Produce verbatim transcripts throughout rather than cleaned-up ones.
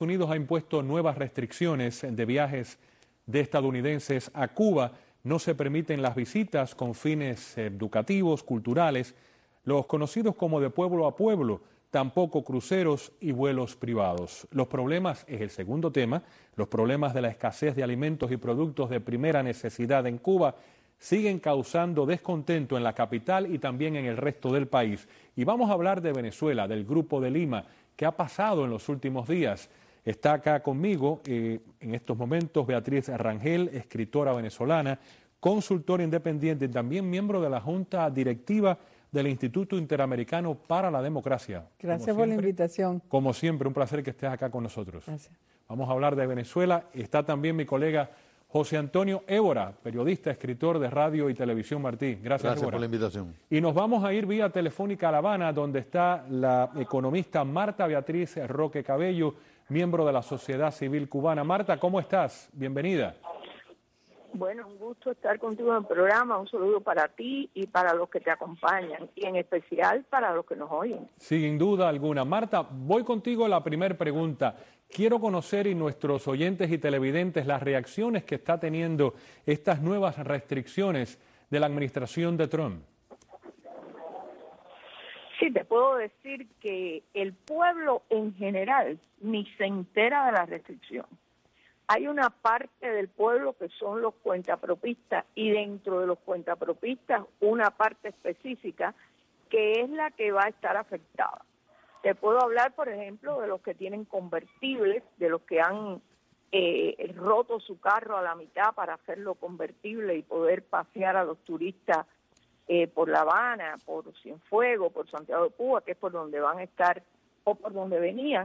Unidos ha impuesto nuevas restricciones de viajes de estadounidenses a Cuba. No se permiten las visitas con fines educativos, culturales, los conocidos como de pueblo a pueblo, tampoco cruceros y vuelos privados. Los problemas, es el segundo tema, los problemas de la escasez de alimentos y productos de primera necesidad en Cuba siguen causando descontento en la capital y también en el resto del país. Y vamos a hablar de Venezuela, del Grupo de Lima, ¿qué ha pasado en los últimos días? Está acá conmigo eh, en estos momentos Beatriz Rangel, escritora venezolana, consultora independiente y también miembro de la Junta Directiva del Instituto Interamericano para la Democracia. Gracias Como por siempre, la invitación. Como siempre, un placer que estés acá con nosotros. Gracias. Vamos a hablar de Venezuela. Está también mi colega José Antonio Évora, periodista, escritor de radio y televisión Martí. Gracias, Gracias Évora. por la invitación. Y nos vamos a ir vía telefónica a La Habana, donde está la economista Marta Beatriz Roque Cabello, miembro de la Sociedad Civil Cubana. Marta, ¿cómo estás? Bienvenida. Bueno, un gusto estar contigo en el programa. Un saludo para ti y para los que te acompañan, y en especial para los que nos oyen. Sin duda alguna. Marta, voy contigo a la primera pregunta. Quiero conocer, y nuestros oyentes y televidentes, las reacciones que está teniendo estas nuevas restricciones de la administración de Trump. Sí, te puedo decir que el pueblo en general ni se entera de la restricción. Hay una parte del pueblo que son los cuentapropistas, y dentro de los cuentapropistas una parte específica que es la que va a estar afectada. Te puedo hablar, por ejemplo, de los que tienen convertibles, de los que han eh, roto su carro a la mitad para hacerlo convertible y poder pasear a los turistas eh, por La Habana, por Cienfuegos, por Santiago de Cuba, que es por donde van a estar o por donde venían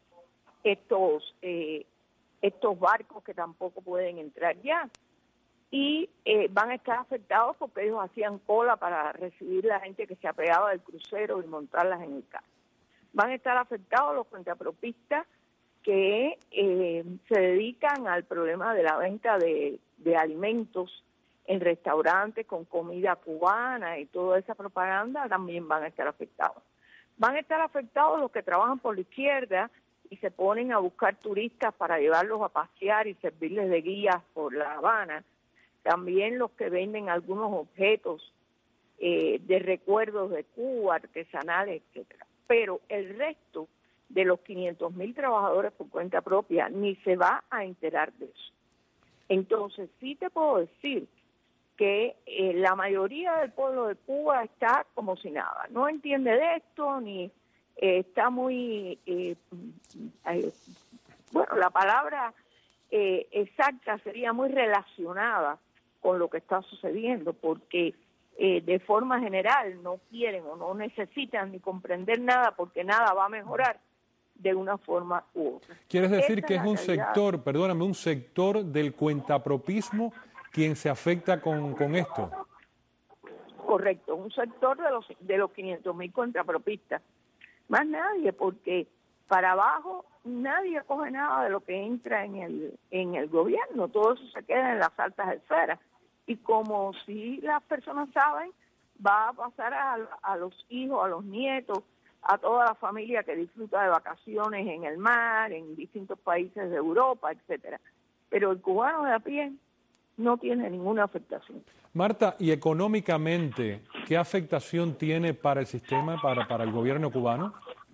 estos eh, estos barcos que tampoco pueden entrar ya. Y eh, van a estar afectados porque ellos hacían cola para recibir la gente que se apegaba del crucero y montarlas en el carro. Van a estar afectados los cuentapropistas que eh, se dedican al problema de la venta de, de alimentos en restaurantes con comida cubana y toda esa propaganda, también van a estar afectados. Van a estar afectados los que trabajan por la izquierda y se ponen a buscar turistas para llevarlos a pasear y servirles de guías por La Habana. También los que venden algunos objetos eh, de recuerdos de Cuba, artesanales, etcétera. Pero el resto de los quinientos mil trabajadores por cuenta propia ni se va a enterar de eso. Entonces, sí te puedo decir que eh, la mayoría del pueblo de Cuba está como si nada. No entiende de esto, ni eh, está muy... Eh, eh, bueno, la palabra eh, exacta sería muy relacionada con lo que está sucediendo, porque eh, de forma general no quieren o no necesitan ni comprender nada, porque nada va a mejorar de una forma u otra. ¿Quieres decir Esta que es es la un realidad. sector, perdóname, un sector del cuentapropismo quien se afecta con, con esto? Correcto, un sector de los de los quinientos mil contrapropistas. Más nadie, porque para abajo nadie coge nada de lo que entra en el en el gobierno, todo eso se queda en las altas esferas. Y como si las personas saben, va a pasar a, a los hijos, a los nietos, a toda la familia que disfruta de vacaciones en el mar, en distintos países de Europa, etcétera. Pero el cubano de a pie no tiene ninguna afectación. Marta, y económicamente, ¿qué afectación tiene para el sistema, para, para el gobierno cubano?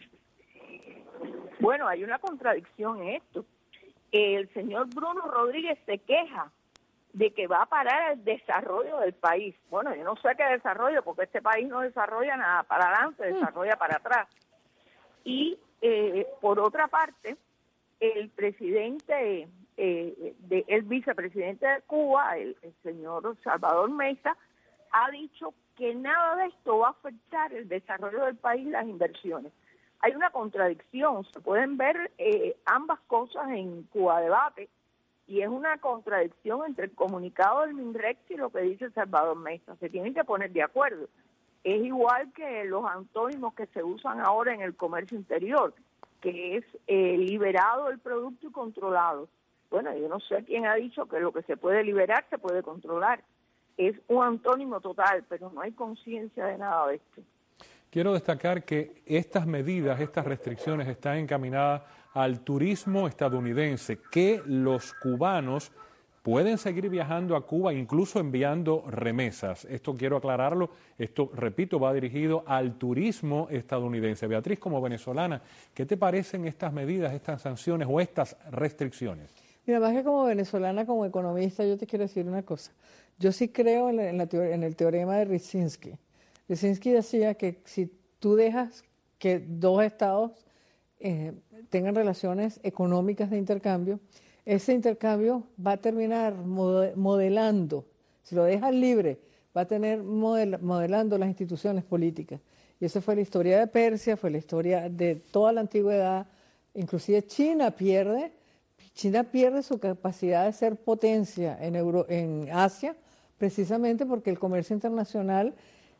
Bueno, hay una contradicción en esto. El señor Bruno Rodríguez se queja de que va a parar el desarrollo del país. Bueno, yo no sé qué desarrollo, porque este país no desarrolla nada para adelante, desarrolla para atrás. Y eh, por otra parte, el presidente, eh, de, el vicepresidente de Cuba, el, el señor Salvador Mesa, ha dicho que nada de esto va a afectar el desarrollo del país, las inversiones. Hay una contradicción, se pueden ver eh, ambas cosas en Cuba Debate, y es una contradicción entre el comunicado del MINREX y lo que dice Salvador Mesa. Se tienen que poner de acuerdo. Es igual que los antónimos que se usan ahora en el comercio interior, que es eh, liberado el producto y controlado. Bueno, yo no sé quién ha dicho que lo que se puede liberar se puede controlar. Es un antónimo total, pero no hay conciencia de nada de esto. Quiero destacar que estas medidas, estas restricciones están encaminadas al turismo estadounidense, que los cubanos pueden seguir viajando a Cuba, incluso enviando remesas. Esto quiero aclararlo, esto, repito, va dirigido al turismo estadounidense. Beatriz, como venezolana, ¿qué te parecen estas medidas, estas sanciones o estas restricciones? Mira, más que como venezolana, como economista, yo te quiero decir una cosa. Yo sí creo en, la, en, la teor- en el teorema de Ryczynski. Ryczynski decía que si tú dejas que dos estados eh, tengan relaciones económicas de intercambio, ese intercambio va a terminar modelando, si lo dejas libre, va a tener model, modelando las instituciones políticas. Y esa fue la historia de Persia, fue la historia de toda la antigüedad. Inclusive China pierde, China pierde su capacidad de ser potencia en, Euro, en Asia, precisamente porque el comercio internacional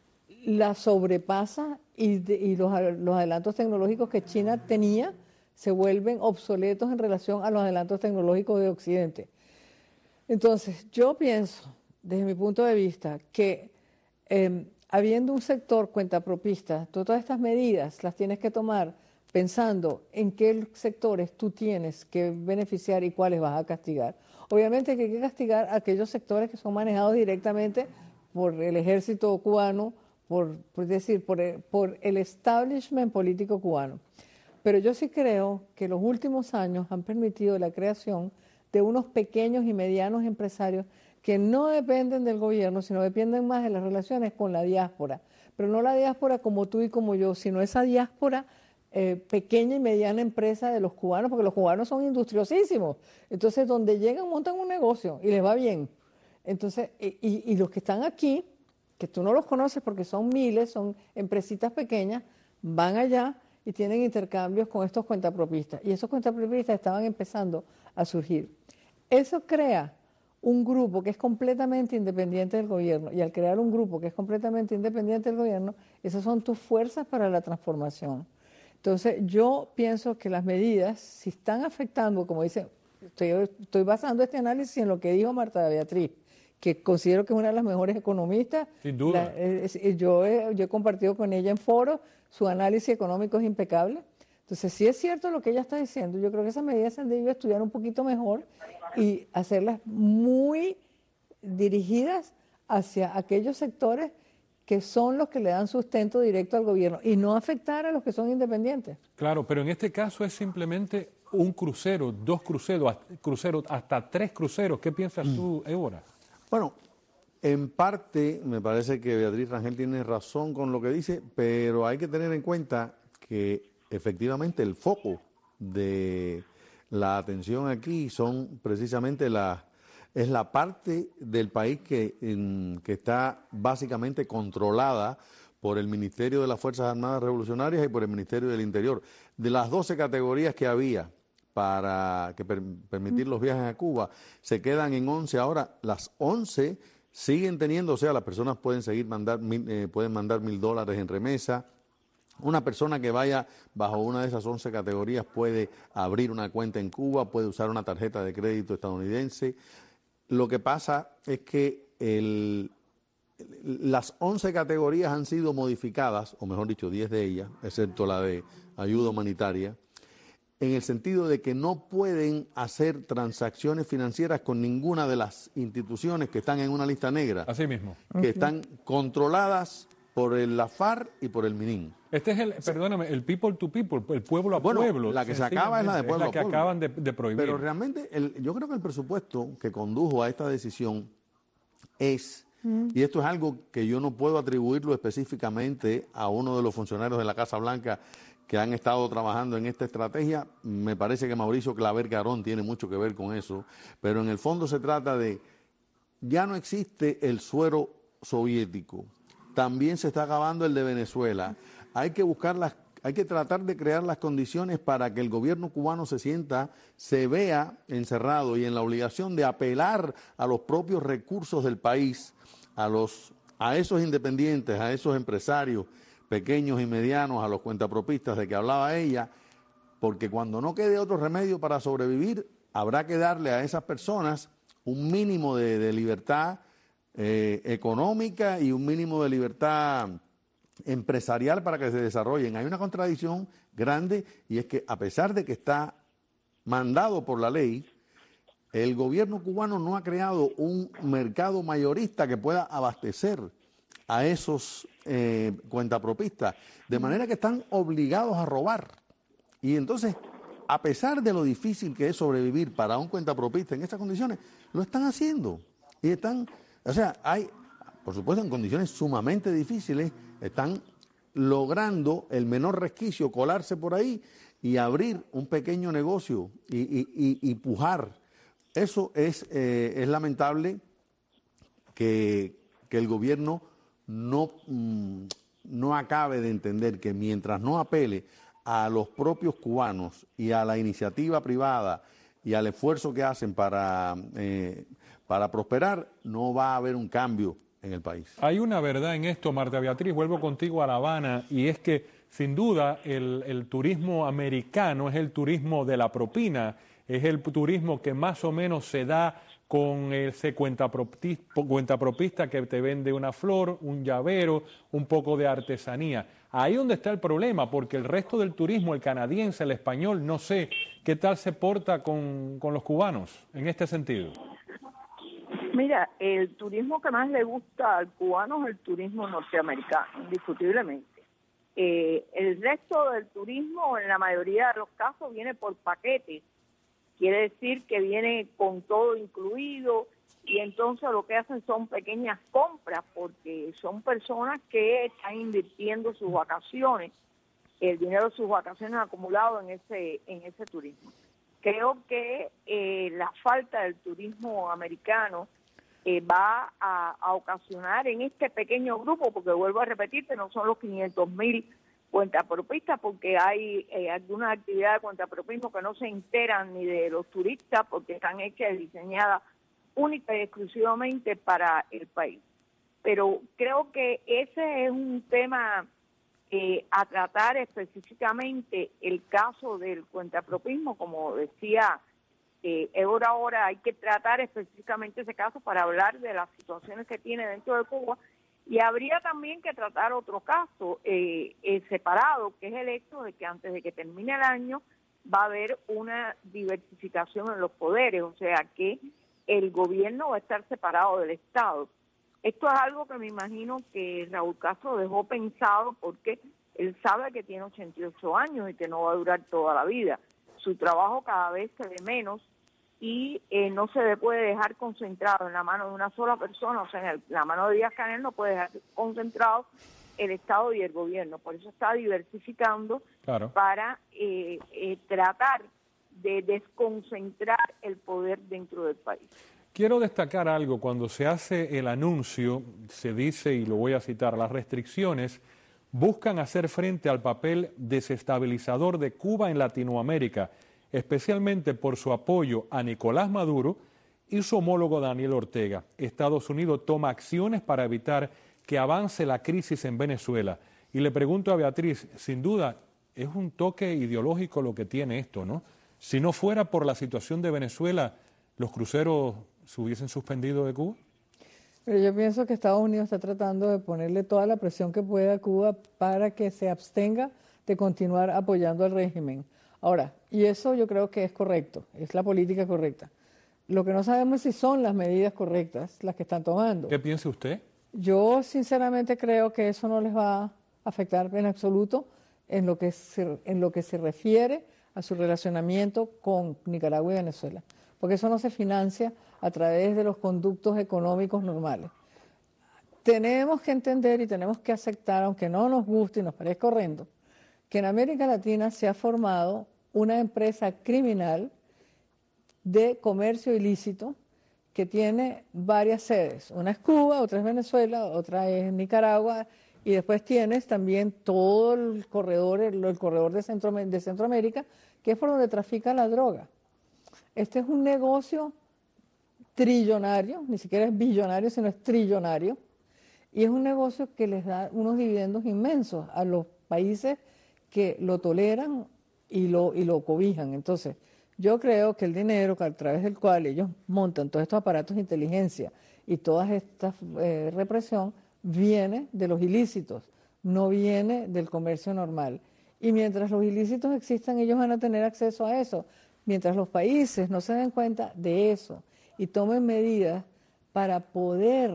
la sobrepasa y, de, y los, los adelantos tecnológicos que China tenía se vuelven obsoletos en relación a los adelantos tecnológicos de Occidente. Entonces, yo pienso, desde mi punto de vista, que eh, habiendo un sector cuentapropista, tú todas estas medidas las tienes que tomar pensando en qué sectores tú tienes que beneficiar y cuáles vas a castigar. Obviamente que hay que castigar a aquellos sectores que son manejados directamente por el ejército cubano, por, por decir, por el, por el establishment político cubano. Pero yo sí creo que los últimos años han permitido la creación de unos pequeños y medianos empresarios que no dependen del gobierno, sino dependen más de las relaciones con la diáspora. Pero no la diáspora como tú y como yo, sino esa diáspora eh, pequeña y mediana empresa de los cubanos, porque los cubanos son industriosísimos. Entonces, donde llegan, montan un negocio y les va bien. Entonces, y, y, y los que están aquí, que tú no los conoces porque son miles, son empresitas pequeñas, van allá y tienen intercambios con estos cuentapropistas. Y esos cuentapropistas estaban empezando a surgir. Eso crea un grupo que es completamente independiente del gobierno. Y al crear un grupo que es completamente independiente del gobierno, esas son tus fuerzas para la transformación. Entonces, yo pienso que las medidas, si están afectando, como dice, estoy, estoy basando este análisis en lo que dijo Marta Beatriz, que considero que es una de las mejores economistas. Sin duda. La, eh, yo, he, yo he compartido con ella en foros, su análisis económico es impecable. Entonces, si es cierto lo que ella está diciendo, yo creo que esas medidas se han debido estudiar un poquito mejor y hacerlas muy dirigidas hacia aquellos sectores que son los que le dan sustento directo al gobierno y no afectar a los que son independientes. Claro, pero en este caso es simplemente un crucero, dos cruceros, cruceros hasta tres cruceros. ¿Qué piensas tú, Évora? Bueno, en parte me parece que Beatriz Rangel tiene razón con lo que dice, pero hay que tener en cuenta que efectivamente el foco de la atención aquí son precisamente la, es la parte del país que, en, que está básicamente controlada por el Ministerio de las Fuerzas Armadas Revolucionarias y por el Ministerio del Interior. De las doce categorías que había para que per, permitir los viajes a Cuba, se quedan en once. Ahora, las once siguen teniendo, o sea, las personas pueden seguir mandar mil, eh, pueden mandar mil dólares en remesa. Una persona que vaya bajo una de esas once categorías puede abrir una cuenta en Cuba, puede usar una tarjeta de crédito estadounidense. Lo que pasa es que el, las once categorías han sido modificadas, o mejor dicho, diez de ellas, excepto la de ayuda humanitaria, en el sentido de que no pueden hacer transacciones financieras con ninguna de las instituciones que están en una lista negra. Así mismo. Que Okay. están controladas por el la FARC y por el MININ. Este es el, perdóname, el people to people, el pueblo a bueno, pueblo. La que se acaba es la de pueblo es la que a pueblo. acaban de, de prohibir. Pero realmente el, yo creo que el presupuesto que condujo a esta decisión es, mm. y esto es algo que yo no puedo atribuirlo específicamente a uno de los funcionarios de la Casa Blanca que han estado trabajando en esta estrategia, me parece que Mauricio Claver Garón tiene mucho que ver con eso, pero en el fondo se trata de, ya no existe el suero soviético, también se está acabando el de Venezuela, hay que buscar las, hay que tratar de crear las condiciones para que el gobierno cubano se sienta, se vea encerrado y en la obligación de apelar a los propios recursos del país, a los, a esos independientes, a esos empresarios pequeños y medianos, a los cuentapropistas de que hablaba ella, porque cuando no quede otro remedio para sobrevivir, habrá que darle a esas personas un mínimo de, de libertad eh, económica y un mínimo de libertad empresarial para que se desarrollen. Hay una contradicción grande y es que a pesar de que está mandado por la ley, el gobierno cubano no ha creado un mercado mayorista que pueda abastecer a esos eh, cuentapropistas, de manera que están obligados a robar. Y entonces, a pesar de lo difícil que es sobrevivir para un cuentapropista en estas condiciones, lo están haciendo. Y están, o sea, hay, por supuesto, en condiciones sumamente difíciles, están logrando el menor resquicio, colarse por ahí y abrir un pequeño negocio y, y, y, y pujar. Eso es, eh, es lamentable que, que el gobierno no, mm, no acabe de entender que mientras no apele a los propios cubanos y a la iniciativa privada y al esfuerzo que hacen para, eh, para prosperar, no va a haber un cambio en el país. Hay una verdad en esto, Marta Beatriz, vuelvo contigo a La Habana, y es que sin duda el, el turismo americano es el turismo de la propina, es el turismo que más o menos se da con ese cuentapropista, cuentapropista que te vende una flor, un llavero, un poco de artesanía. Ahí donde está el problema, porque el resto del turismo, el canadiense, el español, no sé qué tal se porta con, con los cubanos en este sentido. Mira, el turismo que más le gusta al cubano es el turismo norteamericano, indiscutiblemente. Eh, el resto del turismo, en la mayoría de los casos, viene por paquetes. Quiere decir que viene con todo incluido y entonces lo que hacen son pequeñas compras porque son personas que están invirtiendo sus vacaciones, el dinero de sus vacaciones acumulado en ese en ese turismo. Creo que eh, la falta del turismo americano eh, va a, a ocasionar en este pequeño grupo, porque vuelvo a repetirte, no son los quinientos mil cuentapropistas, porque hay eh, algunas actividades de cuentapropismo que no se enteran ni de los turistas porque están hechas y diseñadas única y exclusivamente para el país. Pero creo que ese es un tema eh, a tratar específicamente, el caso del cuentapropismo, como decía eh, Évora ahora, hay que tratar específicamente ese caso para hablar de las situaciones que tiene dentro de Cuba. Y habría también que tratar otro caso eh, eh, separado, que es el hecho de que antes de que termine el año va a haber una diversificación en los poderes, o sea que el gobierno va a estar separado del Estado. Esto es algo que me imagino que Raúl Castro dejó pensado porque él sabe que tiene ochenta y ocho años y que no va a durar toda la vida. Su trabajo cada vez se ve menos y eh, no se le puede dejar concentrado en la mano de una sola persona, o sea, en el, la mano de Díaz-Canel no puede dejar concentrado el Estado y el gobierno. Por eso está diversificando claro. para eh, eh, tratar de desconcentrar el poder dentro del país. Quiero destacar algo. Cuando se hace el anuncio, se dice, y lo voy a citar, las restricciones buscan hacer frente al papel desestabilizador de Cuba en Latinoamérica, especialmente por su apoyo a Nicolás Maduro y su homólogo Daniel Ortega. Estados Unidos toma acciones para evitar que avance la crisis en Venezuela. Y le pregunto a Beatriz, sin duda, es un toque ideológico lo que tiene esto, ¿no? Si no fuera por la situación de Venezuela, ¿los cruceros se hubiesen suspendido de Cuba? Pero yo pienso que Estados Unidos está tratando de ponerle toda la presión que pueda a Cuba para que se abstenga de continuar apoyando al régimen. Ahora, y eso yo creo que es correcto, es la política correcta. Lo que no sabemos es si son las medidas correctas las que están tomando. ¿Qué piensa usted? Yo sinceramente creo que eso no les va a afectar en absoluto en lo que se, en lo que se refiere a su relacionamiento con Nicaragua y Venezuela, porque eso no se financia a través de los conductos económicos normales. Tenemos que entender y tenemos que aceptar, aunque no nos guste y nos parezca horrendo, que en América Latina se ha formado una empresa criminal de comercio ilícito que tiene varias sedes. Una es Cuba, otra es Venezuela, otra es Nicaragua, y después tienes también todo el corredor, el, el corredor de, Centro, de Centroamérica, que es por donde trafica la droga. Este es un negocio trillonario, ni siquiera es billonario, sino es trillonario, y es un negocio que les da unos dividendos inmensos a los países que lo toleran y lo, y lo cobijan. Entonces, yo creo que el dinero a través del cual ellos montan todos estos aparatos de inteligencia y toda esta eh, represión viene de los ilícitos, no viene del comercio normal. Y mientras los ilícitos existan, ellos van a tener acceso a eso. Mientras los países no se den cuenta de eso y tomen medidas para poder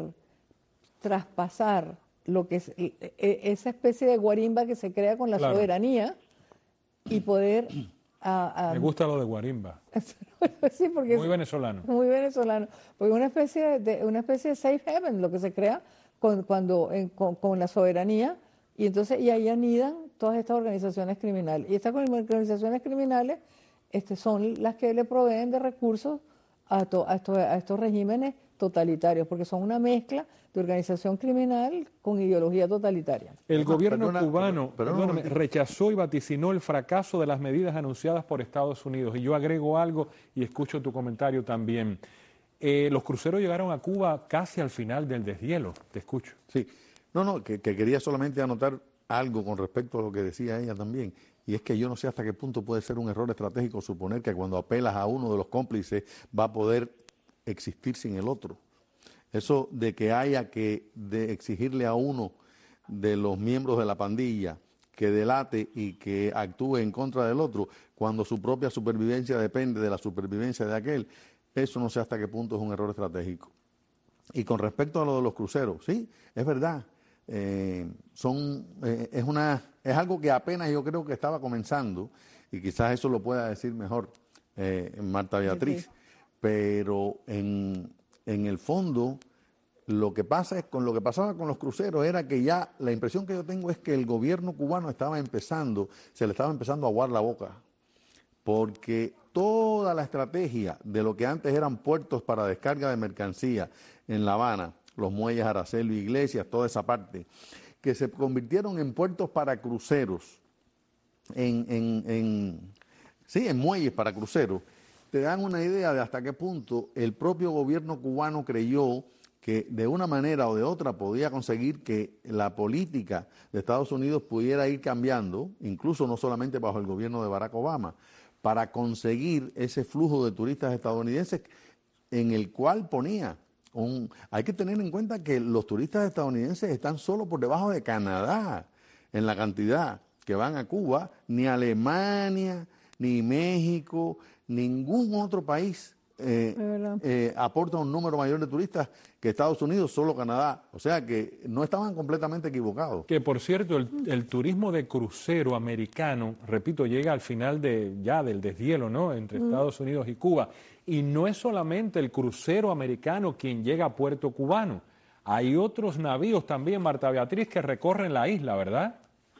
traspasar lo que es esa especie de guarimba que se crea con la claro. soberanía y poder... A, a, Me gusta lo de guarimba. Sí, porque muy venezolano. Muy venezolano. Porque una especie de una especie de safe haven, lo que se crea con, cuando en, con, con la soberanía, y entonces y ahí anidan todas estas organizaciones criminales. Y estas organizaciones criminales este, son las que le proveen de recursos a, to, a, estos, a estos regímenes totalitarios, porque son una mezcla de organización criminal con ideología totalitaria. El gobierno perdona, cubano perdona, perdóname, rechazó y vaticinó el fracaso de las medidas anunciadas por Estados Unidos. Y yo agrego algo y escucho tu comentario también. Eh, los cruceros llegaron a Cuba casi al final del deshielo. Te escucho. Sí. No, no, que, que quería solamente anotar algo con respecto a lo que decía ella también. Y es que yo no sé hasta qué punto puede ser un error estratégico suponer que cuando apelas a uno de los cómplices va a poder existir sin el otro. Eso de que haya que de exigirle a uno de los miembros de la pandilla que delate y que actúe en contra del otro, cuando su propia supervivencia depende de la supervivencia de aquel, eso no sé hasta qué punto es un error estratégico. Y con respecto a lo de los cruceros, sí, es verdad, eh, son eh, es una es algo que apenas yo creo que estaba comenzando, y quizás eso lo pueda decir mejor eh, Marta Beatriz, sí, sí. Pero en, en el fondo lo que pasa es con lo que pasaba con los cruceros era que ya la impresión que yo tengo es que el gobierno cubano estaba empezando, se le estaba empezando a aguar la boca, porque toda la estrategia de lo que antes eran puertos para descarga de mercancía en La Habana, los muelles Araceli Iglesias, toda esa parte, que se convirtieron en puertos para cruceros, en, en, en sí, en muelles para cruceros, te dan una idea de hasta qué punto el propio gobierno cubano creyó que de una manera o de otra podía conseguir que la política de Estados Unidos pudiera ir cambiando, incluso no solamente bajo el gobierno de Barack Obama, para conseguir ese flujo de turistas estadounidenses en el cual ponía un... Hay que tener en cuenta que los turistas estadounidenses están solo por debajo de Canadá en la cantidad que van a Cuba, ni Alemania, ni México, ningún otro país eh, eh, aporta un número mayor de turistas que Estados Unidos, solo Canadá. O sea que no estaban completamente equivocados. Que por cierto, el, el turismo de crucero americano, repito, llega al final de ya del deshielo, ¿no?, entre mm. Estados Unidos y Cuba. Y no es solamente el crucero americano quien llega a puerto cubano. Hay otros navíos también, Marta Beatriz, que recorren la isla, ¿verdad?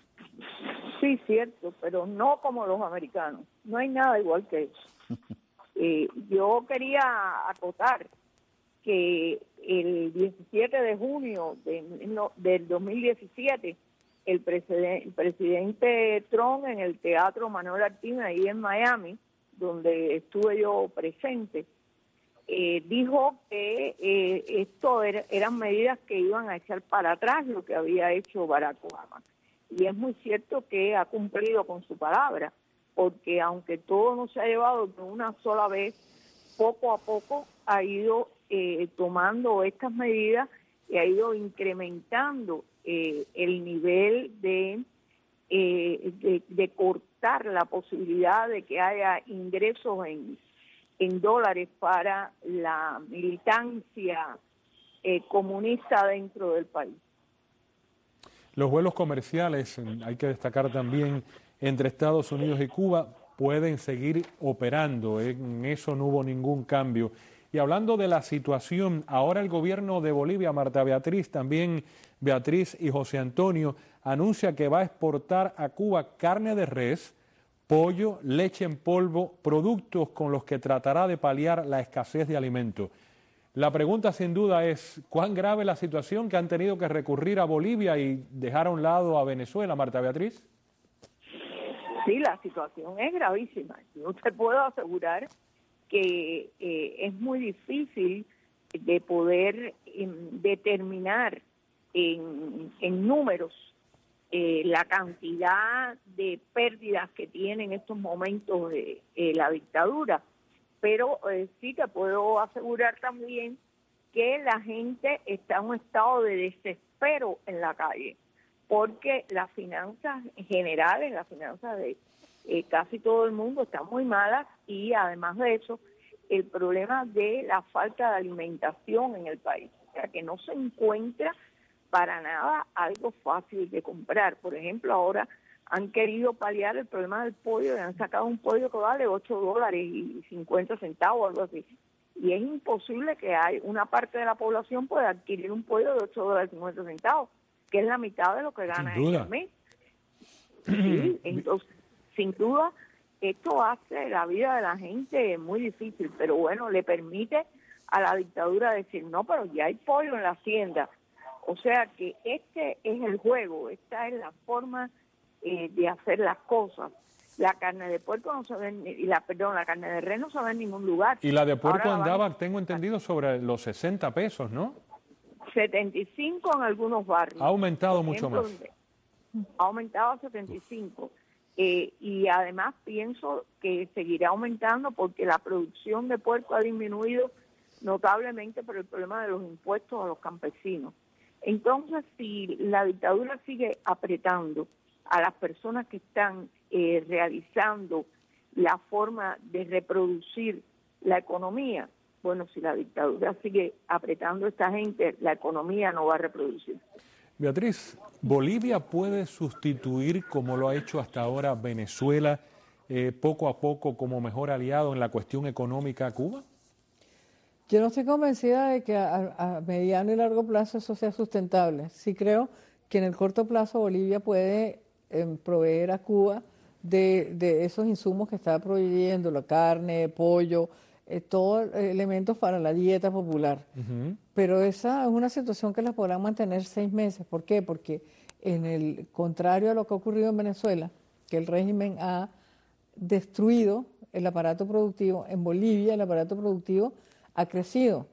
Sí, cierto, pero no como los americanos. No hay nada igual que eso. Eh, yo quería acotar que el diecisiete de junio de, no, del dos mil diecisiete, el, presiden, el presidente Trump en el Teatro Manuel Artín, ahí en Miami, donde estuve yo presente, eh, dijo que eh, esto era, eran medidas que iban a echar para atrás lo que había hecho Barack Obama. Y es muy cierto que ha cumplido con su palabra, porque aunque todo no se ha llevado de una sola vez, poco a poco ha ido eh, tomando estas medidas y ha ido incrementando eh, el nivel de, eh, de, de cortar la posibilidad de que haya ingresos en, en dólares para la militancia eh, comunista dentro del país. Los vuelos comerciales, hay que destacar también, entre Estados Unidos y Cuba, pueden seguir operando. En eso no hubo ningún cambio. Y hablando de la situación, ahora el gobierno de Bolivia, Marta Beatriz, también Beatriz y José Antonio, anuncia que va a exportar a Cuba carne de res, pollo, leche en polvo, productos con los que tratará de paliar la escasez de alimentos. La pregunta sin duda es, ¿cuán grave es la situación que han tenido que recurrir a Bolivia y dejar a un lado a Venezuela, Marta Beatriz? Sí, la situación es gravísima. Yo te puedo asegurar que eh, es muy difícil de poder eh, determinar en, en números eh, la cantidad de pérdidas que tiene en estos momentos eh, eh, la dictadura. Pero eh, sí te puedo asegurar también que la gente está en un estado de desespero en la calle. porque las finanzas generales, las finanzas de eh, casi todo el mundo están muy malas, y además de eso, el problema de la falta de alimentación en el país, o sea, que no se encuentra para nada algo fácil de comprar. Por ejemplo, ahora han querido paliar el problema del pollo y han sacado un pollo que vale ocho dólares y cincuenta centavos, algo así. Y es imposible que hay una parte de la población pueda adquirir un pollo de ocho dólares y cincuenta centavos, que es la mitad de lo que gana en el mes. Sí, entonces, sin duda, esto hace la vida de la gente muy difícil, pero bueno, le permite a la dictadura decir, no, pero ya hay pollo en la hacienda. O sea que este es el juego, esta es la forma eh, de hacer las cosas. La carne de puerco no se ve, y la, perdón, la carne de res no se ve en ningún lugar. Y la de puerco Ahora andaba, van, tengo entendido, sobre los sesenta pesos, ¿no? setenta y cinco en algunos barrios. Ha aumentado Por mucho ejemplo, más. Ha aumentado a setenta y cinco. Eh, y además pienso que seguirá aumentando porque la producción de puerco ha disminuido notablemente por el problema de los impuestos a los campesinos. Entonces, si la dictadura sigue apretando a las personas que están eh, realizando la forma de reproducir la economía, bueno, si la dictadura sigue apretando a esta gente, la economía no va a reproducir. Beatriz, ¿Bolivia puede sustituir, como lo ha hecho hasta ahora Venezuela, eh, poco a poco como mejor aliado en la cuestión económica a Cuba? Yo no estoy convencida de que a, a mediano y largo plazo eso sea sustentable. Sí creo que en el corto plazo Bolivia puede eh, proveer a Cuba de, de esos insumos que está proveyendo, la carne, pollo, eh, todos elementos para la dieta popular. Uh-huh. Pero esa es una situación que la podrán mantener seis meses. ¿Por qué? Porque en el contrario a lo que ha ocurrido en Venezuela, que el régimen ha destruido el aparato productivo, en Bolivia el aparato productivo ha crecido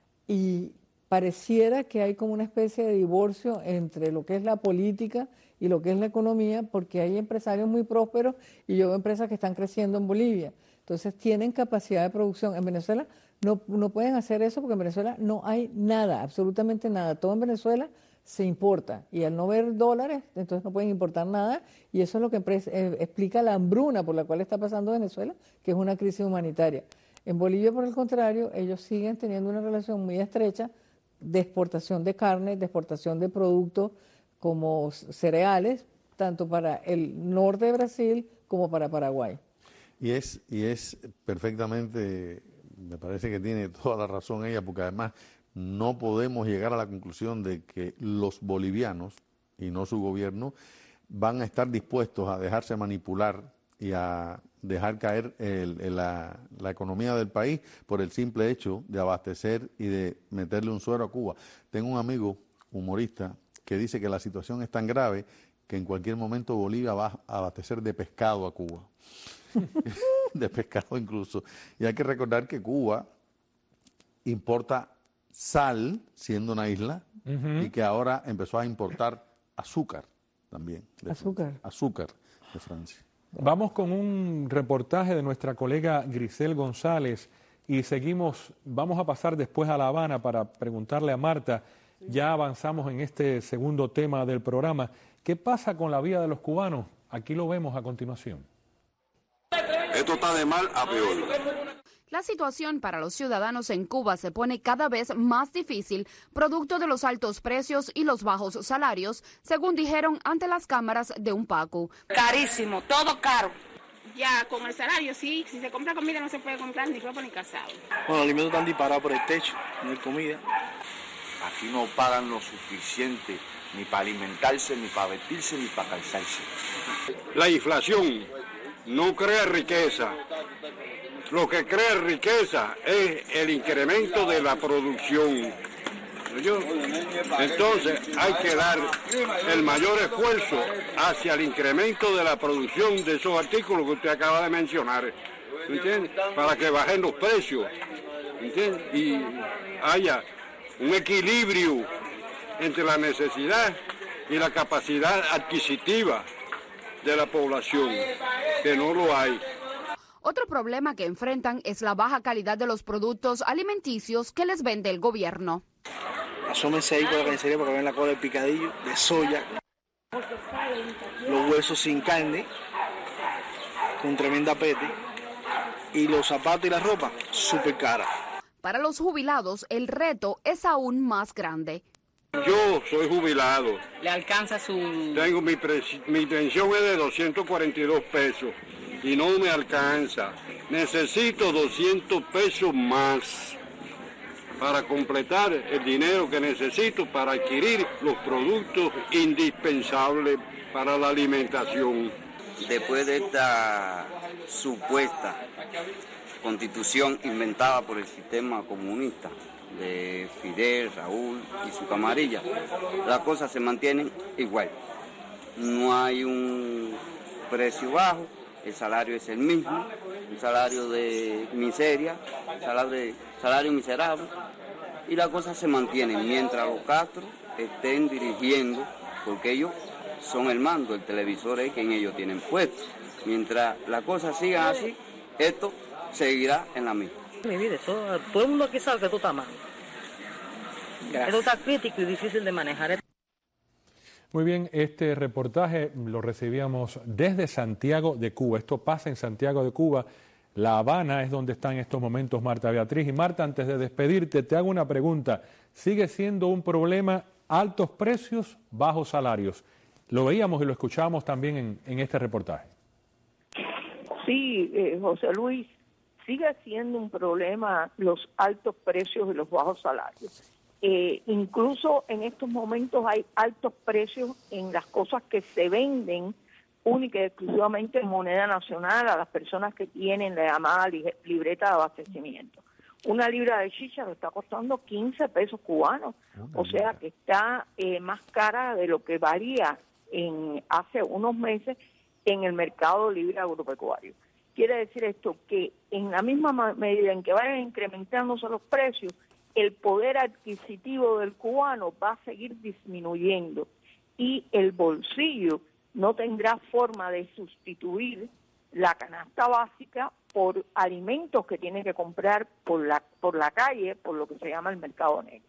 y pareciera que hay como una especie de divorcio entre lo que es la política y lo que es la economía, porque hay empresarios muy prósperos y yo veo empresas que están creciendo en Bolivia. Entonces tienen capacidad de producción. En Venezuela no, no pueden hacer eso porque en Venezuela no hay nada, absolutamente nada. Todo en Venezuela se importa y al no ver dólares, entonces no pueden importar nada y eso es lo que eh, explica la hambruna por la cual está pasando Venezuela, que es una crisis humanitaria. En Bolivia, por el contrario, ellos siguen teniendo una relación muy estrecha de exportación de carne, de exportación de productos como cereales, tanto para el norte de Brasil como para Paraguay. Y es, y es perfectamente, me parece que tiene toda la razón ella, porque además no podemos llegar a la conclusión de que los bolivianos, y no su gobierno, van a estar dispuestos a dejarse manipular y a dejar caer el, el, la, la economía del país por el simple hecho de abastecer y de meterle un suero a Cuba. Tengo un amigo humorista que dice que la situación es tan grave que en cualquier momento Bolivia va a abastecer de pescado a Cuba. De pescado incluso. Y hay que recordar que Cuba importa sal, siendo una isla, uh-huh. y que ahora empezó a importar azúcar también. De azúcar. Francia, azúcar de Francia. Vamos con un reportaje de nuestra colega Grisel González y seguimos, vamos a pasar después a La Habana para preguntarle a Marta, ya avanzamos en este segundo tema del programa, ¿qué pasa con la vida de los cubanos? Aquí lo vemos a continuación. Esto está de mal a peor. La situación para los ciudadanos en Cuba se pone cada vez más difícil, producto de los altos precios y los bajos salarios, según dijeron ante las cámaras de Unpacu. Carísimo, todo caro. Ya con el salario, sí, si se compra comida no se puede comprar ni ropa ni calzado. Bueno, los alimentos están disparados por el techo, no hay comida. Aquí no pagan lo suficiente, ni para alimentarse, ni para vestirse, ni para calzarse. La inflación no crea riqueza. Lo que crea riqueza es el incremento de la producción. Entonces hay que dar el mayor esfuerzo hacia el incremento de la producción de esos artículos que usted acaba de mencionar, ¿entiende? Para que bajen los precios, ¿entiende? Y haya un equilibrio entre la necesidad y la capacidad adquisitiva de la población, que no lo hay. Otro problema que enfrentan es la baja calidad de los productos alimenticios que les vende el gobierno. Asómense ahí por la carnicería para ver la cola del picadillo de soya. Los huesos sin carne, con tremenda pete, y los zapatos y la ropa, súper cara. Para los jubilados, el reto es aún más grande. Yo soy jubilado. ¿Le alcanza su...? Tengo mi, mi pensión es de doscientos cuarenta y dos pesos y no me alcanza. Necesito doscientos pesos más para completar el dinero que necesito para adquirir los productos indispensables para la alimentación. Después de esta supuesta constitución inventada por el sistema comunista de Fidel, Raúl y su camarilla, las cosas se mantienen igual. No hay un precio bajo, el salario es el mismo, un salario de miseria, salario, de, salario miserable, y las cosas se mantienen mientras los Castro estén dirigiendo, porque ellos son el mando, el televisor es quien ellos tienen puesto. Mientras las cosas sigan así, esto seguirá en la misma. Mi vida, todo, todo el mundo aquí sabe que esto está mal. Gracias. Esto está crítico y difícil de manejar. Muy bien, este reportaje lo recibíamos desde Santiago de Cuba. Esto pasa en Santiago de Cuba. La Habana es donde está en estos momentos Marta Beatriz. Y Marta, antes de despedirte, te hago una pregunta. ¿Sigue siendo un problema altos precios, bajos salarios? Lo veíamos y lo escuchábamos también en, en este reportaje. Sí, eh, José Luis, sigue siendo un problema los altos precios y los bajos salarios. Eh, incluso en estos momentos hay altos precios en las cosas que se venden única y exclusivamente en moneda nacional a las personas que tienen la llamada libreta de abastecimiento. Una libra de chicha lo está costando quince pesos cubanos, o sea que está eh, más cara de lo que valía en hace unos meses en el mercado libre agropecuario. Quiere decir esto que en la misma medida en que vayan incrementándose los precios, el poder adquisitivo del cubano va a seguir disminuyendo y el bolsillo no tendrá forma de sustituir la canasta básica por alimentos que tiene que comprar por la, por la calle, por lo que se llama el mercado negro.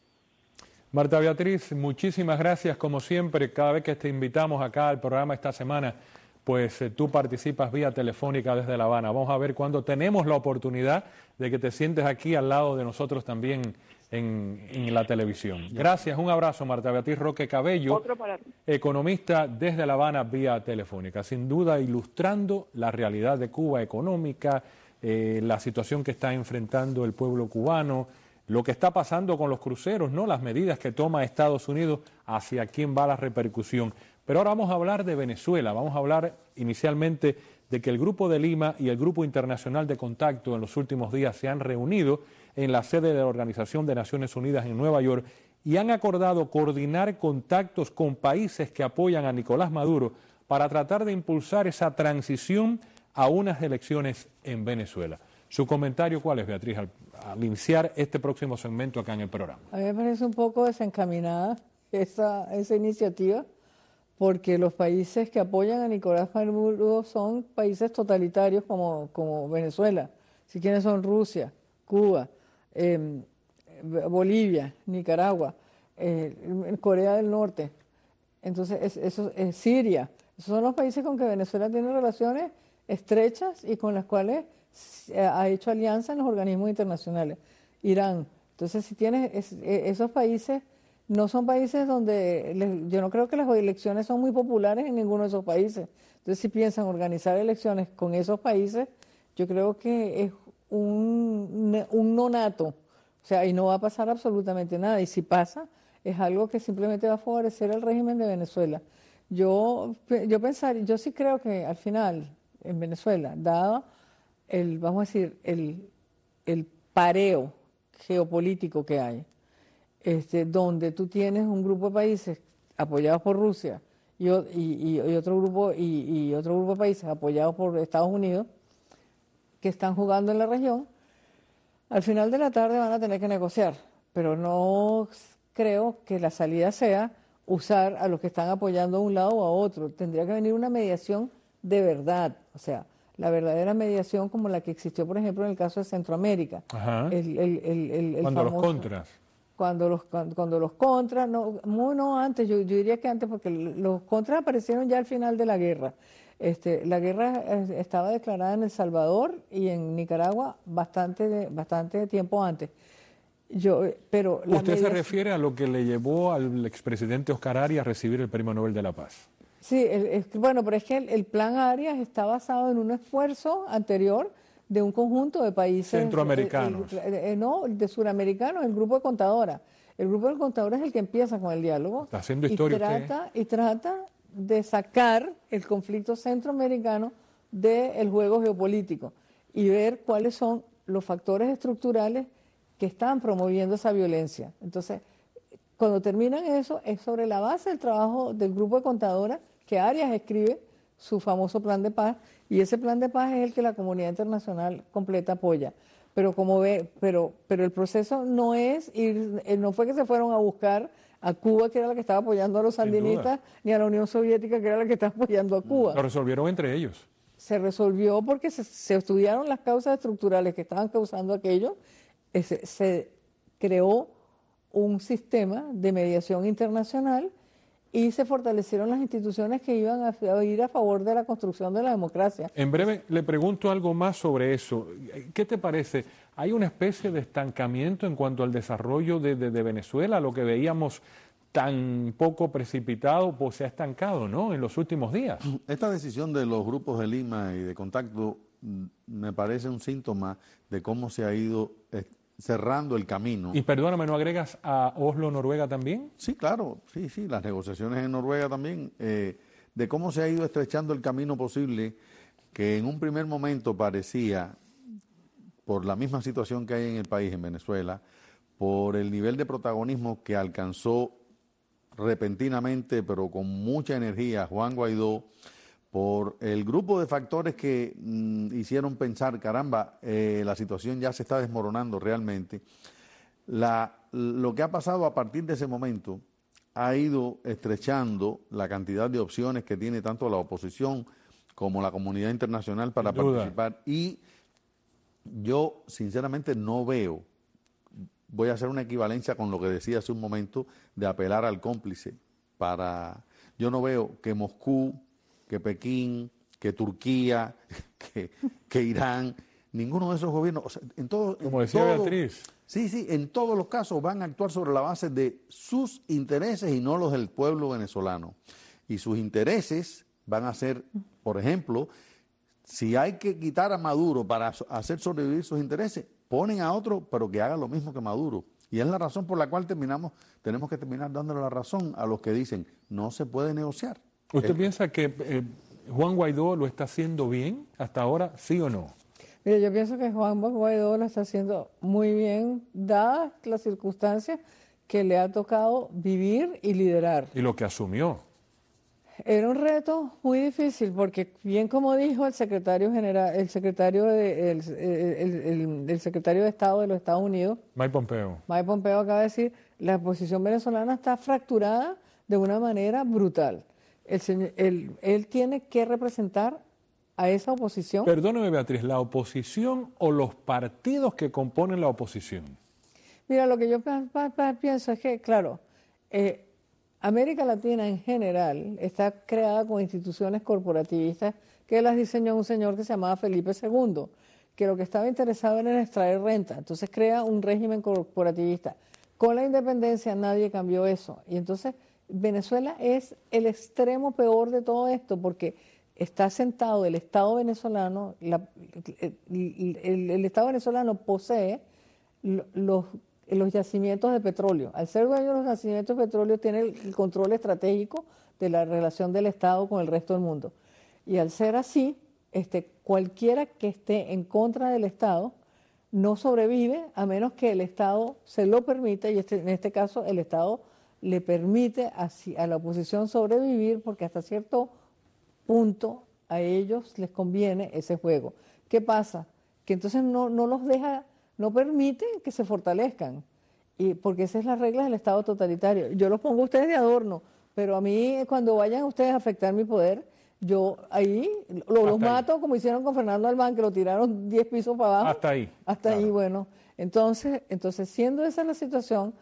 Marta Beatriz, muchísimas gracias como siempre. Cada vez que te invitamos acá al programa esta semana, pues eh, tú participas vía telefónica desde La Habana. Vamos a ver cuándo tenemos la oportunidad de que te sientes aquí al lado de nosotros también en, en la televisión. Gracias, un abrazo, Marta Beatriz Roque Cabello, Otro para ti. Economista desde La Habana vía telefónica. Sin duda ilustrando la realidad de Cuba económica, eh, la situación que está enfrentando el pueblo cubano, lo que está pasando con los cruceros, ¿no? Las medidas que toma Estados Unidos, hacia quién va la repercusión. Pero ahora vamos a hablar de Venezuela, vamos a hablar inicialmente de que el Grupo de Lima y el Grupo Internacional de Contacto en los últimos días se han reunido en la sede de la Organización de Naciones Unidas en Nueva York y han acordado coordinar contactos con países que apoyan a Nicolás Maduro para tratar de impulsar esa transición a unas elecciones en Venezuela. ¿Su comentario cuál es, Beatriz, al, al iniciar este próximo segmento acá en el programa? A mí me parece un poco desencaminada esa, esa iniciativa, porque los países que apoyan a Nicolás Maduro son países totalitarios como, como Venezuela. Si quieren son Rusia, Cuba, eh, Bolivia, Nicaragua, eh, Corea del Norte, entonces es, eso es Siria. Esos son los países con que Venezuela tiene relaciones estrechas y con las cuales ha hecho alianza en los organismos internacionales. Irán. Entonces, si tienes es, esos países, no son países donde, les, yo no creo que las elecciones son muy populares en ninguno de esos países. Entonces, si piensan organizar elecciones con esos países, yo creo que es un, un nonato. O sea, y no va a pasar absolutamente nada. Y si pasa, es algo que simplemente va a favorecer al régimen de Venezuela. Yo, yo pensar, yo sí creo que al final, en Venezuela, dado el, vamos a decir, el, el pareo geopolítico que hay, este, donde tú tienes un grupo de países apoyados por Rusia y, y, y otro grupo y, y otro grupo de países apoyados por Estados Unidos que están jugando en la región, al final de la tarde van a tener que negociar, pero no creo que la salida sea usar a los que están apoyando a un lado o a otro. Tendría que venir una mediación de verdad, o sea, la verdadera mediación como la que existió, por ejemplo, en el caso de Centroamérica. Ajá. El, el, el, el, el Cuando famoso, los contras. cuando los cuando, cuando los contras, no, muy no antes, yo, yo diría que antes, porque los contras aparecieron ya al final de la guerra. Este, la guerra eh, estaba declarada en El Salvador y en Nicaragua bastante de, bastante tiempo antes. Yo, pero la ¿Usted se mediación, refiere a lo que le llevó al expresidente Oscar Arias a recibir el Premio Nobel de la Paz? Sí, el, el, bueno, pero es que el, el plan Arias está basado en un esfuerzo anterior de un conjunto de países centroamericanos. El, el, el, no, de suramericanos, el grupo de Contadora. El grupo de Contadora es el que empieza con el diálogo. Está haciendo historia y trata, usted. Y trata de sacar el conflicto centroamericano del juego geopolítico y ver cuáles son los factores estructurales que están promoviendo esa violencia. Entonces, cuando terminan eso, es sobre la base del trabajo del grupo de Contadora que Arias escribe su famoso plan de paz, y ese plan de paz es el que la comunidad internacional completa apoya. Pero como ve, pero, pero el proceso no es ir, no fue que se fueron a buscar a Cuba, que era la que estaba apoyando a los sandinistas, ni a la Unión Soviética, que era la que estaba apoyando a Cuba. Lo resolvieron entre ellos. Se resolvió porque se, se estudiaron las causas estructurales que estaban causando aquello, se, se creó un sistema de mediación internacional y se fortalecieron las instituciones que iban a, a ir a favor de la construcción de la democracia. En breve le pregunto algo más sobre eso. ¿Qué te parece? ¿Hay una especie de estancamiento en cuanto al desarrollo de, de, de Venezuela? Lo que veíamos tan poco precipitado, pues se ha estancado, ¿no?, en los últimos días. Esta decisión de los grupos de Lima y de contacto me parece un síntoma de cómo se ha ido cerrando el camino. Y perdóname, ¿no agregas a Oslo, Noruega también? Sí, claro, sí, sí, las negociaciones en Noruega también, eh, de cómo se ha ido estrechando el camino posible, que en un primer momento parecía, por la misma situación que hay en el país, en Venezuela, por el nivel de protagonismo que alcanzó repentinamente, pero con mucha energía, Juan Guaidó, por el grupo de factores que mm, hicieron pensar, caramba, eh, la situación ya se está desmoronando realmente. La, lo que ha pasado a partir de ese momento ha ido estrechando la cantidad de opciones que tiene tanto la oposición como la comunidad internacional para participar. Y yo, sinceramente, no veo, voy a hacer una equivalencia con lo que decía hace un momento, de apelar al cómplice. Para, yo no veo que Moscú, que Pekín, que Turquía, que, que Irán, ninguno de esos gobiernos, o sea, en todo, como en decía todo, Beatriz. Sí, sí, en todos los casos van a actuar sobre la base de sus intereses y no los del pueblo venezolano. Y sus intereses van a ser, por ejemplo, si hay que quitar a Maduro para hacer sobrevivir sus intereses, ponen a otro, pero que haga lo mismo que Maduro. Y es la razón por la cual terminamos, tenemos que terminar dándole la razón a los que dicen, no se puede negociar. ¿Usted Eh, piensa que eh, Juan Guaidó lo está haciendo bien hasta ahora, sí o no? Mira, yo pienso que Juan Guaidó lo está haciendo muy bien, dadas las circunstancias que le ha tocado vivir y liderar. Y lo que asumió. Era un reto muy difícil porque, bien como dijo el secretario general, el secretario de, el, el, el, el secretario de Estado de los Estados Unidos, Mike Pompeo. Mike Pompeo acaba de decir, la posición venezolana está fracturada de una manera brutal. El señor, él, él tiene que representar a esa oposición. Perdóneme, Beatriz, ¿la oposición o los partidos que componen la oposición? Mira, lo que yo pienso es que, claro, eh, América Latina en general está creada con instituciones corporativistas que las diseñó un señor que se llamaba Felipe segundo, que lo que estaba interesado era en extraer renta. Entonces crea un régimen corporativista. Con la independencia nadie cambió eso. Y entonces Venezuela es el extremo peor de todo esto porque está sentado el Estado venezolano, la, el, el, el Estado venezolano posee los, los yacimientos de petróleo. Al ser dueño de los yacimientos de petróleo tiene el, el control estratégico de la relación del Estado con el resto del mundo. Y al ser así, este, cualquiera que esté en contra del Estado no sobrevive a menos que el Estado se lo permita, y este, en este caso el Estado le permite a, a la oposición sobrevivir porque hasta cierto punto a ellos les conviene ese juego. ¿Qué pasa? Que entonces no, no los deja, no permite que se fortalezcan, y porque esa es la regla del Estado totalitario. Yo los pongo a ustedes de adorno, pero a mí cuando vayan ustedes a afectar mi poder, yo ahí lo, los mato ahí, como hicieron con Fernando Albán, que lo tiraron diez pisos para abajo. Hasta ahí. Hasta claro. ahí, bueno. Entonces, entonces, siendo esa la situación,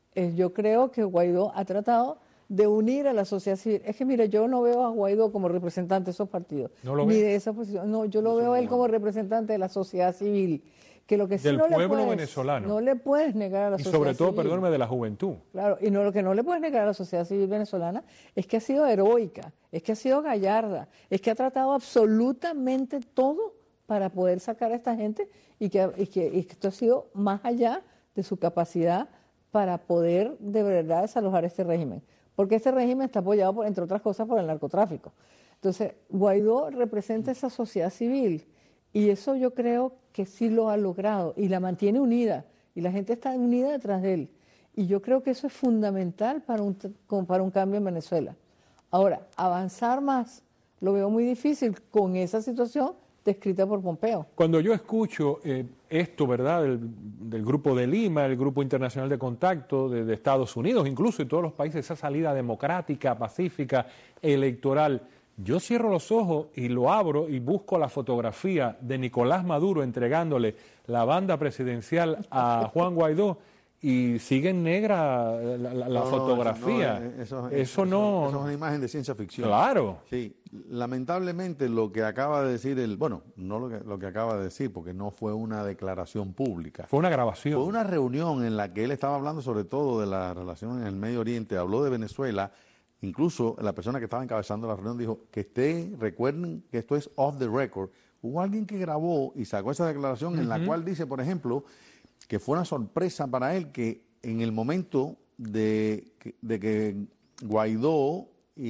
Eh, yo creo que Guaidó ha tratado de unir a la sociedad civil. Es que, mire, yo no veo a Guaidó como representante de esos partidos, ¿No lo ni ve? de esa posición. No, yo lo veo a él como representante de la sociedad civil. Que lo que sí Del no le pueblo puedes- venezolano. No le puedes negar a la Y sociedad sobre todo, civil. perdóneme, de la juventud. Claro, y no, lo que no le puedes negar a la sociedad civil venezolana es que ha sido heroica, es que ha sido gallarda, es que ha tratado absolutamente todo para poder sacar a esta gente y que, y que, y que esto ha sido más allá de su capacidad para poder de verdad desalojar este régimen. Porque este régimen está apoyado, por, entre otras cosas, por el narcotráfico. Entonces, Guaidó representa esa sociedad civil y eso yo creo que sí lo ha logrado y la mantiene unida y la gente está unida detrás de él. Y yo creo que eso es fundamental para un, para un cambio en Venezuela. Ahora, avanzar más lo veo muy difícil con esa situación descrita por Pompeo. Cuando yo escucho eh, esto, ¿verdad?, del, del Grupo de Lima, el Grupo Internacional de Contacto de, de Estados Unidos, incluso en todos los países, esa salida democrática, pacífica, electoral, yo cierro los ojos y lo abro y busco la fotografía de Nicolás Maduro entregándole la banda presidencial a Juan Guaidó y sigue en negra la, la- la No, no, fotografía. no, eh, eso, eso, eso- no... eso es una imagen de ciencia ficción. Claro. Sí, lamentablemente lo que acaba de decir el, bueno, no lo que, lo que acaba de decir, porque no fue una declaración pública. Fue una grabación. Fue una reunión en la que él estaba hablando sobre todo de la relación en el Medio Oriente, habló de Venezuela, incluso la persona que estaba encabezando la reunión dijo que esté, recuerden que esto es off the record. Hubo alguien que grabó y sacó esa declaración en la Ujú. cual dice, por ejemplo, que fue una sorpresa para él que en el momento de, que- de que Guaidó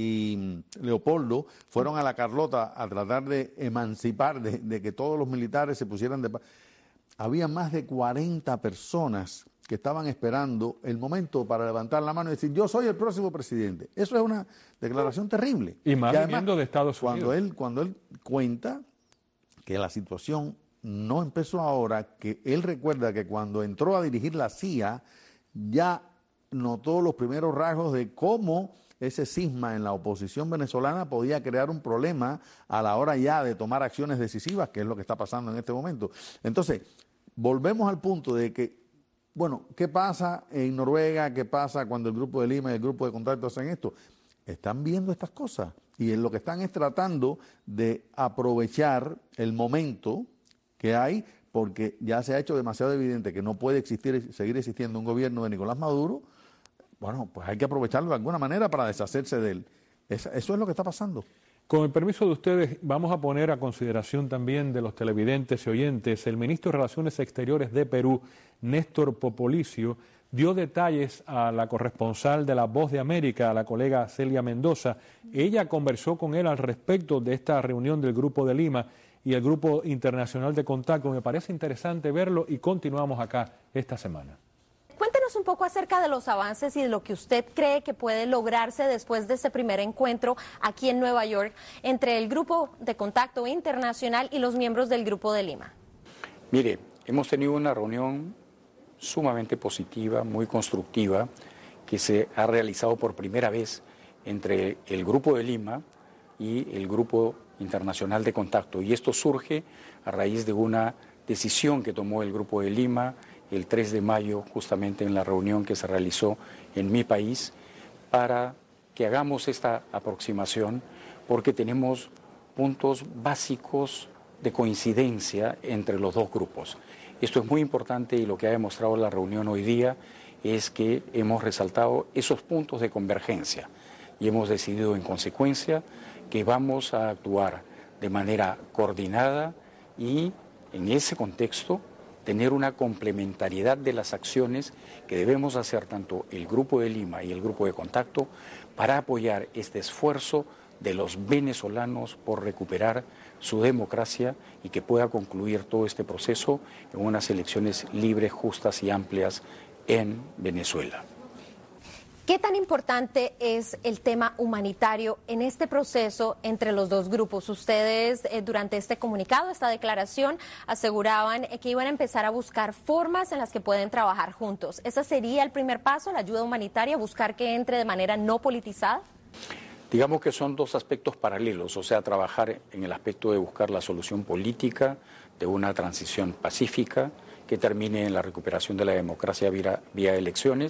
y Leopoldo fueron a la Carlota a tratar de emancipar, de, de que todos los militares se pusieran de paz, había más de cuarenta personas que estaban esperando el momento para levantar la mano y decir, yo soy el próximo presidente. Eso es una declaración terrible. Y más además, viniendo de Estados cuando Unidos. él, cuando él cuenta que la situación no empezó ahora, que él recuerda que cuando entró a dirigir la C I A, ya notó los primeros rasgos de cómo ese cisma en la oposición venezolana podía crear un problema a la hora ya de tomar acciones decisivas, que es lo que está pasando en este momento. Entonces, volvemos al punto de que, bueno, ¿qué pasa en Noruega? ¿Qué pasa cuando el Grupo de Lima y el Grupo de Contacto hacen esto? Están viendo estas cosas y en lo que están es tratando de aprovechar el momento que hay, porque ya se ha hecho demasiado evidente que no puede existir, seguir existiendo un gobierno de Nicolás Maduro. Bueno, pues hay que aprovecharlo de alguna manera para deshacerse de él. Eso, eso es lo que está pasando. Con el permiso de ustedes, vamos a poner a consideración también de los televidentes y oyentes, el ministro de Relaciones Exteriores de Perú, Néstor Popolicio, dio detalles a la corresponsal de La Voz de América, a la colega Celia Mendoza. Ella conversó con él al respecto de esta reunión del Grupo de Lima y el Grupo Internacional de Contacto. Me parece interesante verlo y continuamos acá esta semana. Cuéntenos un poco acerca de los avances y de lo que usted cree que puede lograrse después de este primer encuentro aquí en Nueva York entre el Grupo de Contacto Internacional y los miembros del Grupo de Lima. Mire, hemos tenido una reunión sumamente positiva, muy constructiva, que se ha realizado por primera vez entre el Grupo de Lima y el Grupo Internacional de Contacto. Y esto surge a raíz de una decisión que tomó el Grupo de Lima el tres de mayo, justamente en la reunión que se realizó en mi país, para que hagamos esta aproximación, porque tenemos puntos básicos de coincidencia entre los dos grupos. Esto es muy importante y lo que ha demostrado la reunión hoy día es que hemos resaltado esos puntos de convergencia y hemos decidido en consecuencia que vamos a actuar de manera coordinada y en ese contexto tener una complementariedad de las acciones que debemos hacer tanto el Grupo de Lima y el Grupo de Contacto para apoyar este esfuerzo de los venezolanos por recuperar su democracia y que pueda concluir todo este proceso en unas elecciones libres, justas y amplias en Venezuela. ¿Qué tan importante es el tema humanitario en este proceso entre los dos grupos? Ustedes eh, durante este comunicado, esta declaración, aseguraban eh, que iban a empezar a buscar formas en las que pueden trabajar juntos. ¿Ese sería el primer paso, la ayuda humanitaria, buscar que entre de manera no politizada? Digamos que son dos aspectos paralelos, o sea, trabajar en el aspecto de buscar la solución política de una transición pacífica que termine en la recuperación de la democracia vía, vía elecciones,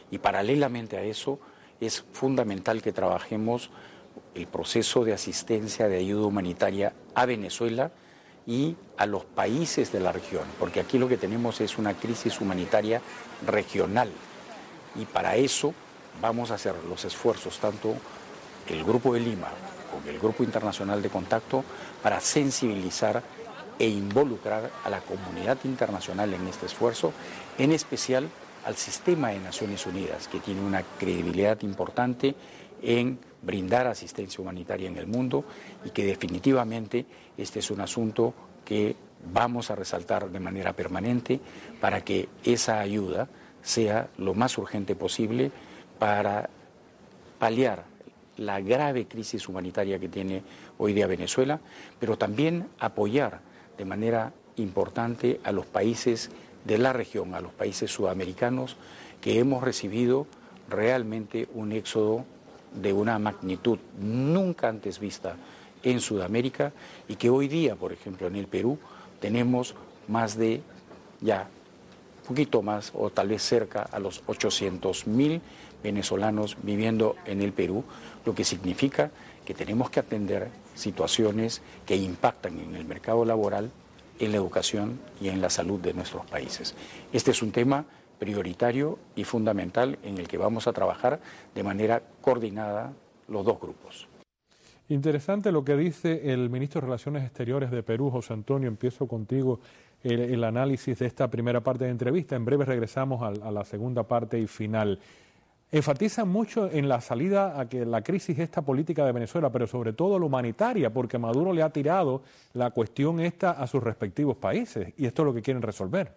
Y paralelamente a eso es fundamental que trabajemos el proceso de asistencia, de ayuda humanitaria a Venezuela y a los países de la región, porque aquí lo que tenemos es una crisis humanitaria regional y para eso vamos a hacer los esfuerzos, tanto el Grupo de Lima como el Grupo Internacional de Contacto, para sensibilizar e involucrar a la comunidad internacional en este esfuerzo, en especial al sistema de Naciones Unidas, que tiene una credibilidad importante en brindar asistencia humanitaria en el mundo y que definitivamente este es un asunto que vamos a resaltar de manera permanente para que esa ayuda sea lo más urgente posible para paliar la grave crisis humanitaria que tiene hoy día Venezuela, pero también apoyar de manera importante a los países de la región, a los países sudamericanos, que hemos recibido realmente un éxodo de una magnitud nunca antes vista en Sudamérica y que hoy día, por ejemplo, en el Perú, tenemos más de, ya, un poquito más o tal vez cerca a los ochocientos mil venezolanos viviendo en el Perú, lo que significa que tenemos que atender situaciones que impactan en el mercado laboral, en la educación y en la salud de nuestros países. Este es un tema prioritario y fundamental en el que vamos a trabajar de manera coordinada los dos grupos. Interesante lo que dice el ministro de Relaciones Exteriores de Perú, José Antonio. Empiezo contigo el, el análisis de esta primera parte de entrevista. En breve regresamos a, a la segunda parte y final. Enfatiza mucho en la salida a que la crisis esta política de Venezuela, pero sobre todo la humanitaria, porque Maduro le ha tirado la cuestión esta a sus respectivos países y esto es lo que quieren resolver.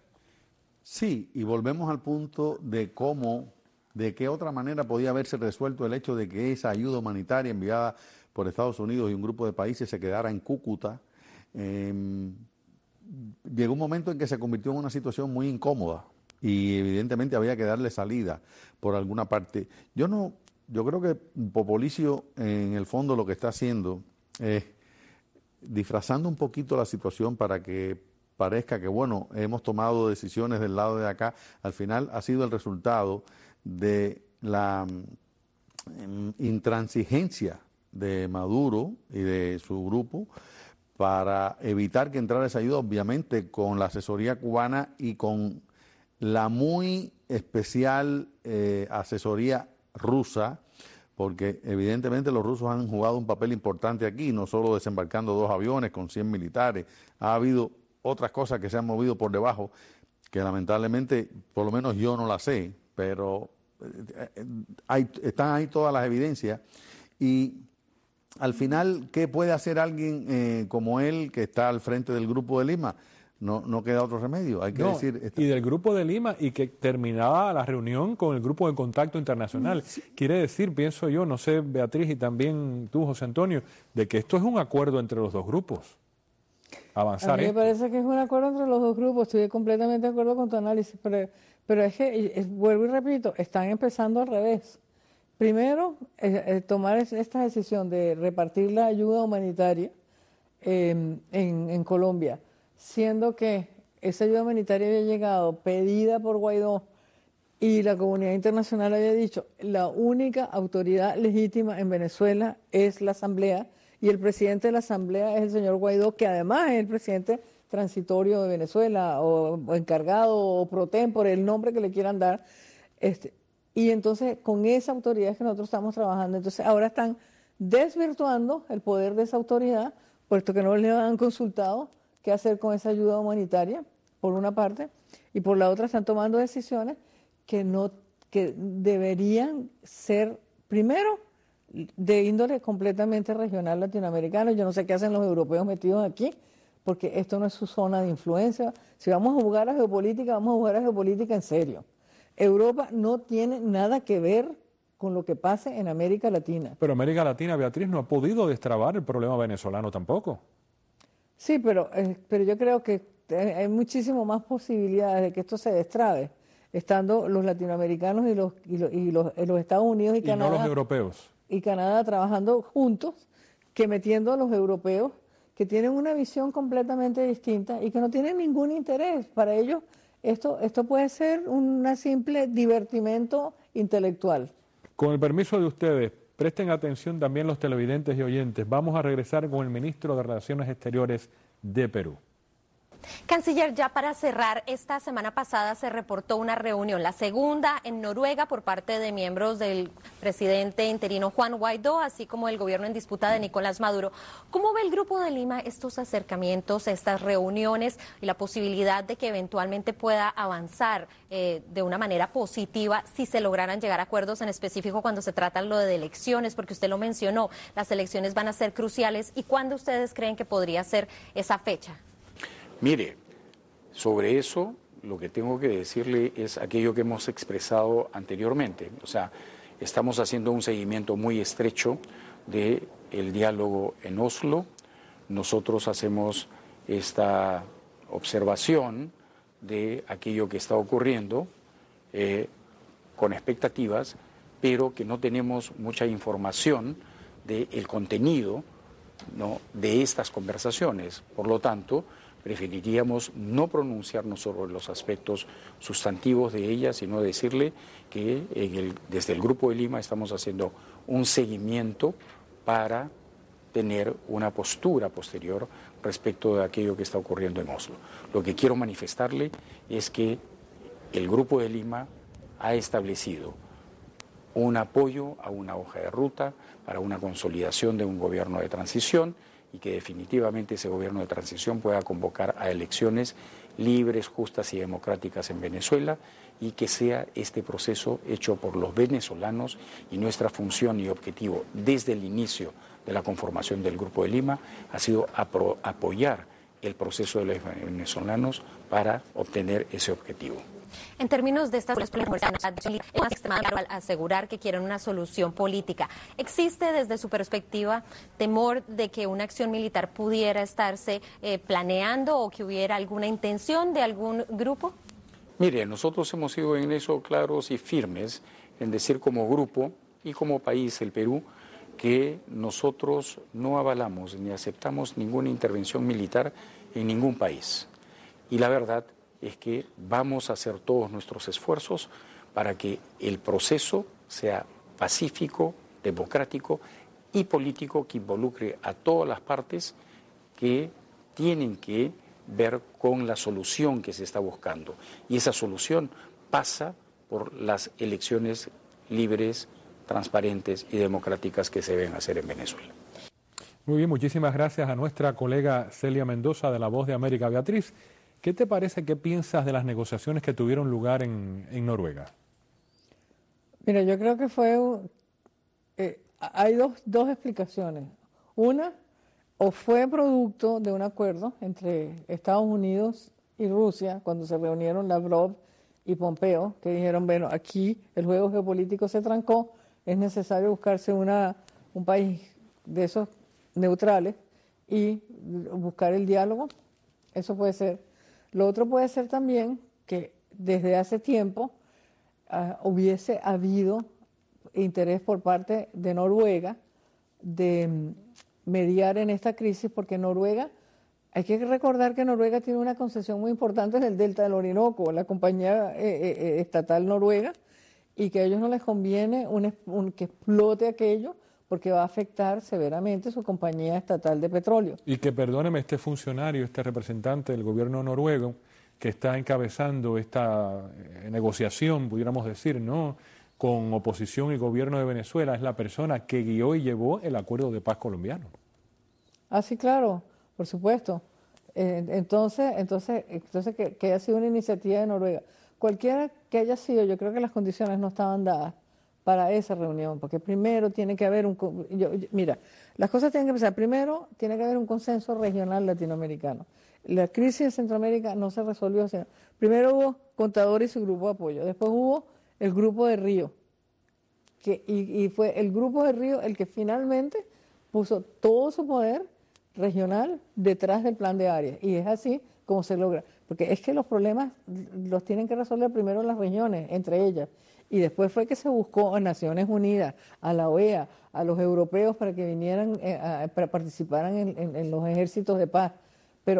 Sí, y volvemos al punto de cómo, de qué otra manera podía haberse resuelto el hecho de que esa ayuda humanitaria enviada por Estados Unidos y un grupo de países se quedara en Cúcuta. Eh, llegó un momento en que se convirtió en una situación muy incómoda y evidentemente había que darle salida por alguna parte. Yo no, yo creo que Popolicio en el fondo lo que está haciendo es disfrazando un poquito la situación para que parezca que, bueno, hemos tomado decisiones del lado de acá. Al final ha sido el resultado de la um, intransigencia de Maduro y de su grupo para evitar que entrara esa ayuda, obviamente con la asesoría cubana y con la muy especial eh, asesoría rusa, porque evidentemente los rusos han jugado un papel importante aquí, no solo desembarcando dos aviones con cien militares, ha habido otras cosas que se han movido por debajo, que lamentablemente, por lo menos yo no las sé, pero hay, están ahí todas las evidencias. Y al final, ¿qué puede hacer alguien eh, como él, que está al frente del Grupo de Lima? No, no queda otro remedio, hay que no, decir... Esta... Y del Grupo de Lima, y que terminaba la reunión con el Grupo de Contacto Internacional. Sí. Quiere decir, pienso yo, no sé, Beatriz, y también tú, José Antonio, de que esto es un acuerdo entre los dos grupos. Avanzar. A mí me esto. parece que es un acuerdo entre los dos grupos, estoy completamente de acuerdo con tu análisis, pero, pero es que, es, vuelvo y repito, están empezando al revés. Primero, eh, eh, tomar esta decisión de repartir la ayuda humanitaria eh, en, en Colombia, siendo que esa ayuda humanitaria había llegado pedida por Guaidó y la comunidad internacional había dicho, la única autoridad legítima en Venezuela es la Asamblea, y el presidente de la Asamblea es el señor Guaidó, que además es el presidente transitorio de Venezuela, o, o encargado, o pro tempore, el nombre que le quieran dar. Este, y entonces, con esa autoridad es que nosotros estamos trabajando. Entonces, ahora están desvirtuando el poder de esa autoridad, puesto que no le han consultado qué hacer con esa ayuda humanitaria, por una parte, y por la otra están tomando decisiones que, no, que deberían ser, primero, de índole completamente regional latinoamericano. Yo no sé qué hacen los europeos metidos aquí, porque esto no es su zona de influencia. Si vamos a jugar a geopolítica, vamos a jugar a geopolítica en serio. Europa no tiene nada que ver con lo que pase en América Latina. Pero América Latina, Beatriz, no ha podido destrabar el problema venezolano tampoco. Sí, pero, eh, pero yo creo que hay muchísimo más posibilidades de que esto se destrabe, estando los latinoamericanos y los, y los, y los, y los Estados Unidos y, y Canadá. Y no los europeos. Y Canadá trabajando juntos, que metiendo a los europeos, que tienen una visión completamente distinta y que no tienen ningún interés. Para ellos esto, esto puede ser un simple divertimento intelectual. Con el permiso de ustedes, presten atención también los televidentes y oyentes. Vamos a regresar con el ministro de Relaciones Exteriores de Perú. Canciller, ya para cerrar, esta semana pasada se reportó una reunión, la segunda en Noruega por parte de miembros del presidente interino Juan Guaidó, así como el gobierno en disputa de Nicolás Maduro. ¿Cómo ve el Grupo de Lima estos acercamientos, estas reuniones y la posibilidad de que eventualmente pueda avanzar eh, de una manera positiva si se lograran llegar a acuerdos, en específico cuando se trata lo de elecciones? Porque usted lo mencionó, las elecciones van a ser cruciales. ¿Y cuándo ustedes creen que podría ser esa fecha? Mire, sobre eso lo que tengo que decirle es aquello que hemos expresado anteriormente. O sea, estamos haciendo un seguimiento muy estrecho del diálogo en Oslo. Nosotros hacemos esta observación de aquello que está ocurriendo eh, con expectativas, pero que no tenemos mucha información del contenido, ¿no?, de estas conversaciones. Por lo tanto, preferiríamos no pronunciarnos sobre los aspectos sustantivos de ella, sino decirle que en el, desde el Grupo de Lima estamos haciendo un seguimiento para tener una postura posterior respecto de aquello que está ocurriendo en Oslo. Lo que quiero manifestarle es que el Grupo de Lima ha establecido un apoyo a una hoja de ruta para una consolidación de un gobierno de transición y que definitivamente ese gobierno de transición pueda convocar a elecciones libres, justas y democráticas en Venezuela, y que sea este proceso hecho por los venezolanos, y nuestra función y objetivo desde el inicio de la conformación del Grupo de Lima ha sido apro- apoyar el proceso de los venezolanos para obtener ese objetivo. En términos de estas al asegurar que quieren una solución política, ¿existe desde su perspectiva temor de que una acción militar pudiera estarse eh, planeando o que hubiera alguna intención de algún grupo? Mire, nosotros hemos sido en eso claros y firmes en decir como grupo y como país, el Perú, que nosotros no avalamos ni aceptamos ninguna intervención militar en ningún país. Y la verdad es que vamos a hacer todos nuestros esfuerzos para que el proceso sea pacífico, democrático y político, que involucre a todas las partes que tienen que ver con la solución que se está buscando. Y esa solución pasa por las elecciones libres, transparentes y democráticas que se deben hacer en Venezuela. Muy bien, muchísimas gracias a nuestra colega Celia Mendoza de La Voz de América. Beatriz, ¿qué te parece, qué piensas de las negociaciones que tuvieron lugar en, en Noruega? Mira, yo creo que fue, eh, hay dos, dos explicaciones. Una, o fue producto de un acuerdo entre Estados Unidos y Rusia, cuando se reunieron Lavrov y Pompeo, que dijeron, bueno, aquí el juego geopolítico se trancó, es necesario buscarse una, un país de esos neutrales y buscar el diálogo. Eso puede ser. Lo otro puede ser también que desde hace tiempo uh, hubiese habido interés por parte de Noruega de um, mediar en esta crisis, porque Noruega, hay que recordar que Noruega tiene una concesión muy importante en el delta del Orinoco, la compañía eh, eh, estatal noruega, y que a ellos no les conviene un, un, que explote aquello, porque va a afectar severamente su compañía estatal de petróleo. Y que, perdóneme, este funcionario, este representante del gobierno noruego que está encabezando esta eh, negociación, pudiéramos decir, ¿no?, con oposición y gobierno de Venezuela, es la persona que guió y llevó el acuerdo de paz colombiano. Ah, sí, claro, por supuesto. Eh, entonces, entonces, entonces que, que haya sido una iniciativa de Noruega. Cualquiera que haya sido, yo creo que las condiciones no estaban dadas para esa reunión, porque primero tiene que haber un... Yo, yo, mira, las cosas tienen que empezar. Primero, tiene que haber un consenso regional latinoamericano. La crisis de Centroamérica no se resolvió. Sino, primero hubo Contador y su grupo de apoyo. Después hubo el grupo de Río. Que, y, y fue el grupo de Río el que finalmente puso todo su poder regional detrás del plan de Arias. Y es así como se logra. Porque es que los problemas los tienen que resolver primero las regiones, entre ellas. Y después fue que se buscó a Naciones Unidas, a la O E A, a los europeos para que vinieran, eh, a, para participaran en, en, en los ejércitos de paz. Pero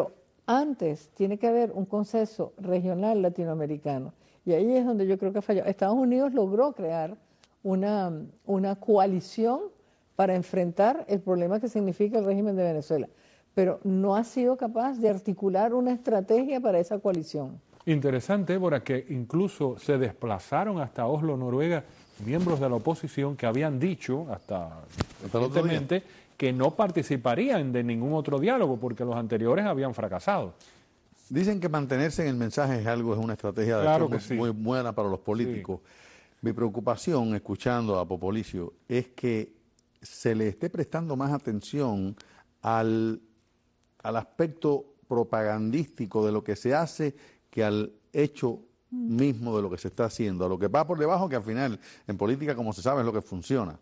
antes tiene que haber un consenso regional latinoamericano. Y ahí es donde yo creo que ha fallado. Estados Unidos logró crear una, una coalición para enfrentar el problema que significa el régimen de Venezuela, pero no ha sido capaz de articular una estrategia para esa coalición. Interesante, Ébora, que incluso se desplazaron hasta Oslo, Noruega, miembros de la oposición que habían dicho hasta recientemente que no participarían de ningún otro diálogo porque los anteriores habían fracasado. Dicen que mantenerse en el mensaje es algo, es una estrategia de Claro acción que sí. muy buena para los políticos. Sí. Mi preocupación, escuchando a Popolicio, es que se le esté prestando más atención al, al aspecto propagandístico de lo que se hace que al hecho mismo de lo que se está haciendo, a lo que va por debajo, que al final en política, como se sabe, es lo que funciona.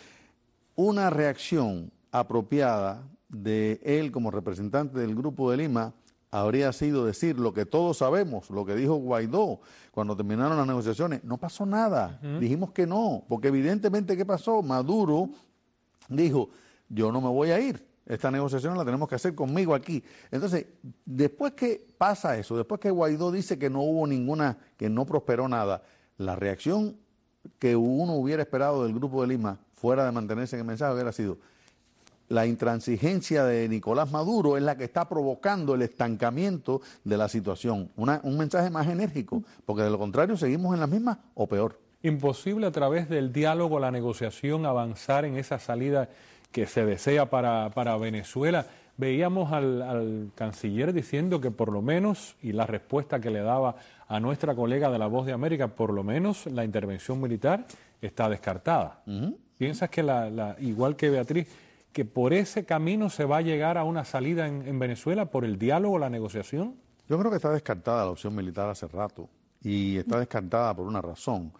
Una reacción apropiada de él como representante del Grupo de Lima habría sido decir lo que todos sabemos, lo que dijo Guaidó cuando terminaron las negociaciones. No pasó nada, uh-huh. Dijimos que no, porque evidentemente, ¿qué pasó? Maduro dijo, yo no me voy a ir, esta negociación la tenemos que hacer conmigo aquí. Entonces, después que pasa eso, después que Guaidó dice que no hubo ninguna, que no prosperó nada, la reacción que uno hubiera esperado del Grupo de Lima, fuera de mantenerse en el mensaje, hubiera sido la intransigencia de Nicolás Maduro es la que está provocando el estancamiento de la situación. Una, un mensaje más enérgico, porque de lo contrario seguimos en la misma o peor. Imposible a través del diálogo, la negociación, avanzar en esa salida que se desea para, para Venezuela. Veíamos al, al canciller diciendo que por lo menos, y la respuesta que le daba a nuestra colega de La Voz de América, por lo menos la intervención militar está descartada. Uh-huh. ¿Piensas que, la, la, igual que Beatriz, que por ese camino se va a llegar a una salida en, en Venezuela, por el diálogo, la negociación? Yo creo que está descartada la opción militar hace rato, y está descartada por una razón.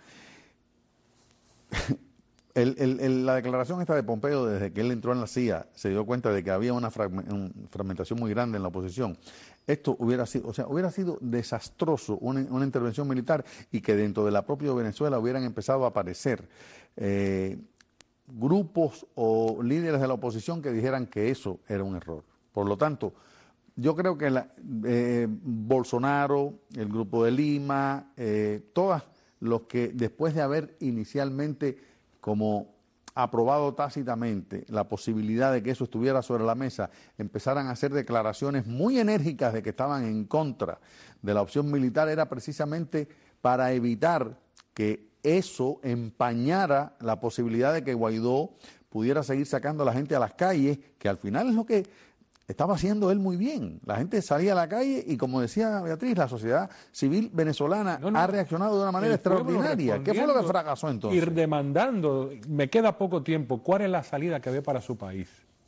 El, el, el, la declaración esta de Pompeo, desde que él entró en la C I A, se dio cuenta de que había una fragmentación muy grande en la oposición. Esto hubiera sido, o sea, hubiera sido desastroso una, una intervención militar y que dentro de la propia Venezuela hubieran empezado a aparecer eh, grupos o líderes de la oposición que dijeran que eso era un error. Por lo tanto, yo creo que la, eh, Bolsonaro, el Grupo de Lima, eh, todos los que después de haber inicialmente como aprobado tácitamente la posibilidad de que eso estuviera sobre la mesa, empezaran a hacer declaraciones muy enérgicas de que estaban en contra de la opción militar, era precisamente para evitar que eso empañara la posibilidad de que Guaidó pudiera seguir sacando a la gente a las calles, que al final es lo que estaba haciendo él muy bien. La gente salía a la calle y, como decía Beatriz, la sociedad civil venezolana no, no, ha reaccionado de una manera extraordinaria. ¿Qué fue lo que fracasó entonces? Ir demandando, me queda poco tiempo, ¿cuál es la salida que ve para su país?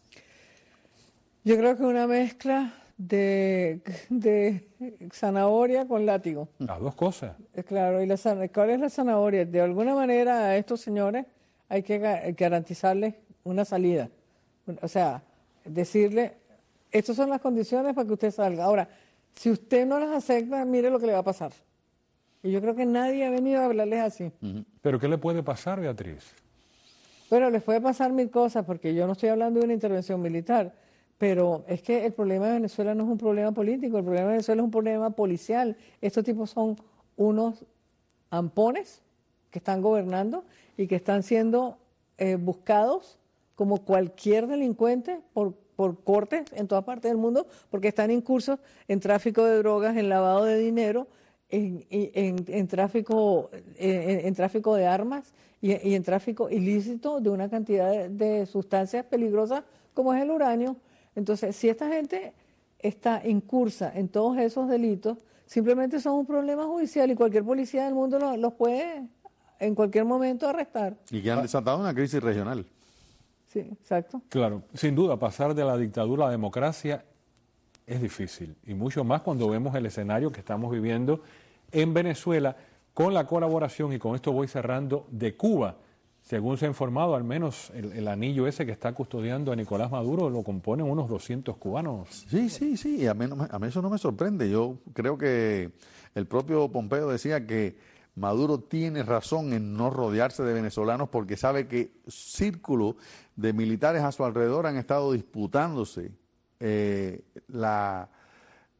Yo creo que una mezcla de, de zanahoria con látigo. Las dos cosas. Claro, y la, ¿cuál es la zanahoria? De alguna manera a estos señores hay que garantizarles una salida. O sea, decirle, estas son las condiciones para que usted salga. Ahora, si usted no las acepta, mire lo que le va a pasar. Y yo creo que nadie ha venido a hablarles así. Uh-huh. ¿Pero qué le puede pasar, Beatriz? Bueno, les puede pasar mil cosas, porque yo no estoy hablando de una intervención militar, pero es que el problema de Venezuela no es un problema político, el problema de Venezuela es un problema policial. Estos tipos son unos ampones que están gobernando y que están siendo eh, buscados como cualquier delincuente por por cortes en todas partes del mundo, porque están incursos en tráfico de drogas, en lavado de dinero, en, en, en, tráfico, en, en tráfico de armas y, y en tráfico ilícito de una cantidad de, de sustancias peligrosas como es el uranio. Entonces, si esta gente está incursa en todos esos delitos, simplemente son un problema judicial y cualquier policía del mundo los, los puede en cualquier momento arrestar. Y que han desatado una crisis regional. Sí, exacto. Claro, sin duda, pasar de la dictadura a la democracia es difícil, y mucho más cuando vemos el escenario que estamos viviendo en Venezuela, con la colaboración, y con esto voy cerrando, de Cuba. Según se ha informado, al menos el, el anillo ese que está custodiando a Nicolás Maduro lo componen unos doscientos cubanos. Sí, sí, sí, y a mí, no me, a mí eso no me sorprende. Yo creo que el propio Pompeo decía que Maduro tiene razón en no rodearse de venezolanos porque sabe que círculos de militares a su alrededor han estado disputándose eh, la,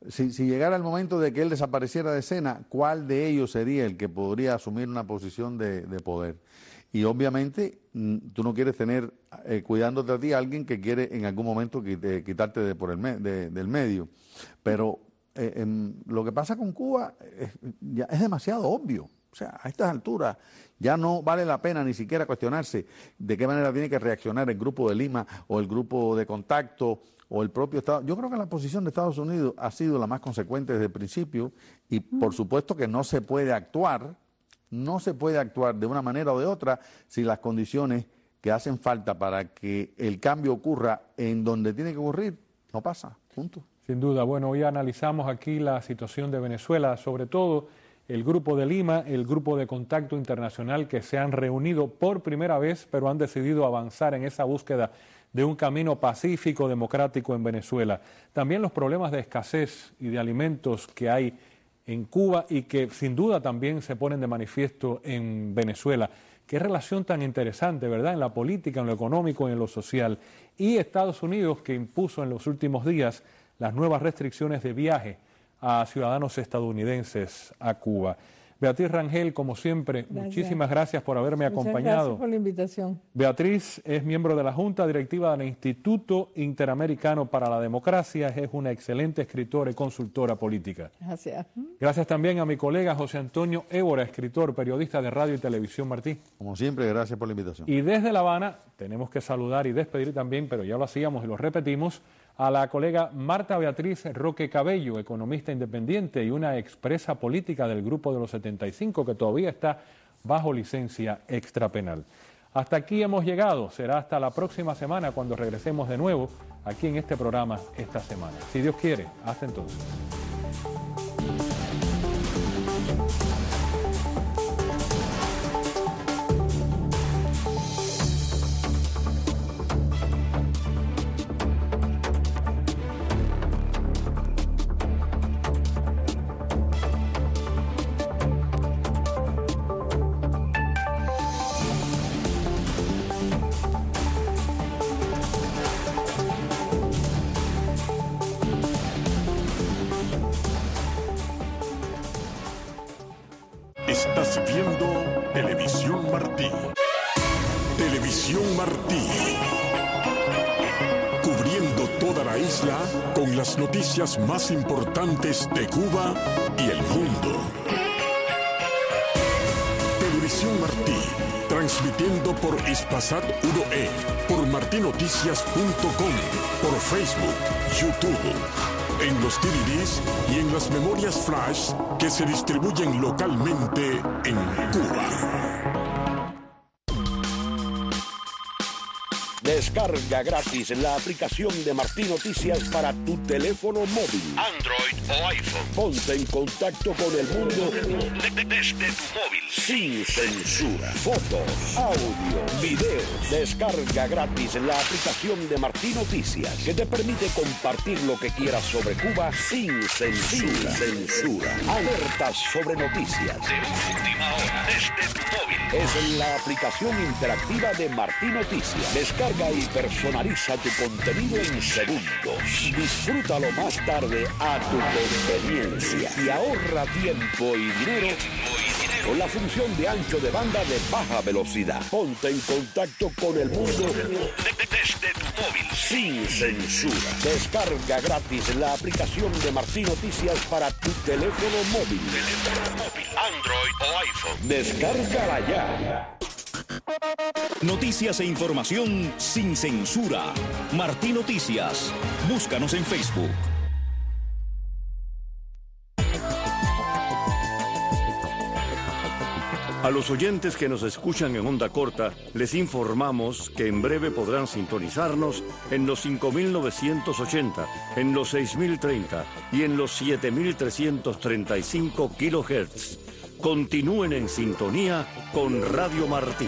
si, si llegara el momento de que él desapareciera de escena, ¿cuál de ellos sería el que podría asumir una posición de, de poder? Y obviamente tú no quieres tener eh, cuidándote a ti a alguien que quiere en algún momento quit- quitarte de por el me- de, del medio. Pero eh, en, lo que pasa con Cuba es, ya es demasiado obvio. O sea, a estas alturas ya no vale la pena ni siquiera cuestionarse de qué manera tiene que reaccionar el Grupo de Lima o el Grupo de Contacto o el propio Estado. Yo creo que la posición de Estados Unidos ha sido la más consecuente desde el principio y por supuesto que no se puede actuar, no se puede actuar de una manera o de otra si las condiciones que hacen falta para que el cambio ocurra en donde tiene que ocurrir no pasa, punto. Sin duda. Bueno, hoy analizamos aquí la situación de Venezuela, sobre todo el Grupo de Lima, el Grupo de Contacto Internacional, que se han reunido por primera vez, pero han decidido avanzar en esa búsqueda de un camino pacífico, democrático en Venezuela. También los problemas de escasez y de alimentos que hay en Cuba y que sin duda también se ponen de manifiesto en Venezuela. Qué relación tan interesante, ¿verdad?, en la política, en lo económico y en lo social. Y Estados Unidos, que impuso en los últimos días las nuevas restricciones de viaje a ciudadanos estadounidenses a Cuba. Beatriz Rangel, como siempre, Gracias. muchísimas gracias por haberme Muchas acompañado. gracias por la invitación. Beatriz es miembro de la Junta Directiva del Instituto Interamericano para la Democracia, es una excelente escritora y consultora política. Gracias. Gracias también a mi colega José Antonio Évora, escritor, periodista de radio y televisión, Martí. Como siempre, gracias por la invitación. Y desde La Habana tenemos que saludar y despedir también, pero ya lo hacíamos y lo repetimos, a la colega Marta Beatriz Roque Cabello, economista independiente y una expresa política del Grupo de los setenta y cinco, que todavía está bajo licencia extrapenal. Hasta aquí hemos llegado. Será hasta la próxima semana cuando regresemos de nuevo aquí en este programa esta semana. Si Dios quiere, hasta entonces. Estás viendo Televisión Martí. Televisión Martí. Cubriendo toda la isla con las noticias más importantes de Cuba y el mundo. Televisión Martí. Transmitiendo por Hispasat uno E, por martinoticias punto com, por Facebook, YouTube, en los D V Ds y en las memorias flash que se distribuyen localmente en Cuba. Descarga gratis la aplicación de Martí Noticias para tu teléfono móvil, Android o iPhone. Ponte en contacto con el mundo de- de- desde tu móvil. sin censura. Fotos, audio, videos. Descarga gratis la aplicación de Martí Noticias, que te permite compartir lo que quieras sobre Cuba sin censura. Sin censura. Alertas sobre noticias. De última hora, desde tu móvil. Es la aplicación interactiva de Martí Noticias. Descarga y personaliza tu contenido en segundos. Disfrútalo más tarde a tu conveniencia y ahorra tiempo y dinero con la función de ancho de banda de baja velocidad. Ponte en contacto con el mundo De- de- desde tu móvil. sin censura. Descarga gratis la aplicación de Martí Noticias para tu teléfono móvil. Teléfono móvil, Android o iPhone. Descárgala ya. Noticias e información sin censura. Martí Noticias. Búscanos en Facebook. A los oyentes que nos escuchan en onda corta, les informamos que en breve podrán sintonizarnos en los cinco mil novecientos ochenta, en los seis mil treinta y en los siete mil trescientos treinta y cinco kilohertz. Continúen en sintonía con Radio Martí.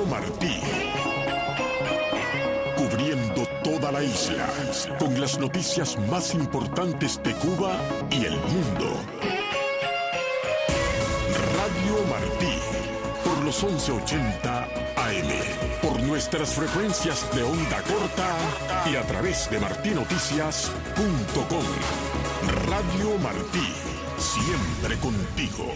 Martí. Cubriendo toda la isla, con las noticias más importantes de Cuba y el mundo. Radio Martí, por los once ochenta A M, por nuestras frecuencias de onda corta y a través de martí noticias punto com. Radio Martí, siempre contigo.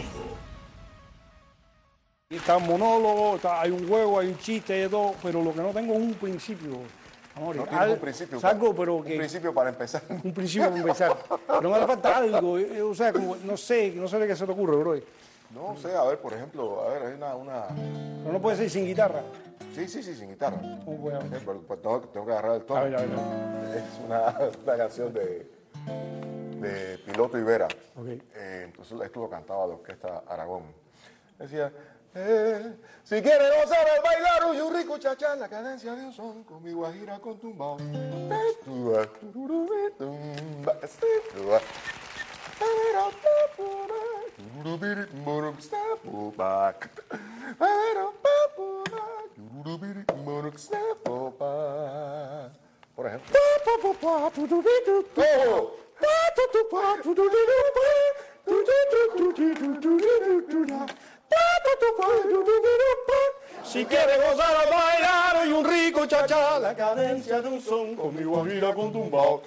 Está un monólogo, está, hay un juego, hay un chiste, hay todo, pero lo que no tengo es un principio. Amor, no al, un principio, salgo, pero un que, principio para empezar. Un principio para empezar. Pero me hace falta algo, o sea, como, no sé, no sé de qué se te ocurre, bro. No sé, a ver, por ejemplo, a ver, hay una... una... Pero no puede ser sin guitarra. Sí, sí, sí, sin guitarra. ¿Cómo puede haber? Sí, pero, pues, tengo, tengo que agarrar el tono. A ver, a ver, a ver. Es una, una canción de, de Piloto y Vera. Okay. Eh, entonces esto lo cantaba la orquesta Aragón. Decía... Eh, si quieres gozar al bailar y un rico chachán, la cadencia de un son con mi guajira con tumbao. Por ejemplo. Si quieres gozar al bailar y un rico chachá, la cadencia de un son con mi guajira con tumbao.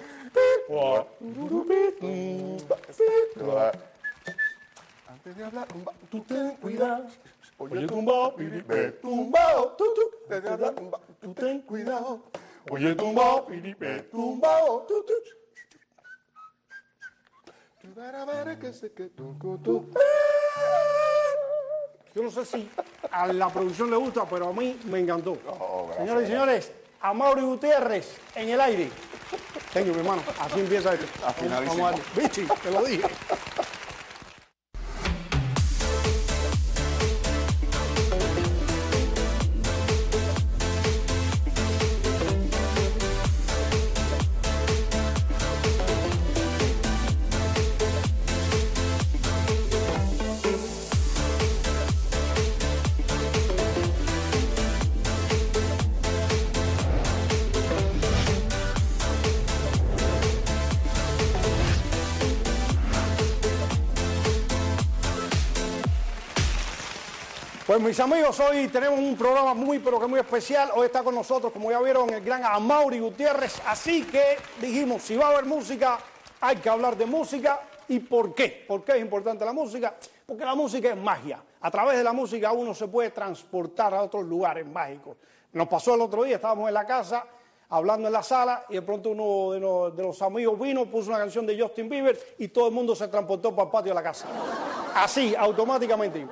Antes de hablar, tú ten cuidado. Oye, tumbao, piripe, tumbao, tú, tú. Antes de hablar, tú ten cuidado. Oye, tumbao, piripe, tumbao, tú, tú. Tú para ver que se que tú, tú. Yo no sé si a la producción le gusta, pero a mí me encantó. Oh, gracias, Señores y señores, Amaury Gutiérrez en el aire. Tengo, mi hermano, así empieza esto. A finalísimo. Vamos a darle. Bichi, te lo dije. Pues mis amigos, hoy tenemos un programa muy pero que muy especial. Hoy está con nosotros, como ya vieron, el gran Amaury Gutiérrez. Así que dijimos, si va a haber música, hay que hablar de música. ¿Y por qué? ¿Por qué es importante la música? Porque la música es magia. A través de la música uno se puede transportar a otros lugares mágicos. Nos pasó el otro día, estábamos en la casa, hablando en la sala, y de pronto uno de los, de los amigos vino, puso una canción de Justin Bieber y todo el mundo se transportó para el patio de la casa. Así, automáticamente.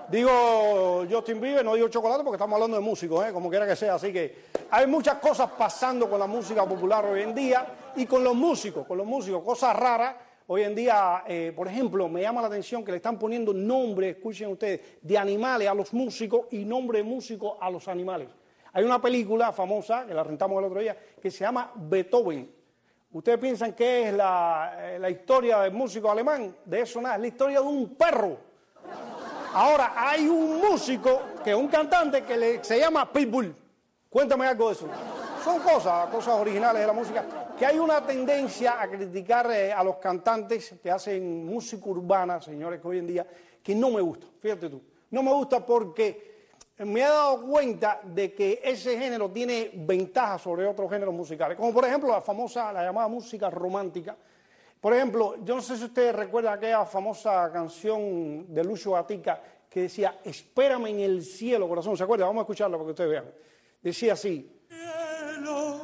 Digo Justin Bieber, no digo chocolate porque estamos hablando de músicos, ¿eh? Como quiera que sea. Así que hay muchas cosas pasando con la música popular hoy en día y con los músicos, con los músicos, cosas raras. Hoy en día, eh, por ejemplo, me llama la atención que le están poniendo nombre, escuchen ustedes, de animales a los músicos y nombre de músicos a los animales. Hay una película famosa, que la rentamos el otro día, que se llama Beethoven. ¿Ustedes piensan que es la, eh, la historia del músico alemán? De eso nada, es la historia de un perro. Ahora, hay un músico, que es un cantante, que le, se llama Pitbull. Cuéntame algo de eso. Son cosas, cosas originales de la música, que hay una tendencia a criticar eh, a los cantantes que hacen música urbana, señores, que hoy en día, que no me gusta. Fíjate tú, no me gusta porque me he dado cuenta de que ese género tiene ventajas sobre otros géneros musicales, como por ejemplo la famosa, la llamada música romántica. Por ejemplo, yo no sé si ustedes recuerdan aquella famosa canción de Lucio Gatica que decía, espérame en el cielo, corazón. ¿Se acuerdan? Vamos a escucharla para que ustedes vean. Decía así. Cielo,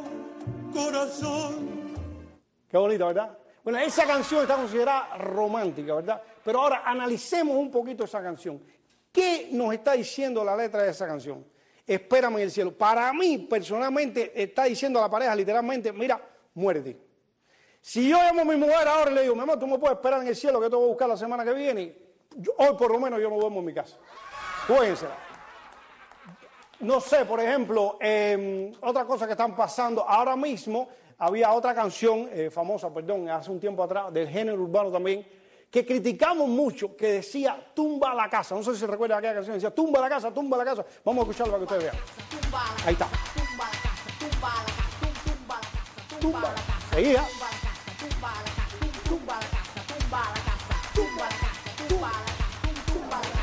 corazón. Qué bonita, ¿verdad? Bueno, esa canción está considerada romántica, ¿verdad? Pero ahora analicemos un poquito esa canción. ¿Qué nos está diciendo la letra de esa canción? Espérame en el cielo. Para mí, personalmente, está diciendo a la pareja literalmente, mira, muérete. Si yo llamo a mi mujer ahora y le digo, mi amor, tú me puedes esperar en el cielo que te voy a buscar la semana que viene, yo, hoy por lo menos yo no duermo en mi casa. Juéguensela. No sé, por ejemplo, eh, otra cosa que están pasando, ahora mismo había otra canción eh, famosa, perdón, hace un tiempo atrás, del género urbano también, que criticamos mucho, que decía tumba la casa. No sé si se recuerda aquella canción, decía tumba la casa, tumba la casa. Vamos a escucharla para que ustedes vean. Ahí está. Tumba la casa, tumba la casa, tumba la casa, tumba la casa. Seguía. Tumba la casa, tumba la casa, tumba la casa, tumba la casa, tumba la casa, tumba la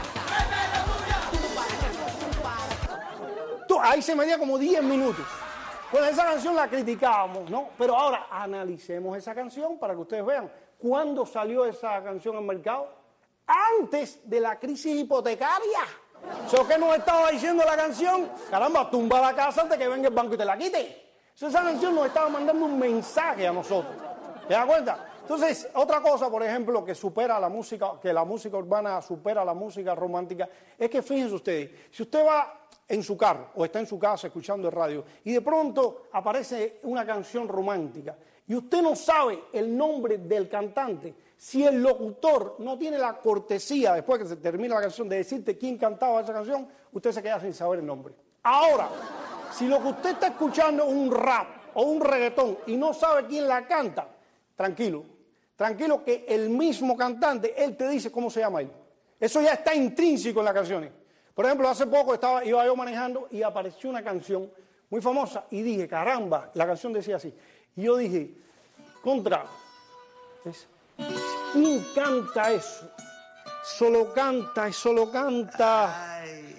casa. Tú, ahí se medía como diez minutos. Pues esa canción la criticábamos, ¿no? Pero ahora analicemos esa canción para que ustedes vean cuándo salió esa canción al mercado. Antes de la crisis hipotecaria. ¿Eso qué nos estaba diciendo la canción? Caramba, tumba la casa antes que venga el banco y te la quite. Eso, esa canción nos estaba mandando un mensaje a nosotros. ¿Te das cuenta? Entonces, otra cosa, por ejemplo, que supera la música, que la música urbana supera la música romántica, es que fíjense ustedes, si usted va en su carro o está en su casa escuchando el radio y de pronto aparece una canción romántica y usted no sabe el nombre del cantante, si el locutor no tiene la cortesía después que se termina la canción de decirte quién cantaba esa canción, usted se queda sin saber el nombre. Ahora, si lo que usted está escuchando es un rap o un reggaetón y no sabe quién la canta, tranquilo, tranquilo que el mismo cantante, él te dice cómo se llama él. Eso ya está intrínseco en las canciones. Por ejemplo, hace poco estaba, iba yo manejando y apareció una canción muy famosa y dije, caramba, la canción decía así. Y yo dije, contra, es, ¿quién canta eso? Solo canta y solo canta.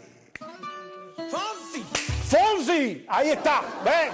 Fonsi. Fonsi, ahí está, ¿ves?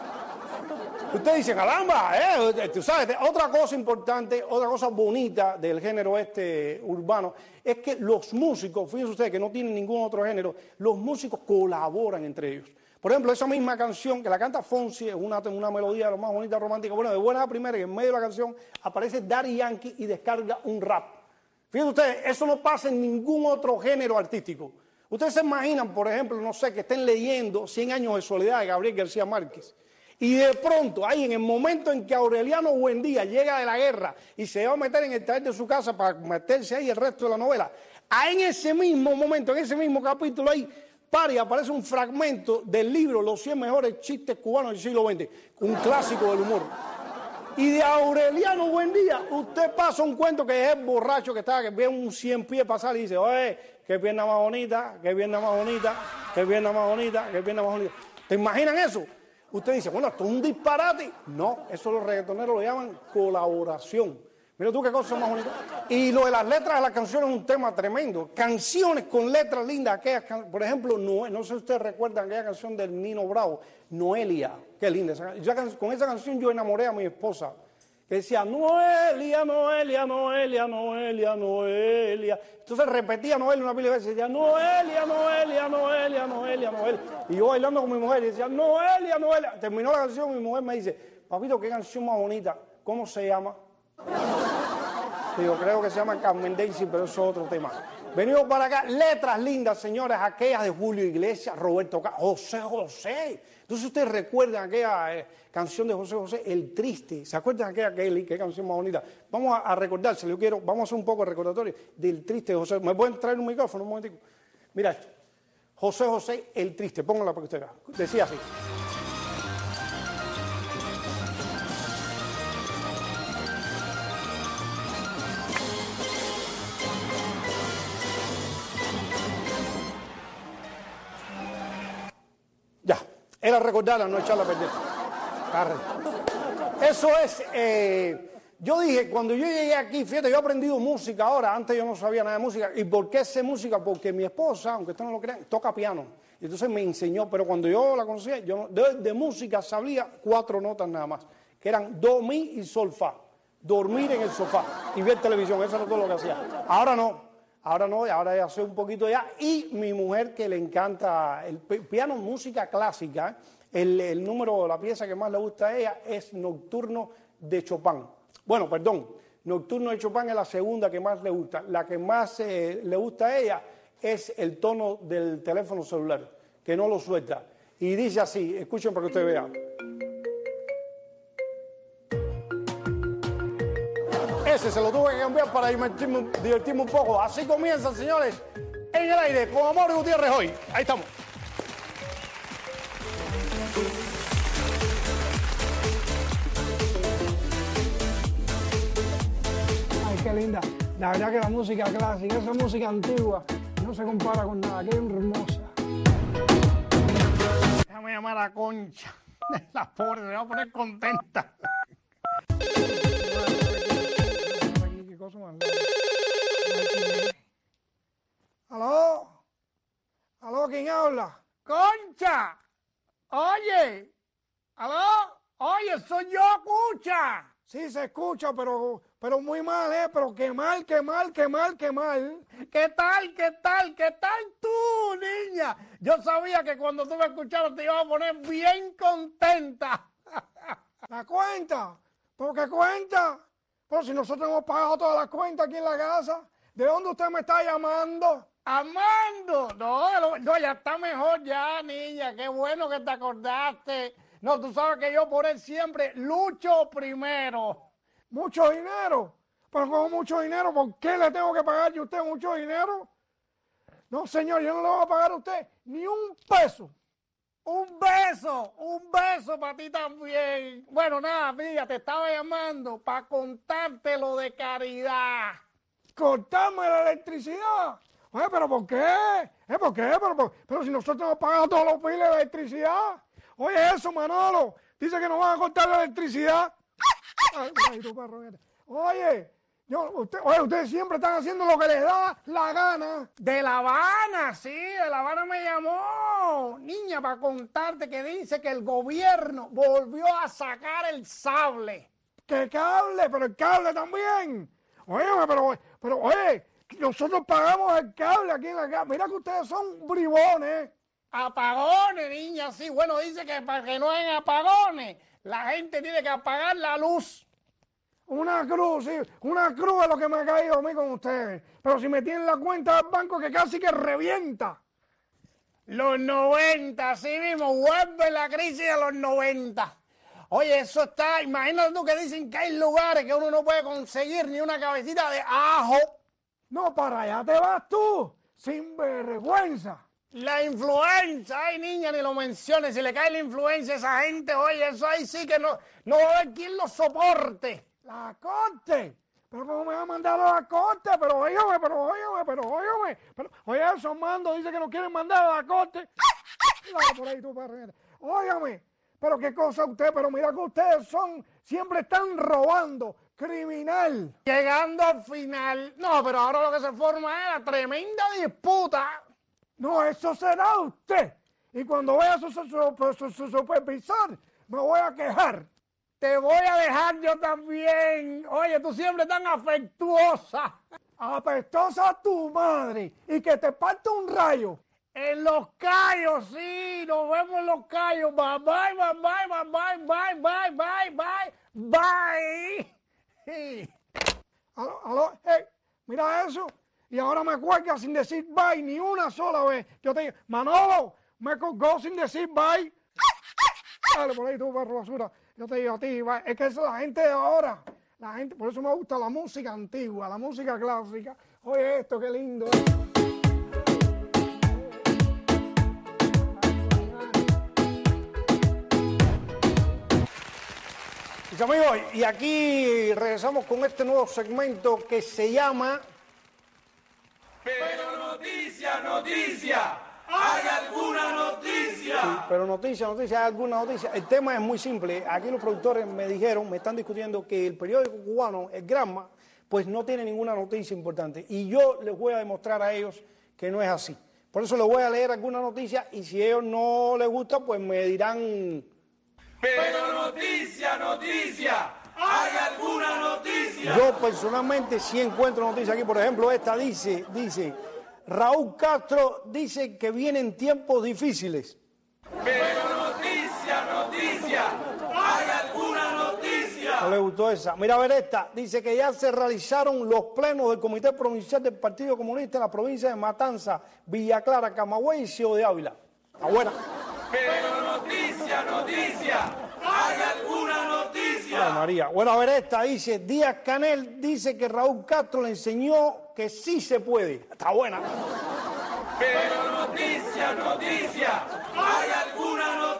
Usted dice, caramba, ¿eh? Tú sabes, otra cosa importante, otra cosa bonita del género este urbano, es que los músicos, fíjense ustedes que no tienen ningún otro género, los músicos colaboran entre ellos. Por ejemplo, esa misma canción que la canta Fonsi, es una, una melodía de lo más bonita romántica, bueno, de buena a primera, y en medio de la canción aparece Daddy Yankee y descarga un rap. Fíjense ustedes, eso no pasa en ningún otro género artístico. Ustedes se imaginan, por ejemplo, no sé, que estén leyendo Cien años de soledad de Gabriel García Márquez. Y de pronto, ahí en el momento en que Aureliano Buendía llega de la guerra y se va a meter en el taller de su casa para meterse ahí el resto de la novela, ahí en ese mismo momento, en ese mismo capítulo ahí, para y aparece un fragmento del libro Los cien mejores chistes cubanos del siglo veinte, un clásico del humor. Y de Aureliano Buendía, usted pasa un cuento que es el borracho que está, que ve un cien pies pasar y dice, oye, qué pierna más bonita, qué pierna más bonita, qué pierna más bonita, qué pierna más bonita. ¿Te imaginan eso? Usted dice, bueno, esto es un disparate. No, eso los reggaetoneros lo llaman colaboración. Mira tú qué cosa más bonita. Y lo de las letras de las canciones es un tema tremendo. Canciones con letras lindas. Aquellas, por ejemplo, no, no sé si ustedes recuerdan aquella canción del Nino Bravo, Noelia. Qué linda esa canción. Con esa canción yo enamoré a mi esposa. Que decía, Noelia, Noelia, Noelia, Noelia, Noelia. Entonces repetía Noelia una pila de veces y decía, Noelia, Noelia, Noelia, Noelia, Noelia. Y yo bailando con mi mujer y decía, Noelia, Noelia. Terminó la canción y mi mujer me dice, papito, qué canción más bonita. ¿Cómo se llama? Digo, creo que se llama Carmen Daisy, pero eso es otro tema. Venimos para acá, letras lindas, señores, aquellas de Julio Iglesias, Roberto Carlos, José José. Entonces ustedes recuerdan aquella eh, canción de José José, El Triste. ¿Se acuerdan de aquella Kelly? Qué canción más bonita. Vamos a, a recordárselo, yo quiero, vamos a hacer un poco de recordatorio del Triste de José. ¿Me pueden traer un micrófono un momentico? Mira esto. José José, El Triste. Pónganla para que usted vea. Decía así. Ya, era recordarla, no echarla a perder. Eso es, eh, yo dije, cuando yo llegué aquí, fíjate, yo he aprendido música ahora, antes yo no sabía nada de música. ¿Y por qué sé música? Porque mi esposa, aunque ustedes no lo crean, toca piano. Entonces me enseñó, pero cuando yo la conocía, yo de, de música sabía cuatro notas nada más, que eran do, mi y sol, fa. Dormir en el sofá y ver televisión, eso era todo lo que hacía. Ahora no. Ahora no, ahora ya sé un poquito ya. Y mi mujer que le encanta el piano, música clásica, el, el número, la pieza que más le gusta a ella es Nocturno de Chopin. Bueno, perdón, Nocturno de Chopin es la segunda que más le gusta. La que más eh, le gusta a ella es el tono del teléfono celular, que no lo suelta. Y dice así, escuchen para que ustedes vean. Ese se lo tuve que cambiar para divertirme, divertirme un poco. Así comienzan, señores, en el aire con Amaury Gutiérrez hoy. Ahí estamos. Ay, qué linda. La verdad que la música clásica, esa música antigua, no se compara con nada, qué hermosa. Déjame llamar a Concha. La pobre se va a poner contenta. ¿Aló? ¿Aló? ¿Quién habla? ¡Concha! Oye. ¿Aló? Oye, soy yo, escucha. Sí, se escucha, pero, pero muy mal, ¿eh? Pero qué mal, qué mal, qué mal, qué mal. ¿Qué tal, qué tal, qué tal tú, niña? Yo sabía que cuando tú me escuchabas te ibas a poner bien contenta. ¿La cuenta? ¿Por qué cuenta? Pero si nosotros hemos pagado todas las cuentas aquí en la casa, ¿de dónde usted me está llamando? ¡Amando! No, no, ya está mejor ya, niña. Qué bueno que te acordaste. No, tú sabes que yo por él siempre lucho primero. ¿Mucho dinero? Pero con mucho dinero, ¿por qué le tengo que pagar yo a usted mucho dinero? No, señor, yo no le voy a pagar a usted ni un peso. Un beso, un beso para ti también. Bueno, nada, mira, te estaba llamando para contarte lo de caridad. ¿Cortarme la electricidad? Oye, ¿pero por qué? ¿Eh, ¿Por qué? Pero, pero, pero si nosotros hemos pagado todos los biles de electricidad. Oye, eso, Manolo. Dice que nos van a cortar la electricidad. Ay, ay, tu perro. Oye, yo, usted, oye, ustedes siempre están haciendo lo que les da la gana. De La Habana, sí, de La Habana me llamó. Niña, para contarte que dice que el gobierno volvió a sacar el sable. ¿Qué cable? Pero el cable también. Oye, pero, pero, oye, nosotros pagamos el cable aquí en la casa. Mira que ustedes son bribones. Apagones, niña, sí. Bueno, dice que para que no haya apagones, la gente tiene que apagar la luz. Una cruz, sí. Una cruz es lo que me ha caído a mí con ustedes. Pero si me tienen la cuenta del banco que casi que revienta. Los noventa, así mismo. Vuelve la crisis de los noventa. Oye, eso está... Imagínate tú que dicen que hay lugares que uno no puede conseguir ni una cabecita de ajo. No, para allá te vas tú. Sin vergüenza. La influenza, ay niña, ni lo menciones, si le cae la influenza a esa gente, oye, eso ahí sí que no, no va a haber quien lo soporte. ¿La corte? ¿Pero cómo me va a mandar a la corte? Pero óigame, pero óigame, pero óigame. Pero, oye, eso mando, dice que nos quieren mandar a la corte. Dale por ahí tú, perro. Óigame, pero qué cosa usted, pero mira que ustedes son, siempre están robando. Criminal. Llegando al final, no, pero ahora lo que se forma es la tremenda disputa. No, eso será usted. Y cuando vea a su, su, su, su supervisor, me voy a quejar. Te voy a dejar yo también. Oye, tú siempre tan afectuosa. Apestosa tu madre. Y que te parte un rayo. En Los Cayos, sí. Nos vemos en Los Cayos. Bye, bye, bye, bye, bye, bye, bye, bye, bye, bye. Bye. Aló, aló, hey, mira eso. Y ahora me cuelga sin decir bye ni una sola vez. Yo te digo, Manolo, me colgó sin decir bye. Dale por ahí tú, perro basura. Yo te digo a ti, bye. Es que eso es la gente de ahora. La gente, por eso me gusta la música antigua, la música clásica. Oye esto, qué lindo. ¿Eh? Mis amigos, y aquí regresamos con este nuevo segmento que se llama... Pero noticia, noticia, ¿hay alguna noticia? Sí, pero noticia, noticia, ¿hay alguna noticia? El tema es muy simple. Aquí los productores me dijeron, me están discutiendo que el periódico cubano, el Granma, pues no tiene ninguna noticia importante. Y yo les voy a demostrar a ellos que no es así. Por eso les voy a leer alguna noticia y si a ellos no les gusta, pues me dirán... Pero noticia, noticia, ¿hay alguna noticia? Yo personalmente sí encuentro noticias aquí. Por ejemplo, esta dice, dice, Raúl Castro dice que vienen tiempos difíciles. Pero noticia, noticia, ¿hay alguna noticia? No le gustó esa. Mira a ver esta. Dice que ya se realizaron los plenos del Comité Provincial del Partido Comunista en la provincia de Matanza, Villa Clara, Camagüey y Ciudad de Ávila. Está buena. Pero noticia, noticia, ¿hay alguna noticia? Ay, María. Bueno, a ver esta. Dice, Díaz Canel dice que Raúl Castro le enseñó que sí se puede. Está buena. Pero noticia, noticia, ¿hay alguna noticia?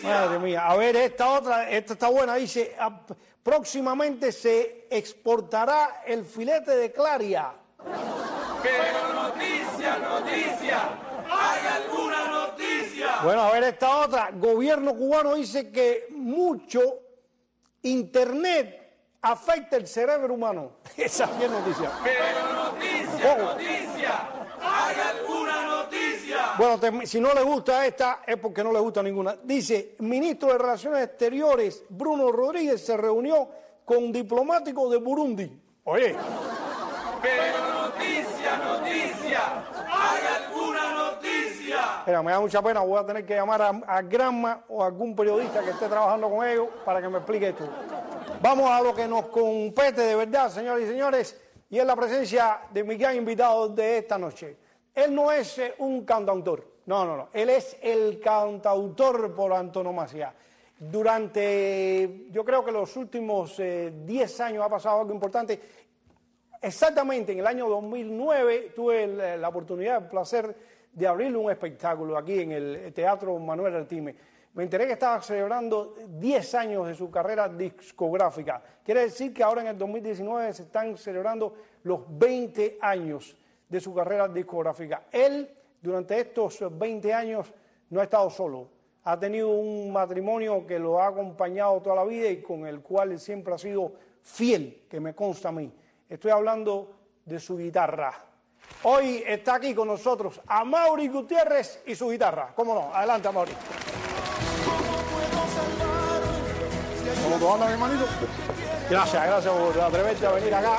Madre mía. A ver, esta otra, esta está buena. Dice, "A- próximamente se exportará el filete de Claria". Pero noticia, noticia, hay alguna noticia. Bueno, a ver esta otra. Gobierno cubano dice que mucho Internet afecta el cerebro humano. Esa es bien noticia. Pero noticia, Oh. noticia, hay alguna noticia. Bueno, te- si no le gusta esta, es porque no le gusta ninguna. Dice, ministro de Relaciones Exteriores, Bruno Rodríguez, se reunió con diplomáticos de Burundi. Oye, Pero noticia, noticia, hay alguna noticia. mira, me da mucha pena, voy a tener que llamar a, a Granma o a algún periodista que esté trabajando con ellos para que me explique esto. Vamos a lo que nos compete de verdad, señores y señores, y es la presencia de mi gran invitado de esta noche. Él no es eh, un cantautor, no, no, no, él es el cantautor por antonomasia. Durante, yo creo que los últimos diez años ha pasado algo importante. Exactamente en el año dos mil nueve tuve el- la oportunidad, el placer de abrirle un espectáculo aquí en el Teatro Manuel Artime. Me enteré que estaba celebrando diez años de su carrera discográfica. Quiere decir que ahora en el dos mil diecinueve se están celebrando los veinte años de su carrera discográfica. Él, durante estos veinte años, no ha estado solo. Ha tenido un matrimonio que lo ha acompañado toda la vida y con el cual él siempre ha sido fiel, que me consta a mí. Estoy hablando de su guitarra. Hoy está aquí con nosotros Amaury Gutiérrez y su guitarra. ¿Cómo no? Adelante, Amaury. ¿Cómo tú andas, mi hermanito? Gracias, gracias por atreverte a venir acá.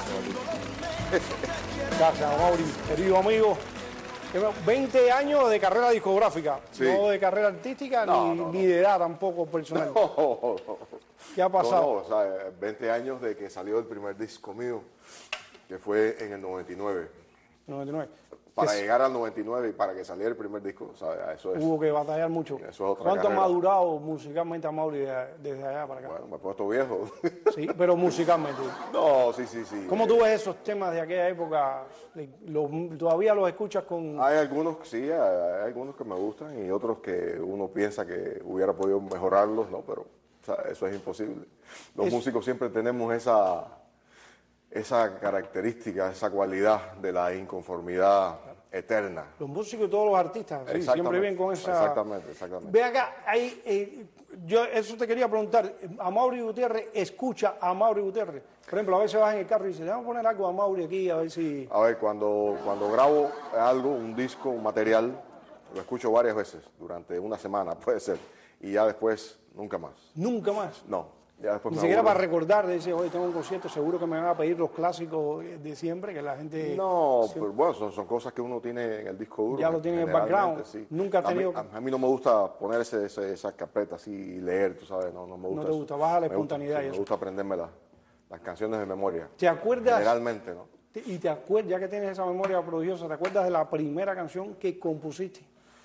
Gracias, Amaury, querido amigo. veinte años de carrera discográfica, Sí. no de carrera artística No, ni, no, no. ni de edad tampoco personal. ¿Qué ha pasado? No, no, o sea, veinte años de que salió el primer disco mío, que fue en el noventa y nueve. noventa y nueve. Para Que llegar al noventa y nueve y para que saliera el primer disco, o sea, eso es... hubo que batallar mucho. Eso es otra ¿Cuánto ha carrera. madurado musicalmente Amaury de- desde allá para acá? Bueno, me he puesto viejo. Sí, pero musicalmente. No, sí, sí, sí. ¿Cómo tú ves esos temas de aquella época? Los- ¿Todavía los escuchas con...? Hay algunos, sí, hay, hay algunos que me gustan y otros que uno piensa que hubiera podido mejorarlos, ¿no? Pero o sea, eso es imposible. Los Es- músicos siempre tenemos esa, esa característica, esa cualidad de la inconformidad eterna. Los músicos y todos los artistas, sí, siempre Exactamente, vienen con esa... Exactamente, exactamente. Ve acá, ahí, eh, yo eso te quería preguntar. Amaury Gutiérrez escucha a Amaury Gutiérrez. Por ejemplo, a veces vas en el carro y dices, vamos a poner algo a Amaury aquí, a ver si... A ver, cuando, cuando grabo algo, un disco, un material, lo escucho varias veces, durante una semana, puede ser, y ya después, nunca más. Nunca más. No, ya después Ni me siquiera aburro. para recordar, de decir, hoy tengo un concierto, seguro que me van a pedir los clásicos de siempre, que la gente... No, siempre- pero bueno, son, son cosas que uno tiene en el disco duro. Ya lo tiene en el generalmente, background. sí. Nunca has a mí, tenido- a, a mí no me gusta poner ese, ese- esas carpetas así y leer, tú sabes, no, no me gusta. te eso. gusta, vas a la Me gusta, espontaneidad sí, y Me eso. gusta aprenderme las, las canciones de memoria. ¿Te acuerdas? Generalmente, ¿no? Y te acuerdas, ya que tienes esa memoria prodigiosa, ¿te acuerdas de la primera canción que compusiste?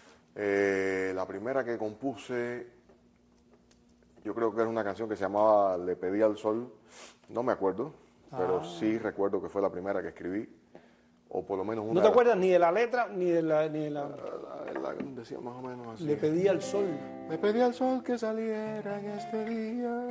Eh, la primera que compuse, yo creo que era una canción que se llamaba Le pedí al sol, no me acuerdo, pero Ah. sí recuerdo que fue la primera que escribí, o por lo menos una. ¿No te acuerdas ni de la letra ni de la... Ni de la... La, la- decía más o menos así. Le pedí al sol. Le pedí al sol que saliera en este día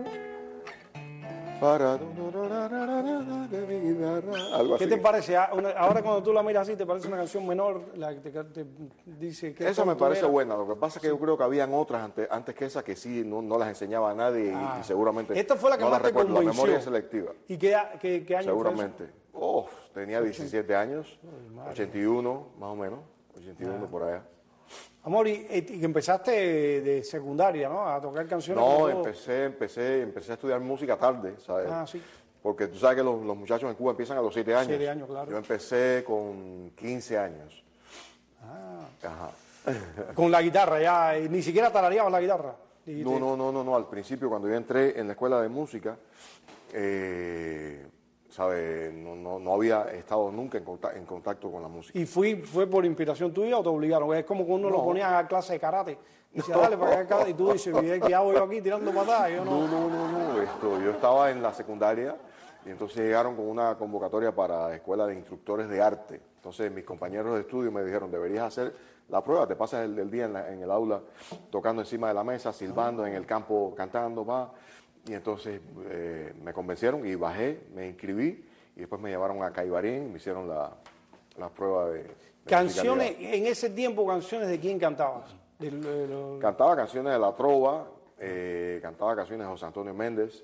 para de mi guitarra. Algo así. ¿Qué te parece? Ah, una- Ahora cuando tú la miras así, ¿te parece una canción menor? La que te, te dice que Esa me parece buena. Lo que pasa es que yo creo que habían otras antes, antes que esa que sí no, no las enseñaba a nadie y- Ah. y, seguramente Esta fue la que no más las te recuerdo. La convenció. memoria es selectiva. ¿Y qué, qué, qué año fue eso? Seguramente. Oh, tenía diecisiete años, ochenta y uno más o menos, ochenta y uno Ah. por allá. Amor, y, y que empezaste de, de secundaria, ¿no? A tocar canciones. No, como todo. empecé, empecé, empecé a estudiar música tarde, ¿sabes? Ah, sí. Porque tú sabes que los, los muchachos en Cuba empiezan a los siete años. Siete años, claro. Yo empecé con quince años. Ah. Ajá. Con la guitarra, ya, y ni siquiera tarareabas la guitarra. Dijiste, No, no, no, no, no. Al principio, cuando yo entré en la escuela de música, eh, ¿sabes? No, no, no había estado nunca en contacto, en contacto con la música. ¿Y fui, fue por inspiración tuya o te obligaron? Es como cuando uno lo No. ponía a clase de karate. Dice, dale para acá, y tú dices, "Mira, ¿qué hago yo aquí tirando patadas?" Yo no. No, no, no, no. Esto, yo estaba en la secundaria Y entonces llegaron con una convocatoria para escuela de instructores de arte. Entonces mis compañeros de estudio me dijeron, deberías hacer la prueba, te pasas el, el día en, la, en el aula tocando encima de la mesa, silbando, en el campo cantando, va. Y entonces eh, me convencieron y bajé, me inscribí y después me llevaron a Caibarín y me hicieron la, la prueba de, de Canciones, musicalidad. en ese tiempo, canciones de quién cantabas? De, de, de, Cantaba canciones de La Trova, eh, cantaba canciones de José Antonio Méndez.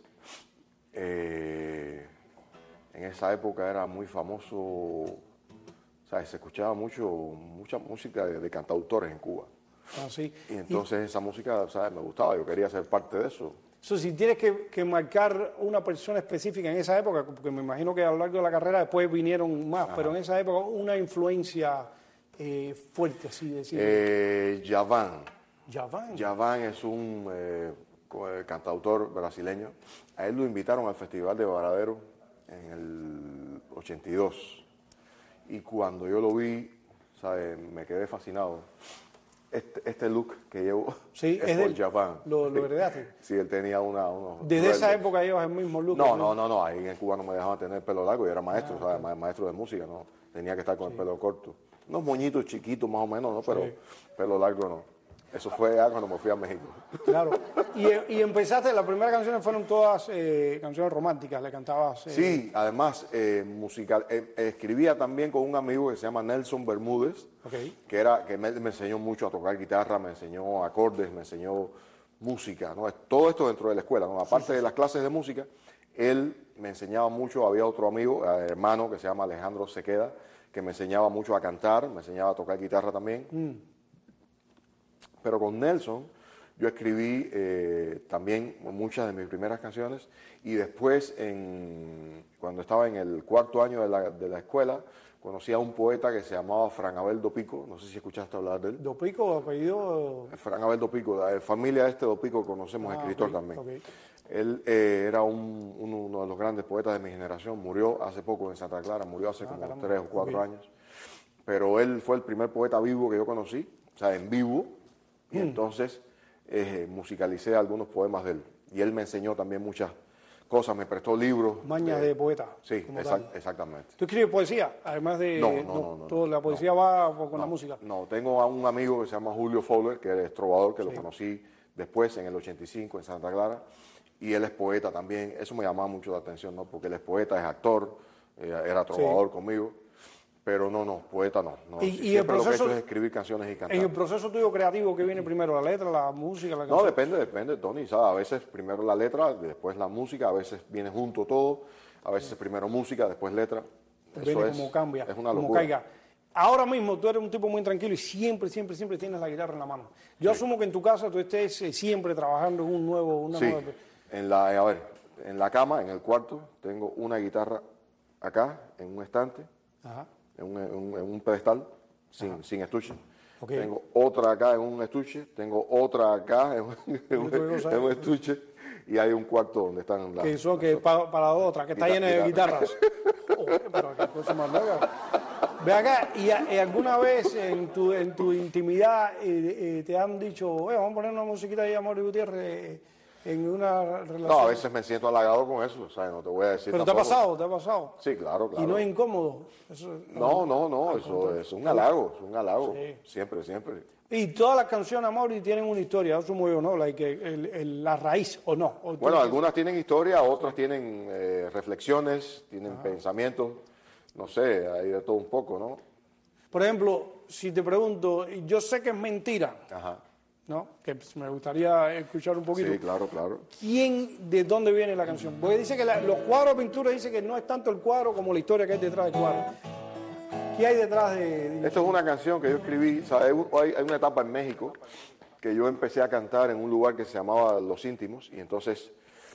Eh, en esa época era muy famoso, o sea, se escuchaba mucho, mucha música de, de cantautores en Cuba. Ah, sí. Y entonces y, esa música, ¿sabes? Me gustaba, yo quería ser parte de eso. Eso, si tienes que, que marcar una persona específica en esa época, porque me imagino que a lo largo de la carrera después vinieron más, Ajá. pero en esa época una influencia eh, fuerte, así decirlo. Eh, Yavan. Yavan. Yavan es un eh, cantautor brasileño. A él lo invitaron al Festival de Varadero en el ochenta y dos. Y cuando yo lo vi, ¿sabes? Me quedé fascinado. Este, este look que llevo sí, es, es por Yavan. Lo, lo heredaste. Sí, él tenía una, unos... ¿Desde duelos. Esa época llevas el mismo look? No, no, no, no. Ahí en Cuba no me dejaban tener pelo largo. Yo era maestro, ah, ¿sabes? Maestro de música, ¿no? Tenía que estar con sí. el pelo corto. Unos moñitos chiquitos más o menos, ¿no? Pero sí. pelo largo no. Eso fue ya cuando me fui a México. Claro. Y, y empezaste, las primeras canciones fueron todas eh, canciones románticas, le cantabas... Eh... Sí, además, eh, musical. Eh, escribía también con un amigo que se llama Nelson Bermúdez, okay. que, era, que me, me enseñó mucho a tocar guitarra, me enseñó acordes, me enseñó música, ¿no? Todo esto dentro de la escuela, ¿no? Aparte sí, sí, de las clases de música, él me enseñaba mucho, había otro amigo, eh, hermano, que se llama Alejandro Sequeda, que me enseñaba mucho a cantar, me enseñaba a tocar guitarra también. Mm. Pero con Nelson yo escribí eh, también muchas de mis primeras canciones y después, en, cuando estaba en el cuarto año de la, de la escuela, conocí a un poeta que se llamaba Fran Abel Dopico, no sé si escuchaste hablar de él. ¿Dopico, apellido? Fran Abel Dopico, la familia de este Dopico conocemos, ah, escritor okay, también. Okay. Él eh, era un, uno de los grandes poetas de mi generación, murió hace poco en Santa Clara, murió hace ah, como caramba. tres o cuatro okay. años, pero él fue el primer poeta vivo que yo conocí, o sea, en vivo. Y entonces eh, musicalicé algunos poemas de él. Y él me enseñó también muchas cosas, me prestó libros. Mañas de, de poeta. Sí, exact, exactamente. ¿Tú escribes poesía? Además de... No, no, no. no, todo, no ¿La poesía no, va con no, la música? No, tengo a un amigo que se llama Julio Fowler, que es trovador, que sí. lo conocí después, en el ochenta y cinco, en Santa Clara. Y él es poeta también. Eso me llamaba mucho la atención, ¿no? Porque él es poeta, es actor, eh, era trovador sí. conmigo. Pero no, no, poeta no. no. ¿Y, sí, y el proceso, lo que he hecho es escribir canciones y cantar. En el proceso tuyo creativo, ¿qué viene primero? ¿La letra, la música, la canción? No, depende, depende, Tony. ¿Sabes? A veces primero la letra, después la música, a veces viene junto todo, a veces sí. primero música, después letra. Eso viene es, como cambia, es una como locura. Caiga. Ahora mismo tú eres un tipo muy tranquilo y siempre, siempre, siempre tienes la guitarra en la mano. Yo sí. asumo que en tu casa tú estés eh, siempre trabajando en un nuevo... Una sí, nueva... en la, a ver, en la cama, en el cuarto, tengo una guitarra acá, en un estante. Ajá. En un, en, un, en un pedestal sin, sin estuche. Okay. Tengo otra acá en un estuche, tengo otra acá en un, en un, en un estuche y hay un cuarto donde están las... Que son que para, para otra, que está llena de guitarras. Oh, pero qué cosa más larga. Ve acá, y, y alguna vez en tu, en tu intimidad eh, eh, te han dicho, eh, vamos a poner una musiquita de Amaury Gutiérrez eh, en una relación. No, a veces me siento halagado con eso, o sea, no te voy a decir. Pero tampoco. te ha pasado, te ha pasado. Sí, claro, claro. Y no es incómodo. Eso, no, no, no, no eso, eso es un halago, es un halago. Sí. Siempre, siempre. Y todas las canciones, Amaury, tienen una historia, eso muy ¿no? Like, el, el, la raíz o no. O bueno, algunas tienen historia, otras tienen eh, reflexiones, tienen Ajá. pensamientos, no sé, hay de todo un poco, ¿no? Por ejemplo, si te pregunto, yo sé que es mentira. Ajá. ¿No? Que me gustaría escuchar un poquito. Sí, claro, claro. ¿Quién, de dónde viene la canción? Porque dice que la, los cuadros de pintura dice que no es tanto el cuadro como la historia que hay detrás del cuadro. ¿Qué hay detrás de...? de... Esto es una canción que yo escribí, ¿sabes? Hay, hay una etapa en México que yo empecé a cantar en un lugar que se llamaba Los Íntimos y entonces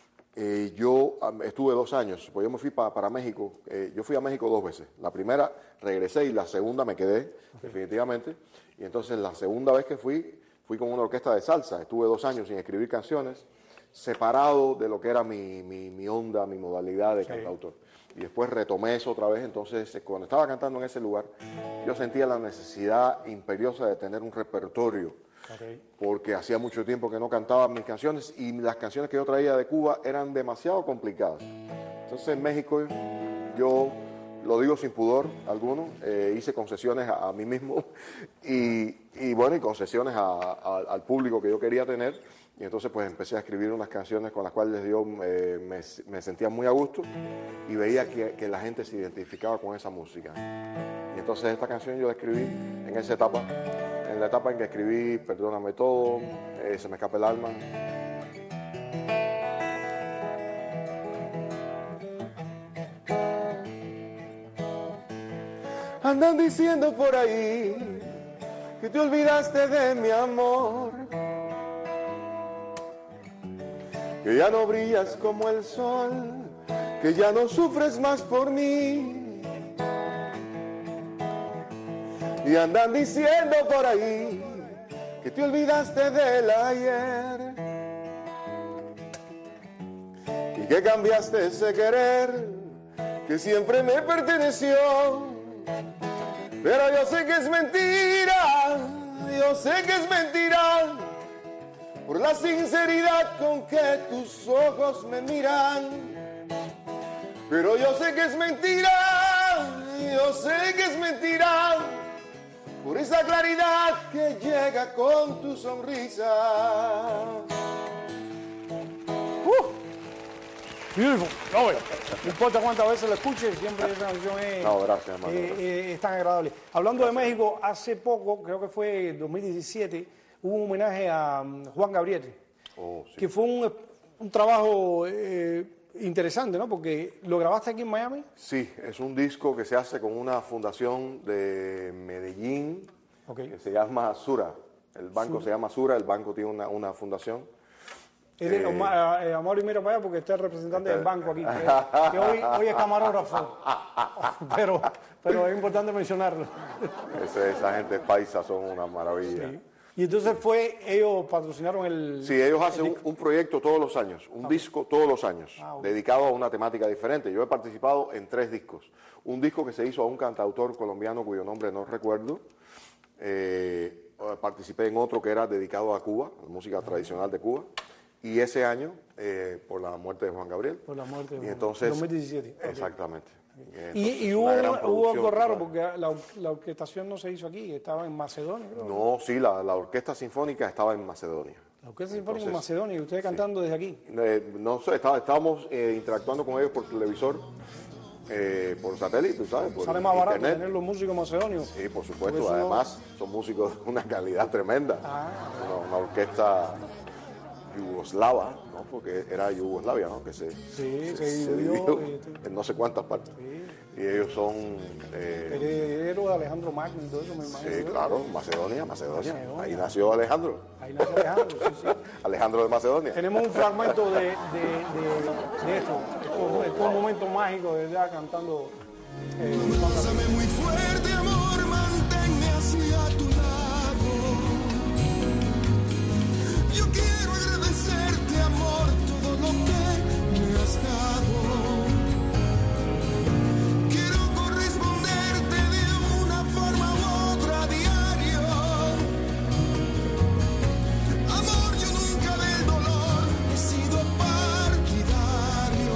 eh, yo estuve dos años, pues yo me fui pa, para México, eh, yo fui a México dos veces. La primera regresé y la segunda me quedé, okay. definitivamente, y entonces la segunda vez que fui... Fui con una orquesta de salsa, estuve dos años sin escribir canciones, separado de lo que era mi, mi, mi onda, mi modalidad de sí. cantautor. Y después retomé eso otra vez, entonces cuando estaba cantando en ese lugar, yo sentía la necesidad imperiosa de tener un repertorio, okay. porque hacía mucho tiempo que no cantaba mis canciones y las canciones que yo traía de Cuba eran demasiado complicadas. Entonces en México yo, lo digo sin pudor alguno, eh, hice concesiones a, a mí mismo y, y bueno, y concesiones a, a, al público que yo quería tener. Y entonces pues empecé a escribir unas canciones con las cuales yo eh, me, me sentía muy a gusto y veía que, que la gente se identificaba con esa música. Y entonces esta canción yo la escribí en esa etapa, en la etapa en que escribí Perdóname Todo, eh, Se me escapa el alma. Andan diciendo por ahí que te olvidaste de mi amor, que ya no brillas como el sol, que ya no sufres más por mí. Y andan diciendo por ahí que te olvidaste del ayer y que cambiaste ese querer que siempre me perteneció. Pero yo sé que es mentira, yo sé que es mentira, por la sinceridad con que tus ojos me miran. Pero yo sé que es mentira, yo sé que es mentira, por esa claridad que llega con tu sonrisa. Uh. Beautiful. No, no importa cuántas veces lo escuches, siempre esa canción es, no, gracias, hermano, eh, gracias. Eh, es tan agradable. Hablando de México, hace poco, creo que fue dos mil diecisiete, hubo un homenaje a um, Juan Gabriel, oh, sí. que fue un, un trabajo eh, interesante, ¿no? Porque lo grabaste aquí en Miami. Sí, es un disco que se hace con una fundación de Medellín, okay, que se llama Sura. El banco Sura. se llama Sura, el banco tiene una, una fundación. Es de, eh, Amor, y mira para allá porque está el representante del banco aquí, que, que hoy, hoy es camarógrafo, pero, pero es importante mencionarlo. Ese, esa gente paisa son una maravilla. Sí. Y entonces fue, ellos patrocinaron el... Sí, ellos hacen un, un proyecto todos los años, un okay. disco todos los años, ah, okay. dedicado a una temática diferente. Yo he participado en tres discos. Un disco que se hizo a un cantautor colombiano cuyo nombre no recuerdo. Eh, participé en otro que era dedicado a Cuba, la música tradicional de Cuba. Y ese año, eh, por la muerte de Juan Gabriel. Por la muerte de Juan y entonces, dos mil diecisiete. Exactamente. Okay. Y, y hubo, hubo algo raro porque la, la orquestación no se hizo aquí, estaba en Macedonia. Creo. No, sí, la, la orquesta sinfónica estaba en Macedonia. La orquesta sinfónica en Macedonia, y ustedes cantando sí. desde aquí. Eh, no sé, está, estábamos eh, interactuando con ellos por televisor, eh, por satélite, ¿sabes? Por Sale más internet. barato tener los músicos macedonios. Sí, por supuesto. Por además, no... son músicos de una calidad tremenda. Ah. Una, una orquesta yugoslava, ¿no? Porque era Yugoslavia, ¿no? Que se, sí, se, se, se dividió, dividió eh, en no sé cuántas partes. Sí. Y ellos son... Eh, heredero de Alejandro Magno y todo eso, me imagino. Sí, claro, Macedonia, Macedonia, Macedonia. Ahí nació Alejandro. Ahí nació Alejandro, sí, sí. Alejandro de Macedonia. Tenemos un fragmento de, de, de, de esto. Esto es un momento mágico de ya cantando. Eh, Abrázame muy fuerte, amor, manténme hacia tu lado. Yo quiero agradecerte, amor, todo lo que me has dado. Quiero corresponderte de una forma u otra a diario. Amor, yo nunca del dolor he sido partidario.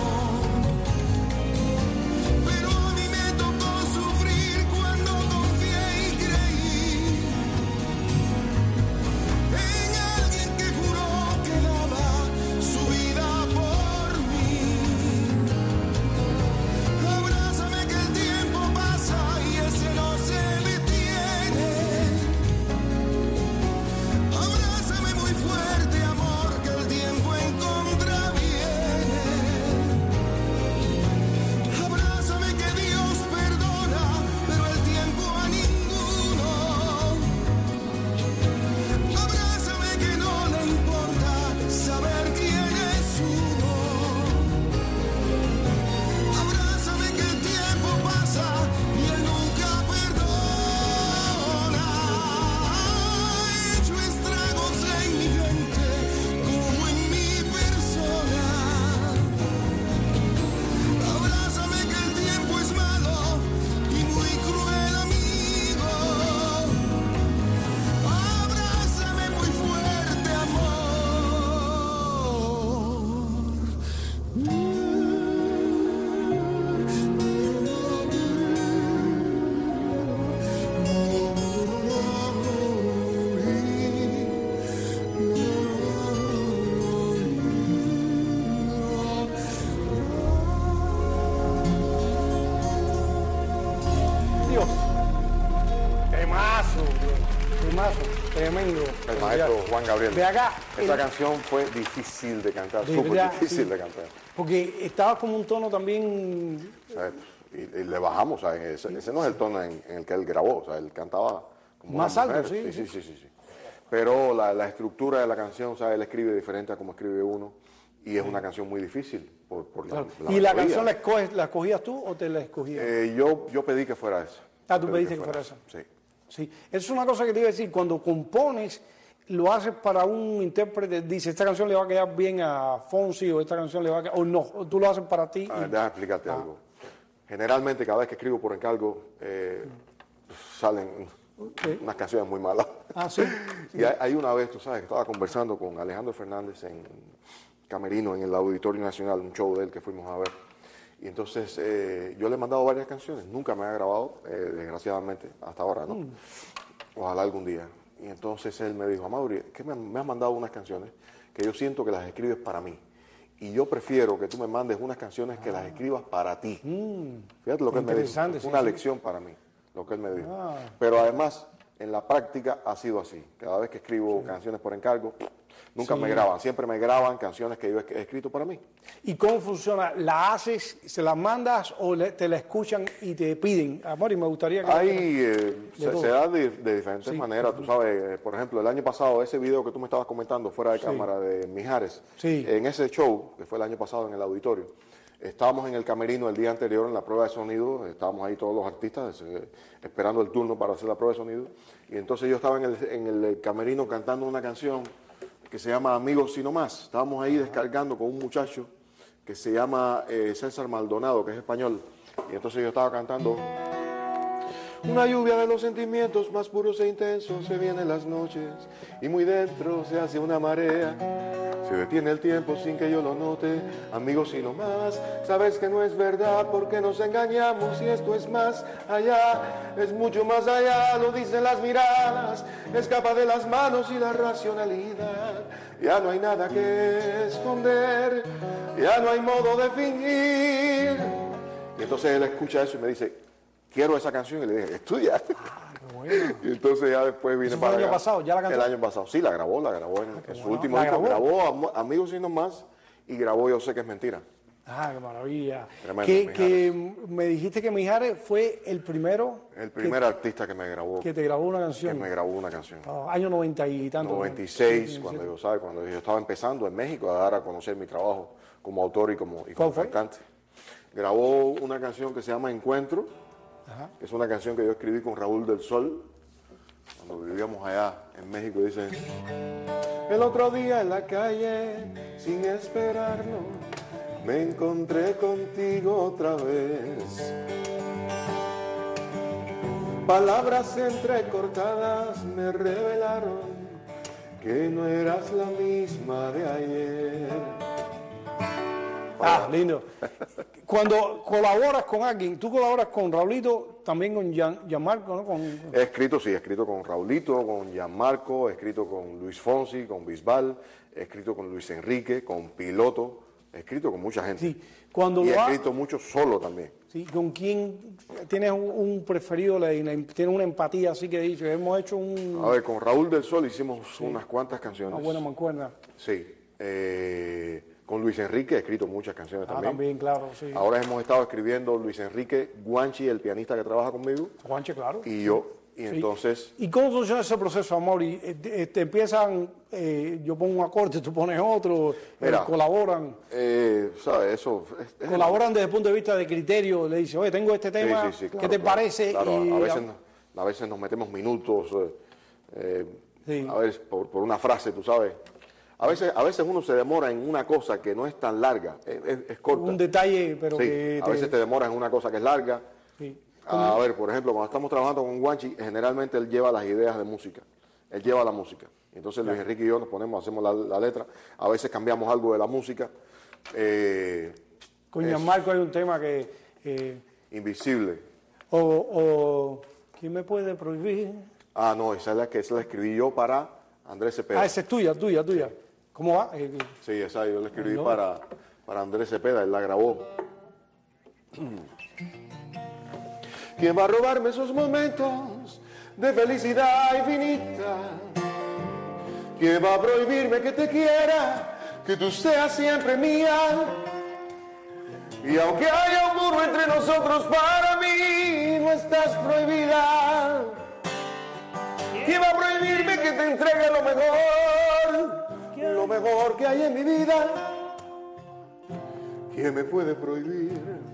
Pero a mí me tocó sufrir cuando confié y creí en alguien que juró que daba su vida. Tremendo. El maestro Juan Gabriel. De acá. Esta el- canción fue difícil de cantar, De súper verdad, difícil sí. de cantar. Porque estaba como un tono también... O sea, y, y le bajamos, o sea, ese, ese no es el tono en, en el que él grabó, o sea, él cantaba como Más una alto, mujer. sí, Sí, sí, sí, sí. Pero la, la estructura de la canción, o sea, él escribe diferente a como escribe uno, y es una canción muy difícil por, por la, Claro. la ¿Y la melodía. canción la, escoges, la escogías tú o te la escogías? Eh, yo, yo pedí que fuera esa. Ah, tú Pedí pediste que fuera esa. Sí. Sí, es una cosa que te iba a decir, cuando compones, lo haces para un intérprete, dice, esta canción le va a quedar bien a Fonsi o esta canción le va a quedar, o no, o tú lo haces para ti. A ver, y- déjame explicarte algo. Generalmente, cada vez que escribo por encargo, eh, salen unas canciones muy malas. Ah, sí. Y hay, hay una vez, tú sabes, que estaba conversando con Alejandro Fernández en Camerino, en el Auditorio Nacional, un show de él que fuimos a ver. Y entonces eh, yo le he mandado varias canciones, nunca me ha grabado, eh, desgraciadamente, hasta ahora, ¿no? Mm. Ojalá algún día. Y entonces él me dijo, Amaury, que me, me has mandado unas canciones que yo siento que las escribes para mí. Y yo prefiero que tú me mandes unas canciones que las escribas para ti. Fíjate lo que él me dijo. Interesante, Fue sí, una sí. lección para mí, lo que él me dijo. Ah. Pero además, en la práctica ha sido así. Cada vez que escribo canciones por encargo, nunca Sí. me graban. Siempre me graban canciones que yo he he escrito para mí. ¿Y cómo funciona? ¿La haces, se la mandas o le- te la escuchan y te piden? Amor, y me gustaría que... Ahí eh, De se, todo. se da de, de diferentes Sí. maneras, tú sabes, eh, por ejemplo, el año pasado, ese video que tú me estabas comentando fuera de Sí. cámara de Mijares, Sí. en ese show, que fue el año pasado en el auditorio, estábamos en el camerino el día anterior en la prueba de sonido, estábamos ahí todos los artistas eh, esperando el turno para hacer la prueba de sonido, y entonces yo estaba en el, en el camerino cantando una canción que se llama Amigos y no más. Estábamos ahí descargando con un muchacho que se llama eh, César Maldonado, que es español, y entonces yo estaba cantando. Una lluvia de los sentimientos más puros e intensos se viene en las noches y muy dentro se hace una marea. Se detiene el tiempo sin que yo lo note, amigos y no más. Sabes que no es verdad porque nos engañamos y esto es más allá, es mucho más allá, lo dicen las miradas, escapa de las manos y la racionalidad. Ya no hay nada que esconder, ya no hay modo de fingir. Y entonces él escucha eso y me dice, quiero esa canción, y le dije, estudia. Y entonces ya después vine ¿Eso fue para el año acá. pasado? ¿Ya la cantó? El año pasado, sí, la grabó, la grabó en, en su bueno. último ¿La disco. grabó? Grabó Am- Amigos y no más y grabó Yo sé que es mentira. Ah, qué maravilla. Tremendo, que, Mijares. que me dijiste que Mijares fue el primero El primer artista que me grabó, que te grabó una que canción. me grabó una canción. Ah, año noventa y tanto. noventa y seis, Sí, sí, cuando sí. yo, ¿sabes? Cuando yo estaba empezando en México a dar a conocer mi trabajo como autor y como, y como ¿Cuál fue? cantante. Grabó una canción que se llama Encuentro, Ajá. que es una canción que yo escribí con Raúl del Sol, cuando vivíamos allá en México. Dice, el otro día en la calle, sin esperarlo, me encontré contigo otra vez. Palabras entrecortadas me revelaron que no eras la misma de ayer. Ah, lindo. Cuando colaboras con alguien, tú colaboras con Raulito, también con Gian- Gianmarco, ¿no? Con, He escrito, sí, he escrito con Raulito, con Gianmarco, he escrito con Luis Fonsi, con Bisbal, he escrito con Luis Enrique, con Piloto, he escrito con mucha gente. Sí, cuando y he lo ha- escrito mucho solo también. sí, ¿con quién tienes un, un preferido? le- le- Tienes una empatía así que dices, hemos hecho un, A ver, con Raúl del Sol hicimos unas cuantas canciones. una buena mancuerna. Sí. Eh, con Luis Enrique he escrito muchas canciones Ah, también. también, claro, sí. Ahora hemos estado escribiendo Luis Enrique, Guanchi, el pianista que trabaja conmigo, Juanche, claro. y yo. Y Sí. entonces, ¿Y cómo funciona ese proceso, amor? Y, eh, te, te empiezan, eh, yo pongo un acorde, tú pones otro, eh, Mira, colaboran. eh, ¿sabes? Eso es- es- Colaboran desde el punto de vista de criterio, le dice, oye, tengo este tema, Sí, sí, sí, claro, ¿qué te claro, parece? claro, Y, a, veces, no- a veces nos metemos minutos, eh, eh, a ver, por, por una frase, tú sabes. A veces, a veces uno se demora en una cosa que no es tan larga, es, es- es corta. un detalle, pero Sí, que a te- veces te demoras en una cosa que es larga. sí. A ver, por ejemplo, cuando estamos trabajando con Guanchi, generalmente él lleva las ideas de música. Él lleva la música. Entonces Luis Enrique y yo nos ponemos, hacemos la, la letra. A veces cambiamos algo de la música. Eh, Con es Gianmarco hay un tema que... eh, Invisible. o, o, ¿quién me puede prohibir? Ah, no, esa es la que esa la escribí yo para Andrés Cepeda. Ah, esa es tuya, tuya, tuya. ¿Cómo va? Eh, Sí, esa yo la escribí No. para, para Andrés Cepeda, él la grabó. ¿Quién va a robarme esos momentos de felicidad infinita? ¿Quién va a prohibirme que te quiera, que tú seas siempre mía? Y aunque haya un muro entre nosotros, para mí no estás prohibida. ¿Quién va a prohibirme que te entregue lo mejor, lo mejor que hay en mi vida? ¿Quién me puede prohibir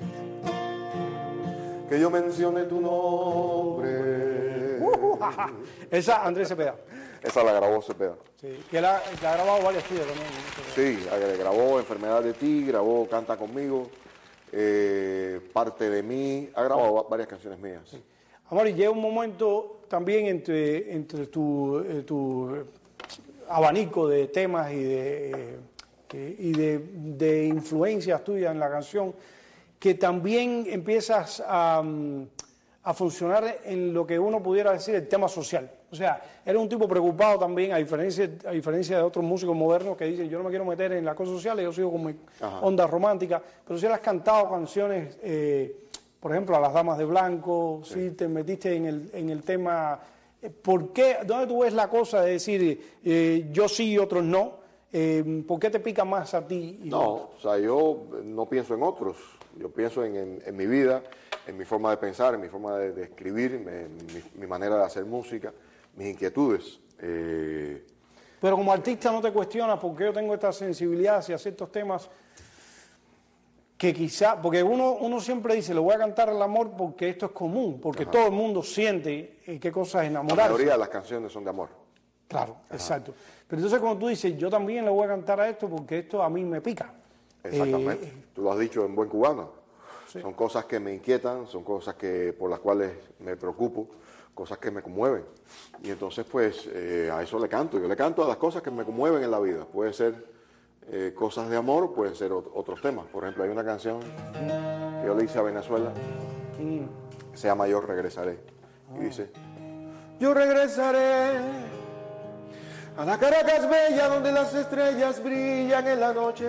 que yo mencione tu nombre? Uh, esa Andrés Cepeda. Esa la grabó Cepeda. Sí, que la, que ha grabado varias tuyas también. Sí, grabó Enfermedad de ti, grabó Canta Conmigo, eh, Parte de mí, ha grabado varias canciones mías. Sí. Amor, y llega un momento también entre, entre tu, eh, tu abanico de temas y de, eh, y de, de influencias tuyas en la canción, que también empiezas a, a funcionar en lo que uno pudiera decir el tema social. O sea, eres un tipo preocupado también, a diferencia, a diferencia de otros músicos modernos que dicen, yo no me quiero meter en las cosas sociales, yo sigo con mi Ajá. onda romántica, pero si has cantado canciones, eh, por ejemplo, a Las Damas de Blanco, sí, sí te metiste en el, en el tema, ¿por qué? ¿Dónde tú ves la cosa de decir, eh, yo sí y otros no? Eh, ¿Por qué te pica más a ti? Y no, o sea, yo no pienso en otros, yo pienso en, en, en mi vida, en mi forma de pensar, en mi forma de, de escribir, en mi, mi manera de hacer música, mis inquietudes. Eh... Pero como artista no te cuestionas por qué yo tengo esta sensibilidad hacia ciertos temas que quizá, porque uno, uno siempre dice, le voy a cantar el amor porque esto es común, porque Ajá. todo el mundo siente eh, qué cosa es enamorarse. La mayoría de las canciones son de amor. Claro, Ajá. exacto. Pero entonces cuando tú dices, yo también le voy a cantar a esto porque esto a mí me pica. Exactamente, eh, tú lo has dicho en buen cubano. Sí. Son cosas que me inquietan, son cosas que por las cuales me preocupo, cosas que me conmueven. Y entonces, pues, eh, a eso le canto. Yo le canto a las cosas que me conmueven en la vida. Puede ser eh, cosas de amor, pueden ser ot otros temas. Por ejemplo, hay una canción que yo le hice a Venezuela, que se llama Yo Regresaré. Y dice, yo regresaré a la Caracas bella donde las estrellas brillan en la noche.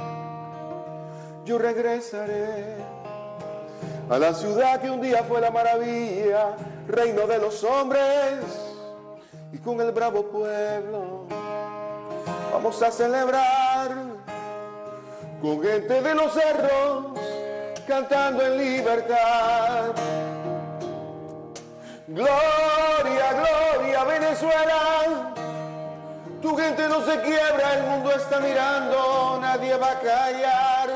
Yo regresaré a la ciudad que un día fue la maravilla, reino de los hombres, y con el bravo pueblo vamos a celebrar con gente de los cerros cantando en libertad. Gloria, gloria Venezuela, tu gente no se quiebra, el mundo está mirando, nadie va a callar.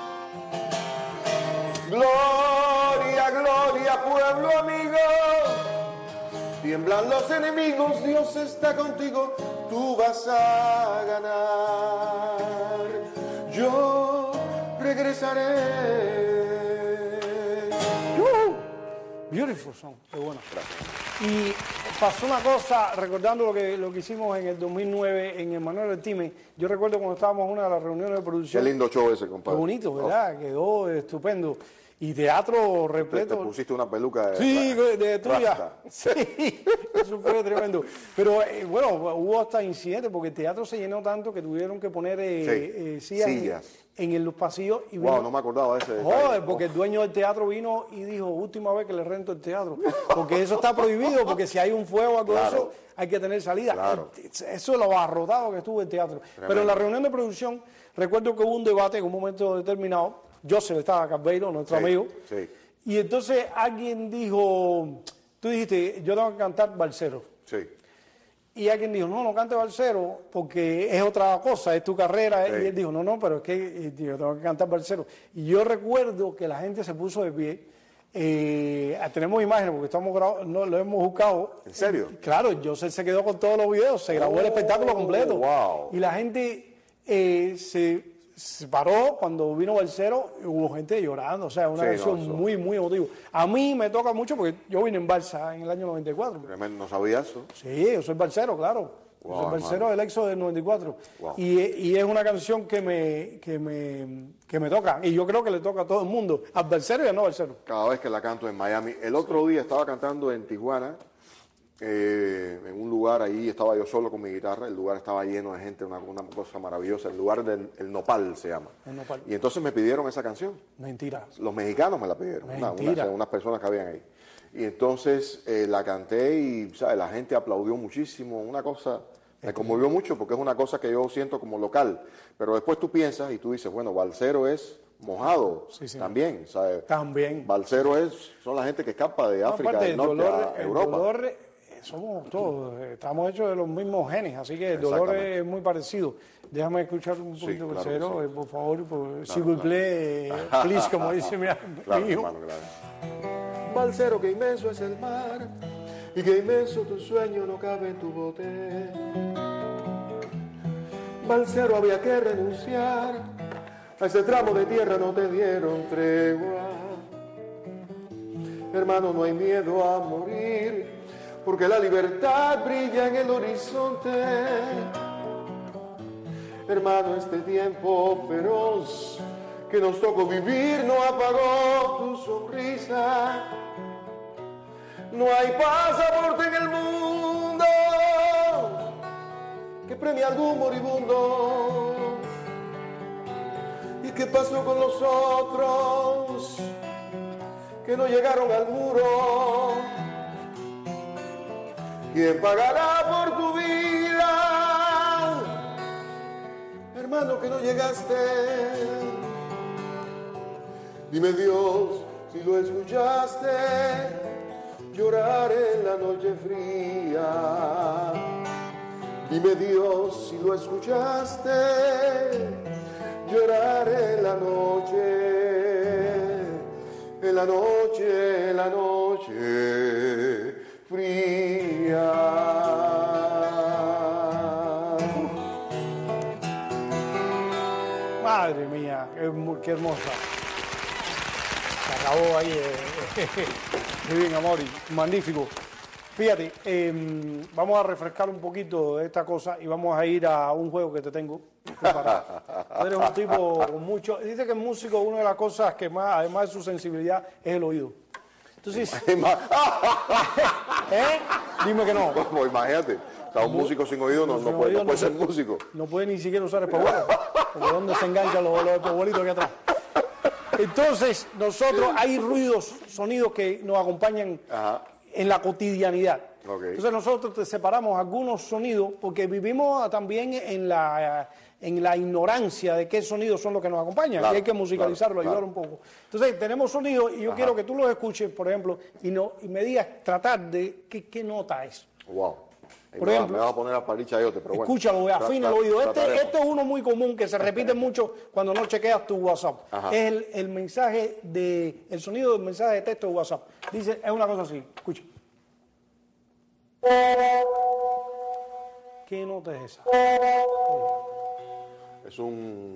Gloria, gloria, pueblo amigo, tiemblan los enemigos, Dios está contigo, tú vas a ganar. Yo regresaré. Uh, beautiful song, qué bueno. Y pasó una cosa, recordando lo que, lo que hicimos en el dos mil nueve en Emmanuel del Time. Yo recuerdo cuando estábamos en una de las reuniones de producción. Qué lindo show ese, compadre. Qué bonito, ¿verdad? Oh. Quedó estupendo. Y teatro repleto. Te, te pusiste una peluca de, sí, de, de tuya. Rasta. Sí, eso fue tremendo. Pero eh, bueno, hubo hasta incidentes porque el teatro se llenó tanto que tuvieron que poner eh, sí. eh, sillas, sillas en, en los pasillos. Y wow, vino, no me acordaba de ese. Joder, porque oh. el dueño del teatro vino y dijo, última vez que le rento el teatro. Porque eso está prohibido, porque si hay un fuego o algo claro. de eso, hay que tener salida. Claro. Eso es lo abarrotado que estuvo el teatro. Tremendo. Pero en la reunión de producción, recuerdo que hubo un debate en un momento determinado. Joseph estaba Carbeiro, nuestro sí, amigo. Sí. Y entonces alguien dijo, tú dijiste, yo tengo que cantar balsero. Sí. Y alguien dijo, no, no cante balsero porque es otra cosa, es tu carrera. Sí. Y él dijo, no, no, pero es que yo tengo que cantar balsero. Y yo recuerdo que la gente se puso de pie. Eh, tenemos imágenes porque estamos grabando, no, lo hemos buscado. ¿En serio? Y, claro, José se quedó con todos los videos, se grabó oh, el espectáculo completo. Wow. Y la gente eh, se... se paró cuando vino Balsero, hubo gente llorando, o sea, una sí, canción no, muy, muy emotiva. A mí me toca mucho porque yo vine en balsa en el año noventa y cuatro. ¿No sabía eso? Sí, yo soy balsero, claro. Wow, yo soy balsero del Éxodo del noventa y cuatro. Wow. Y, y es una canción que me, que, me, que me toca, y yo creo que le toca a todo el mundo, al balsero y al no balsero. Cada vez que la canto en Miami. El otro día estaba cantando en Tijuana, Eh, en un lugar ahí, estaba yo solo con mi guitarra, el lugar estaba lleno de gente, una, una cosa maravillosa, el lugar del el Nopal se llama. El Nopal. Y entonces me pidieron esa canción. Mentira. Los mexicanos me la pidieron, una, Mentira. una, unas personas que habían ahí. Y entonces eh, la canté y ¿sabes? La gente aplaudió muchísimo, una cosa Me conmovió mucho porque es una cosa que yo siento como local. Pero después tú piensas y tú dices, bueno, Balsero es mojado sí, sí. también, ¿sabes? También. Balsero es, son la gente que escapa de África, no, del norte dolor, a Europa. El dolor, somos todos, estamos hechos de los mismos genes, así que el dolor es muy parecido. Déjame escuchar un poquito sí, de Balsero, claro sí. por favor, por, claro, s'il vous plaît, claro. please, como dice mi, claro, mi hijo. Hermano, claro. Balsero, que inmenso es el mar, y que inmenso tu sueño no cabe en tu bote. Balsero, había que renunciar a ese tramo de tierra, no te dieron tregua. Hermano, no hay miedo a morir, porque la libertad brilla en el horizonte. Hermano, este tiempo feroz que nos tocó vivir no apagó tu sonrisa. No hay pasaporte en el mundo que premie a algún moribundo. ¿Y qué pasó con los otros que no llegaron al muro? ¿Quién pagará por tu vida, hermano, que no llegaste? Dime, Dios, si lo escuchaste llorar en la noche fría. Dime, Dios, si lo escuchaste llorar en la noche, en la noche, en la noche fría. Madre mía, qué, qué hermosa. Se acabó ahí. Eh, muy bien, Amaury, magnífico. Fíjate, eh, vamos a refrescar un poquito de esta cosa y vamos a ir a un juego que te tengo preparado. Tú eres un tipo con mucho... Dice que el músico, una de las cosas que más, además de su sensibilidad, es el oído. Entonces... ¿Eh? Dime que no. Como, imagínate, o sea, un músico sin oído no, no, puede, no puede ser músico. No puede ni siquiera usar espejuelos, porque ¿dónde se enganchan los, los espejuelitos aquí atrás? Entonces, nosotros, hay ruidos, sonidos que nos acompañan Ajá. en la cotidianidad. Okay. Entonces nosotros te separamos algunos sonidos porque vivimos también en la, en la ignorancia de qué sonidos son los que nos acompañan, claro, y hay que musicalizarlo, claro, ayudar claro. un poco. Entonces tenemos sonidos y yo Ajá. quiero que tú los escuches, por ejemplo, y, no, y me digas, tratar de qué, qué nota es. Wow. Por me ejemplo, va, me vas a poner a parir chayote, pero bueno. Escúchalo, afina el oído. Este, este es uno muy común que se repite mucho cuando no chequeas tu WhatsApp. Ajá. Es el, el mensaje de, el sonido del mensaje de texto de WhatsApp. Dice, es una cosa así, escucha. ¿Qué nota es esa? Es un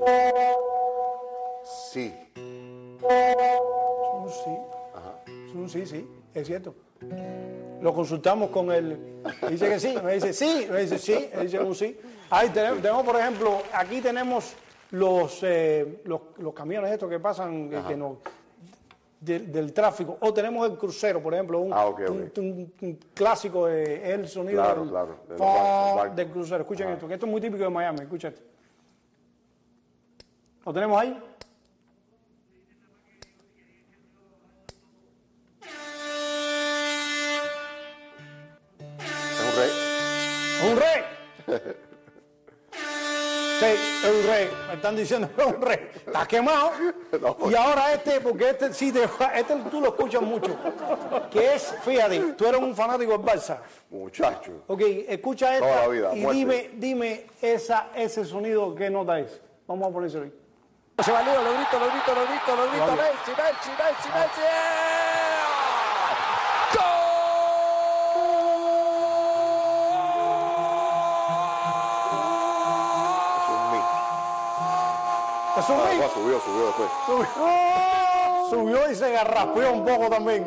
sí. Es un sí. Ajá. Es un sí, sí, es cierto. Lo consultamos con él, dice que sí, me dice sí, me dice sí, me dice un sí. Ahí tenemos, tenemos, por ejemplo, aquí tenemos los, eh, los, los camiones estos que pasan, eh, que no, de, del tráfico, o tenemos el crucero, por ejemplo, un, ah, okay, okay. un, un, un clásico, de, el sonido claro, del, claro, de fa, del crucero. Escuchen Ajá. esto, que esto es muy típico de Miami, escucha esto. ¿Lo tenemos ahí? ¡Un rey! Sí, es un rey. Me están diciendo que es un rey. ¿Estás quemado? No, pues. Y ahora este, porque este sí te, este tú lo escuchas mucho. Que es, fíjate, tú eres un fanático del Barça. Muchacho. Ok, escucha esta Toda la vida, y muerte. dime, dime esa, ese sonido, ¿qué nota es? Vamos a ponérselo ahí. Se va Leo, lo grito, lo grito, lo grito, lo grito. Messi, Messi, Messi, Messi. Es un ah, subió, subió después. Subió, subió y se garraspeó un poco también.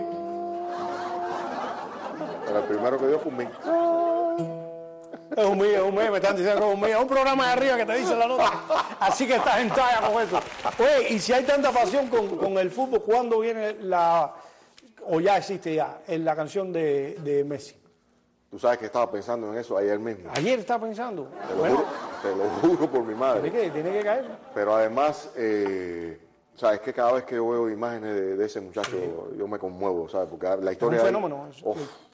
Pero el primero que dio fue un mí. Es un mío, es un mío, me están diciendo que es un mío. Es un programa de arriba que te dice la nota. Así que estás en talla con eso. Oye, y si hay tanta pasión con, con el fútbol, ¿cuándo viene la, o ya existe ya, en la canción de, de Messi? Tú sabes que estaba pensando en eso ayer mismo. Ayer estaba pensando. Te lo, bueno, juro, te lo juro por mi madre. Tiene que, tiene que caer. Pero además, eh, sabes que cada vez que veo imágenes de, de ese muchacho, sí. yo me conmuevo, ¿sabes? Porque la historia. Es un fenómeno. Ahí, oh,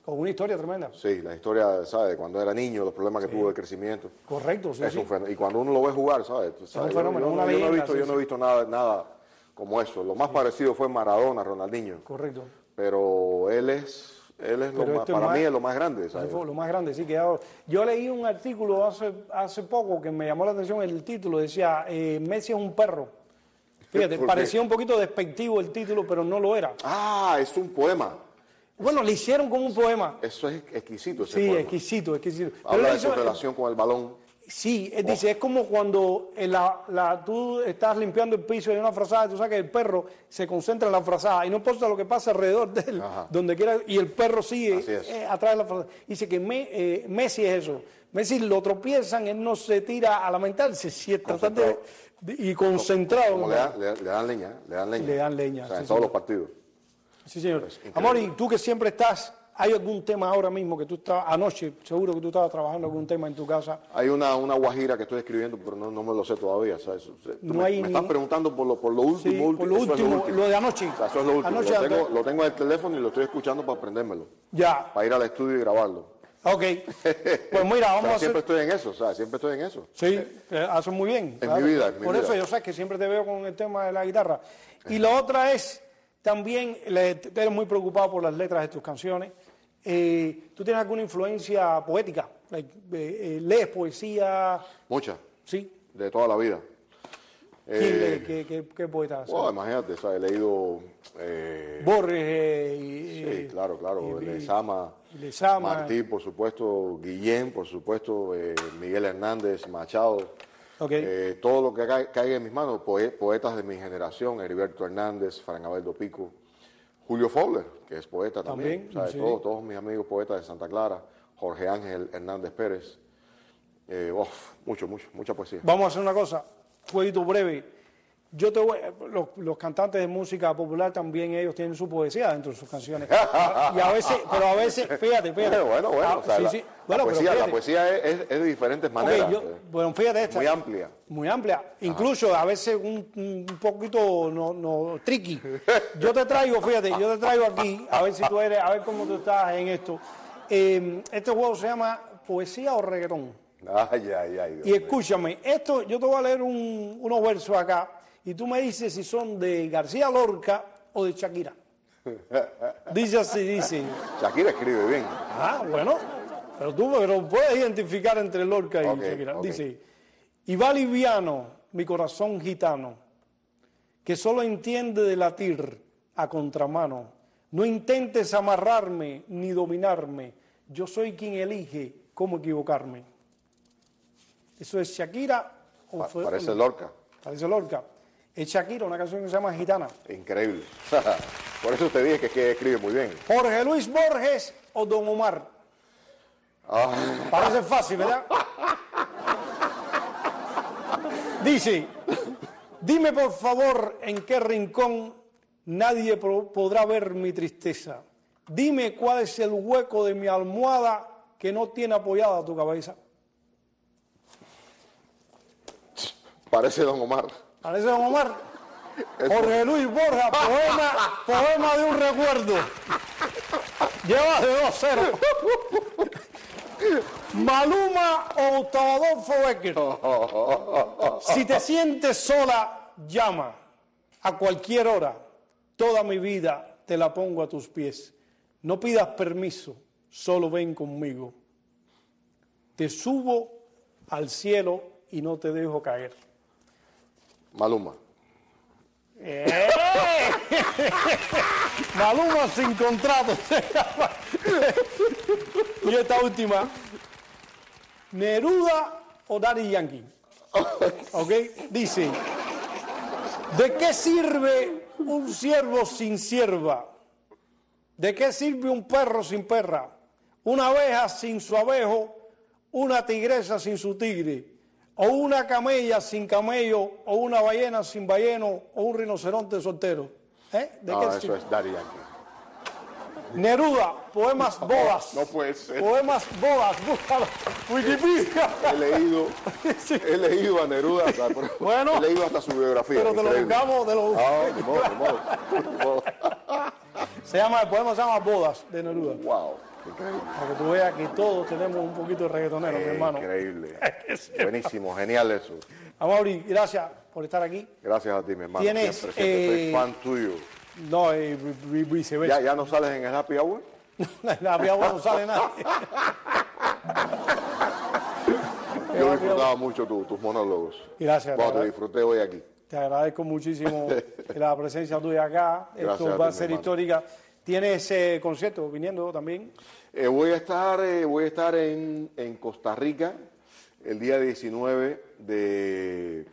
Con una historia tremenda. Sí, la historia, ¿sabes? De cuando era niño, los problemas que Sí. tuvo de crecimiento. Correcto, sí, Es sí. un fenómeno. Y cuando uno lo ve jugar, ¿sabes? Tú sabes, un yo- fenómeno, yo, una yo no he leyenda, visto, sí, yo no he sí. visto nada, nada como eso. Lo más parecido fue Maradona, Ronaldinho. Correcto. Pero él es, él es lo Pero más, este para más- mí es lo más grande, ¿sabes? Fue lo más grande, sí. Que yo, yo leí un artículo hace, hace poco que me llamó la atención el título. Decía, eh, Messi es un perro. Fíjate, ¿Por qué? parecía un poquito despectivo el título, pero no lo era. Ah, es un poema. Bueno, le hicieron como un poema. Eso es exquisito, ese Sí, poema. exquisito, exquisito. Pero Habla él de su hizo- relación con el balón. Sí, él dice, es como cuando en la, la- tú estás limpiando el piso de una frazada, tú sabes que el perro se concentra en la frazada y no importa lo que pasa alrededor de él, Ajá. donde quiera, y el perro sigue Así es. eh, atrás de la frazada. Dice que Me- eh, Messi es eso. Messi lo tropiezan, él no se tira a lamentarse, si es tratar de, de- y concentrado. Como en le, el- dan- le- le dan leña, le dan leña. Le dan leña, O sea, sí, en todos sí. los partidos. Sí, señor. increíble. Amor, y tú que siempre estás, ¿hay algún tema ahora mismo que tú estás, anoche, seguro que tú estabas trabajando algún tema en tu casa? Hay una, una guajira que estoy escribiendo, pero no, no me lo sé todavía. ¿Sabes? Tú No me, hay me ni- estás preguntando por lo, por lo último. Sí, último, por lo eso es último, lo de anoche. O sea, eso es lo último. Anoche lo, antes- tengo, lo tengo en el teléfono y lo estoy escuchando para aprendérmelo. Ya. Para ir al estudio y grabarlo. Ok. Pues mira, vamos Pero a hacer... siempre estoy en eso, ¿sabes? Siempre estoy en eso. Sí, eh, hace muy bien. En mi vida, en mi Por vida. eso yo sé que siempre te veo con el tema de la guitarra. Y la otra es, también, le- te eres muy preocupado por las letras de tus canciones. Eh, ¿Tú tienes alguna influencia poética? Like, eh, eh, ¿Lees poesía? Muchas. Sí. De toda la vida. ¿Quién Eh, lee? ¿Qué, qué, qué poeta? wow, imagínate, ¿sabes? He leído... eh, Borges. eh, y- Sí, eh, claro, claro. y- Lezama, Lezama. Martí, por supuesto, Guillén, por supuesto, eh, Miguel Hernández, Machado. Ok. Eh, todo lo que ca- caiga en mis manos, poe- poetas de mi generación, Heriberto Hernández, Fran Abeldo Pico, Julio Fowler, que es poeta también, También, ¿sabes? sí. Todos, todos mis amigos poetas de Santa Clara, Jorge Ángel Hernández Pérez. Eh, uf, mucho, mucho, mucha poesía. Vamos a hacer una cosa, jueguito breve. Yo te voy, los, los cantantes de música popular también ellos tienen su poesía dentro de sus canciones. Y a veces, pero a veces, fíjate, fíjate. Bueno, bueno, Ah, o sea, sí, la, sí. la Bueno, pero poesía, la fíjate. poesía es, es- es de diferentes Ok, maneras. yo- eh, bueno, fíjate esta. muy amplia. Muy amplia. Incluso a veces un, un poquito no, no tricky. Yo te traigo, fíjate, yo te traigo aquí, a ver si tú eres, a ver cómo tú estás en esto. Eh, este juego se llama Poesía o Reggaetón. Ay, ay, ay. Dios Y mío. escúchame, esto yo te voy a leer un- unos versos acá y tú me dices si son de García Lorca o de Shakira. Dice así, dice. Shakira escribe bien. Ah, bueno, pero tú pero puedes identificar entre Lorca y Ok, Shakira. ok. Dice, y va liviano mi corazón gitano, que solo entiende de latir a contramano. No intentes amarrarme ni dominarme, yo soy quien elige cómo equivocarme. ¿Eso es Shakira o Pa- fue- parece Lorca. Parece Lorca. Es Shakira, una canción que se llama Gitana. Increíble. Por eso te dije que, que escribe muy bien. Jorge Luis Borges o Don Omar. Ah, Parece fácil, ¿verdad? Dice, dime por favor en qué rincón nadie pro- podrá ver mi tristeza. Dime cuál es el hueco de mi almohada que no tiene apoyada tu cabeza. parece Don Omar. Parece Don Omar. Jorge Luis Borja, poema, poema de un recuerdo. Lleva de dos cero. Maluma o Gustavo Adolfo Bécquer. Si te sientes sola, llama. A cualquier hora, toda mi vida te la pongo a tus pies. No pidas permiso, solo ven conmigo. Te subo al cielo y no te dejo caer. Maluma. ¡Eh! Maluma sin contrato. Y esta última, Neruda o Daddy Yankee. ¿Ok? Dice, ¿de qué sirve un ciervo sin cierva? ¿De qué sirve un perro sin perra? Una abeja sin su abejo, una tigresa sin su tigre, o una camella sin camello, o una ballena sin balleno, o un rinoceronte soltero. ¿Eh? ¿De No, qué eso sirve? es Daddy Yankee. Neruda, poemas bodas. No puede ser. Poemas bodas, búscalo. Wikipedia. He leído, he leído a Neruda, o sea, pero Bueno, he leído hasta su biografía. Pero te lo increíble. buscamos, te lo Ah, buscamos. ni modo, ni modo, ni modo. Se llama, el poema se llama Bodas, de Neruda. Wow. Increíble. Para que tú veas que todos tenemos un poquito de reggaetonero, mi hermano. Increíble. Buenísimo, genial eso. Amaury, gracias por estar aquí. Gracias a ti, mi hermano. Tienes, Siempre, siempre. eh, Soy fan tuyo. No, eh, vi- vi- viceversa. ¿Ya, ¿Ya no sales en el Happy Hour? En la Happy Hour no sale nada. Yo disfrutaba mucho tu- tus monólogos. Gracias, Bueno, te verdad. disfruté hoy aquí. Te agradezco muchísimo la presencia tuya acá. Gracias Esto a va a ti, ser mi hermano. histórica. ¿Tienes eh, concierto viniendo también? Eh, voy a estar, eh, voy a estar en, en Costa Rica el día diecinueve de,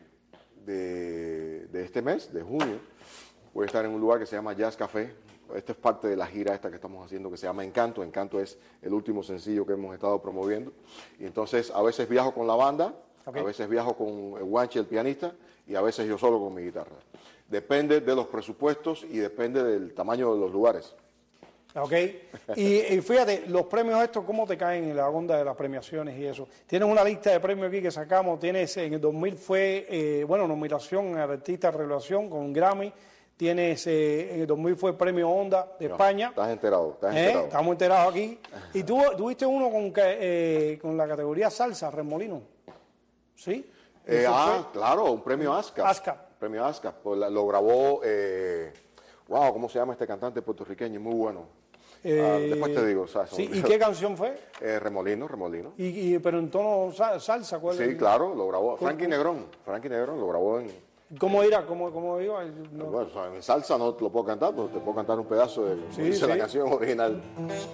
de, de este mes, de junio. Voy a estar en un lugar que se llama Jazz Café. Esta es parte de la gira esta que estamos haciendo que se llama Encanto. Encanto es el último sencillo que hemos estado promoviendo. Y entonces a veces viajo con la banda, Ok. a veces viajo con el Guanchi, el pianista, y a veces yo solo con mi guitarra. Depende de los presupuestos y depende del tamaño de los lugares. Ok. Y, y fíjate, los premios estos, ¿cómo te caen en la onda de las premiaciones y eso? Tienes una lista de premios aquí que sacamos. Tienes, en el dos mil fue, eh, bueno, nominación al Artista Revelación con Grammy. Tienes, eh, en el dos mil fue Premio Onda de No, España. Estás enterado, estás ¿Eh? enterado. Estamos enterados aquí. Y tú tuviste uno con, que, eh, con la categoría salsa, Remolino. ¿Sí? Eh, Eso ah, fue claro, un premio ASCAP. ASCAP. Premio ASCAP. Pues la- lo grabó, eh, wow, ¿cómo se llama este cantante puertorriqueño? Muy bueno. Ah, Eh, después te digo, ¿sabes? sí, ¿y qué canción fue? Eh, Remolino, Remolino. Y, y- pero en tono sa- salsa, ¿cuál Sí, es? claro, lo grabó. ¿Cómo- Frankie Negrón. Frankie Negrón lo grabó en. ¿Cómo era? ¿Cómo, cómo iba? No. Bueno, o sea, en salsa no te lo puedo cantar, pero te puedo cantar un pedazo de como Sí, dice la sí. canción original.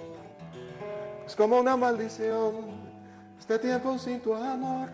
Es como una maldición este tiempo sin tu amor.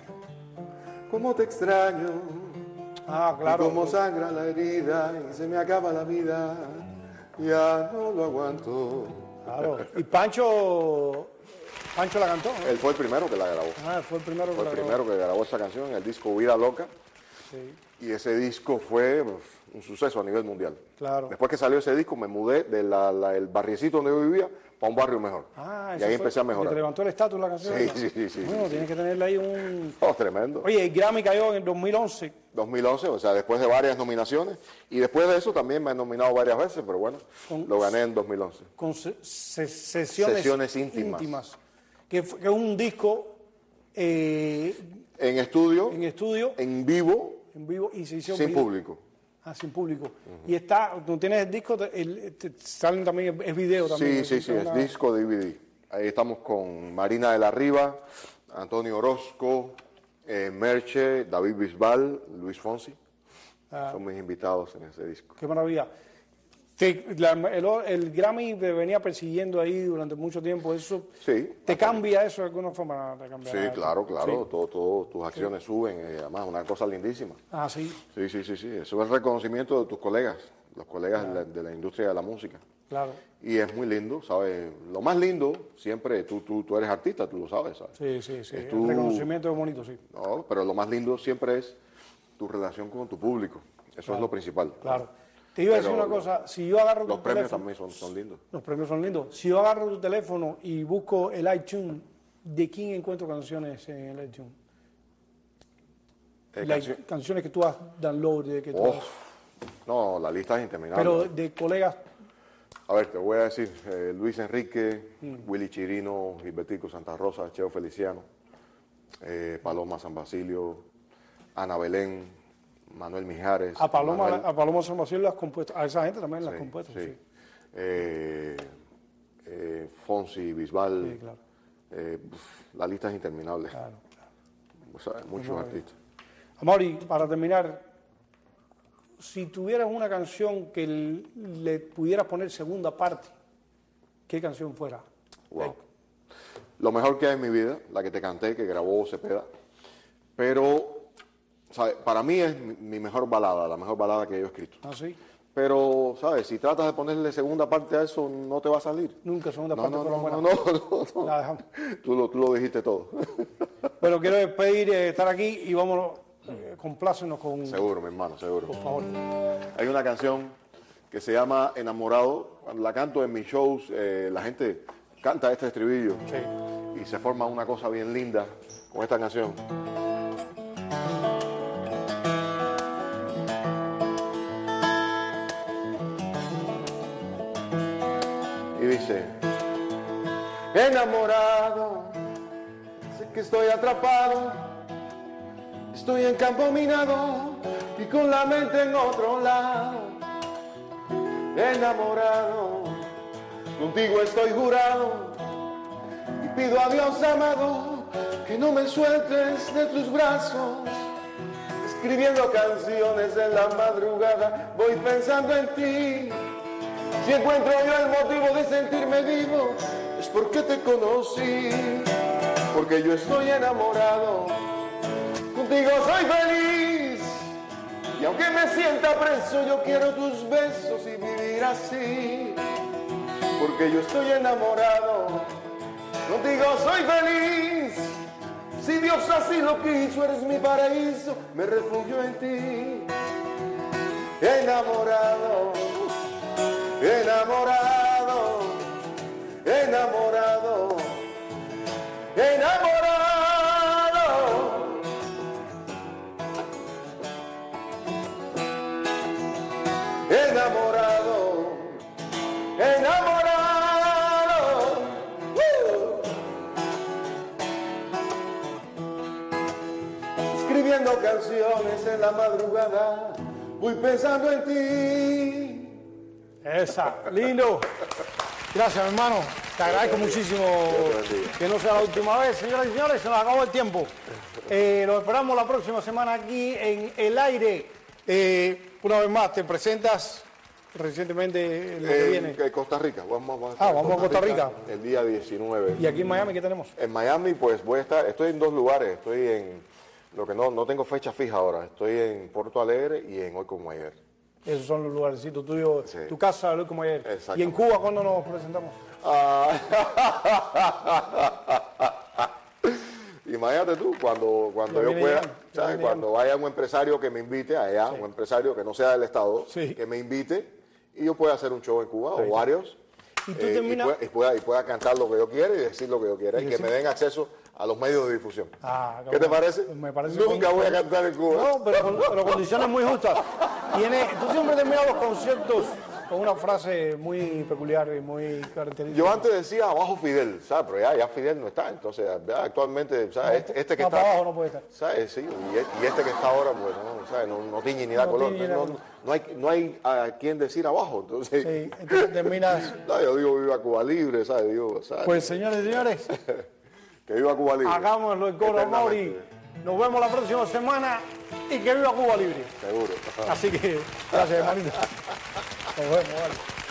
Cómo te extraño. Ah, claro. Y cómo sangra la herida y se me acaba la vida. Ya no lo aguanto. Claro. Y Pancho, Pancho la cantó, ¿no? Él fue el primero que la grabó. Ah, fue el primero que Fue el la grabó. primero que grabó esa canción en el disco Vida Loca. Sí, Y ese disco fue uf, un suceso a nivel mundial. claro. Después que salió ese disco, me mudé del el barriecito donde yo vivía para un barrio mejor. Ah, y eso ahí fue empecé a que mejorar. te levantó el estatus la canción. Sí, ¿no? sí, sí, sí, Bueno, sí, tienes que tenerle ahí un... Oh, tremendo. Oye, el Grammy cayó en el dos mil once. dos mil once, o sea, después de varias nominaciones. Y después de eso también me han nominado varias veces, pero bueno, Con- lo gané en dos mil once. Con se- se- sesiones, Sesiones íntimas. Que, fue- que es un disco eh, En estudio, en estudio, en vivo, en vivo y se hizo sin video. público. Ah, sin público. Y está, tú tienes el disco, te- el, te- salen también, es video también. Sí, sí, sí, es Una- disco D V D. Ahí estamos con Marina de la Riva, Antonio Orozco, eh, Merche, David Bisbal, Luis Fonsi. Ah. Son mis invitados en ese disco. Qué maravilla. Te- la- el, el Grammy te venía persiguiendo ahí durante mucho tiempo. Eso Sí. ¿Te cambia eso de alguna forma? ¿Te cambia Sí, nada? claro, claro. Sí. Todo, todo, tus acciones suben. eh, además, una cosa lindísima. Ah, sí, Sí, sí, sí, sí. Eso es el reconocimiento de tus colegas, los colegas de, la, de la industria de la música. claro. Y es muy lindo, ¿sabes? Lo más lindo, siempre, tú, tú, tú eres artista, tú lo sabes, ¿sabes? Sí, sí, sí. Es El tu- reconocimiento es bonito, sí. No, pero lo más lindo siempre es tu relación con tu público. Eso Claro, es lo principal. Claro. Te iba a decir Pero una cosa, si yo agarro Los tu premios teléfono, también son, son lindos. los premios son lindos. Si yo agarro tu teléfono y busco el iTunes, ¿de quién encuentro canciones en el iTunes? Eh, Las cancio- canciones que tú has download, de que tú Oh, has- no, la lista es interminable. pero de colegas. A ver, te voy a decir, eh, Luis Enrique, Mm. Willy Chirino, Gilbertico Santa Rosa, Cheo Feliciano, eh, Paloma San Basilio, Ana Belén, Manuel Mijares. A Paloma, Manuel- a Paloma San Basilio las has compuesto, a esa gente también las has Sí, compuesto. sí. Sí. Eh, eh, Fonsi, Bisbal, Sí, claro. eh, pf, la lista es interminable. Claro, O sea, muchos No, artistas. Amaury, para terminar, si tuvieras una canción que l- le pudieras poner segunda parte, ¿qué canción fuera? Wow. Lo mejor que hay en mi vida, la que te canté, que grabó Cepeda. Pero, ¿sabes? Para mí es mi, mi mejor balada, la mejor balada que yo he escrito. ¿Ah, sí? Pero, ¿sabes? Si tratas de ponerle segunda parte a eso, no te va a salir. Nunca segunda No, parte no, fuera no, buena. no, no, no. La dejamos. Tú lo, tú lo dijiste todo. Bueno, quiero despedir, eh, estar aquí y vámonos, eh, complácenos con... Seguro, mi hermano, seguro. Por favor. Hay una canción que se llama Enamorado. Cuando la canto en mis shows, eh, la gente canta este estribillo. Y se forma una cosa bien linda con esta canción. Y dice, enamorado, sé que estoy atrapado, estoy en campo minado y con la mente en otro lado, enamorado, contigo estoy jurado y pido a Dios amado que no me sueltes de tus brazos. Escribiendo canciones en la madrugada, voy pensando en ti. Si encuentro yo el motivo de sentirme vivo, es porque te conocí, porque yo estoy enamorado, contigo soy feliz. Y aunque me sienta preso, yo quiero tus besos y vivir así, porque yo estoy enamorado, contigo soy feliz. Si Dios así lo quiso, eres mi paraíso, me refugio en ti. Enamorado, enamorado, enamorado, enamorado. Enamorado, enamorado. ¡Uh! Escribiendo canciones en la madrugada, voy pensando en ti. Esa, lindo. Gracias, mi hermano. Te agradezco muchísimo que no sea la última vez. Señoras y señores, se nos acabó el tiempo. Eh, lo esperamos la próxima semana aquí en El Aire. Eh, una vez más, te presentas recientemente lo que En viene. en Costa Rica. Vamos, vamos Ah, vamos a Costa Rica. El día diecinueve. ¿Y aquí en Miami qué tenemos? En Miami, pues voy a estar, estoy en dos lugares. Estoy en, lo que no, no tengo fecha fija ahora. Estoy en Porto Alegre y en Hoy Como Ayer. Esos son los lugarcitos tuyos, Sí. tu casa, Luis, como ayer. Exacto. ¿Y en Cuba cuándo nos presentamos? Ah. Imagínate tú, cuando, cuando Ya yo viene pueda, ya, ya ¿sabes? viene Cuando vaya un empresario que me invite allá, Sí. un empresario que no sea del Estado, Sí. que me invite y yo pueda hacer un show en Cuba Ahí o está. varios. Y tú eh, terminas- pueda, y, pueda, y pueda cantar lo que yo quiera y decir lo que yo quiera Y y, que decir- me den acceso a los medios de difusión. Ah, ¿Qué te bueno. parece? Me parece Nunca con- voy a cantar en Cuba. No, pero con pero condiciones muy justas. Tiene, tú siempre terminas los conciertos con una frase muy peculiar y muy característica. Yo antes decía abajo Fidel, ¿sabes? Pero ya, ya Fidel no está, entonces ya actualmente, ¿sabes? Este, este que No, está... para abajo no puede estar. ¿Sabes? Sí, y, e- y este que está ahora, pues, no, ¿sabes? No, no tiñe ni da No color. tiñe ni da No, color. no hay, no hay a quien decir abajo, entonces... Sí, entonces terminas... No, yo digo viva Cuba Libre, ¿sabes? Digo, ¿sabes? Pues señores y señores, que viva Cuba Libre. hagámoslo en coro, Mauri. Nos vemos la próxima semana y que viva Cuba Libre. Seguro. Así que, gracias, hermanito. Nos vemos, vale.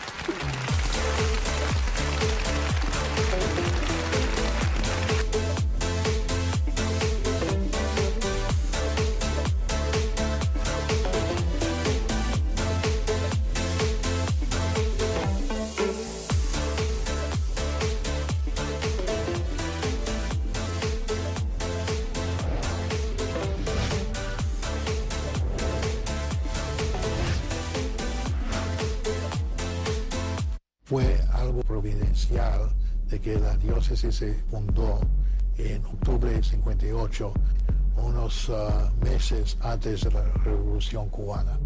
Fue algo providencial de que la diócesis se fundó en octubre de cincuenta y ocho, unos ah, meses antes de la Revolución Cubana.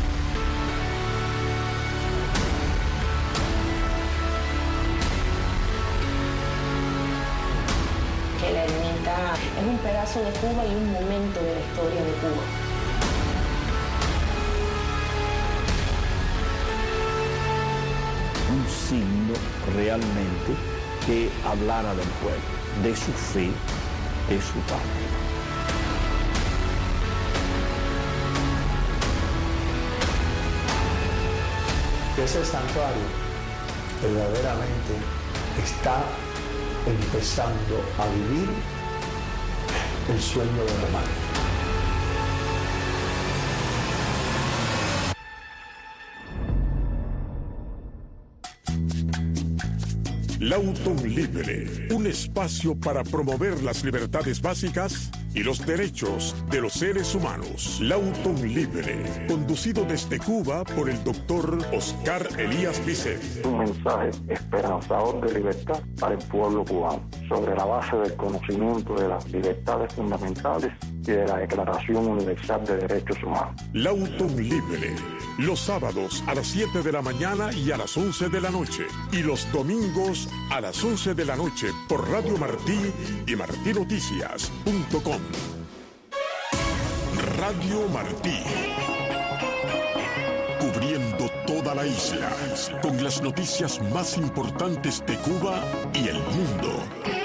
Que la ermita es un pedazo de Cuba y un momento de la historia de Cuba. Un signo realmente que hablara del pueblo, de su fe, de su patria. Ese santuario verdaderamente está empezando a vivir el sueño de Román. Lauton Libre, un espacio para promover las libertades básicas y los derechos de los seres humanos. Lauton Libre, conducido desde Cuba por el doctor Oscar Elías Bisset. Un mensaje esperanzador de libertad para el pueblo cubano, sobre la base del conocimiento de las libertades fundamentales y de la Declaración Universal de Derechos Humanos. Lauton Libre, los sábados a las siete de la mañana y a las once de la noche, y los domingos a las once de la noche por Radio Martí y martí noticias punto com. Radio Martí, cubriendo toda la isla con las noticias más importantes de Cuba y el mundo.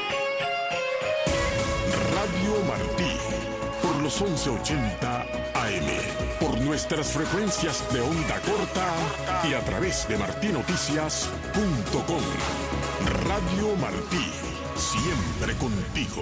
Radio Martí, por los once ochenta A M, por nuestras frecuencias de onda corta y a través de martí noticias punto com. Radio Martí, siempre contigo.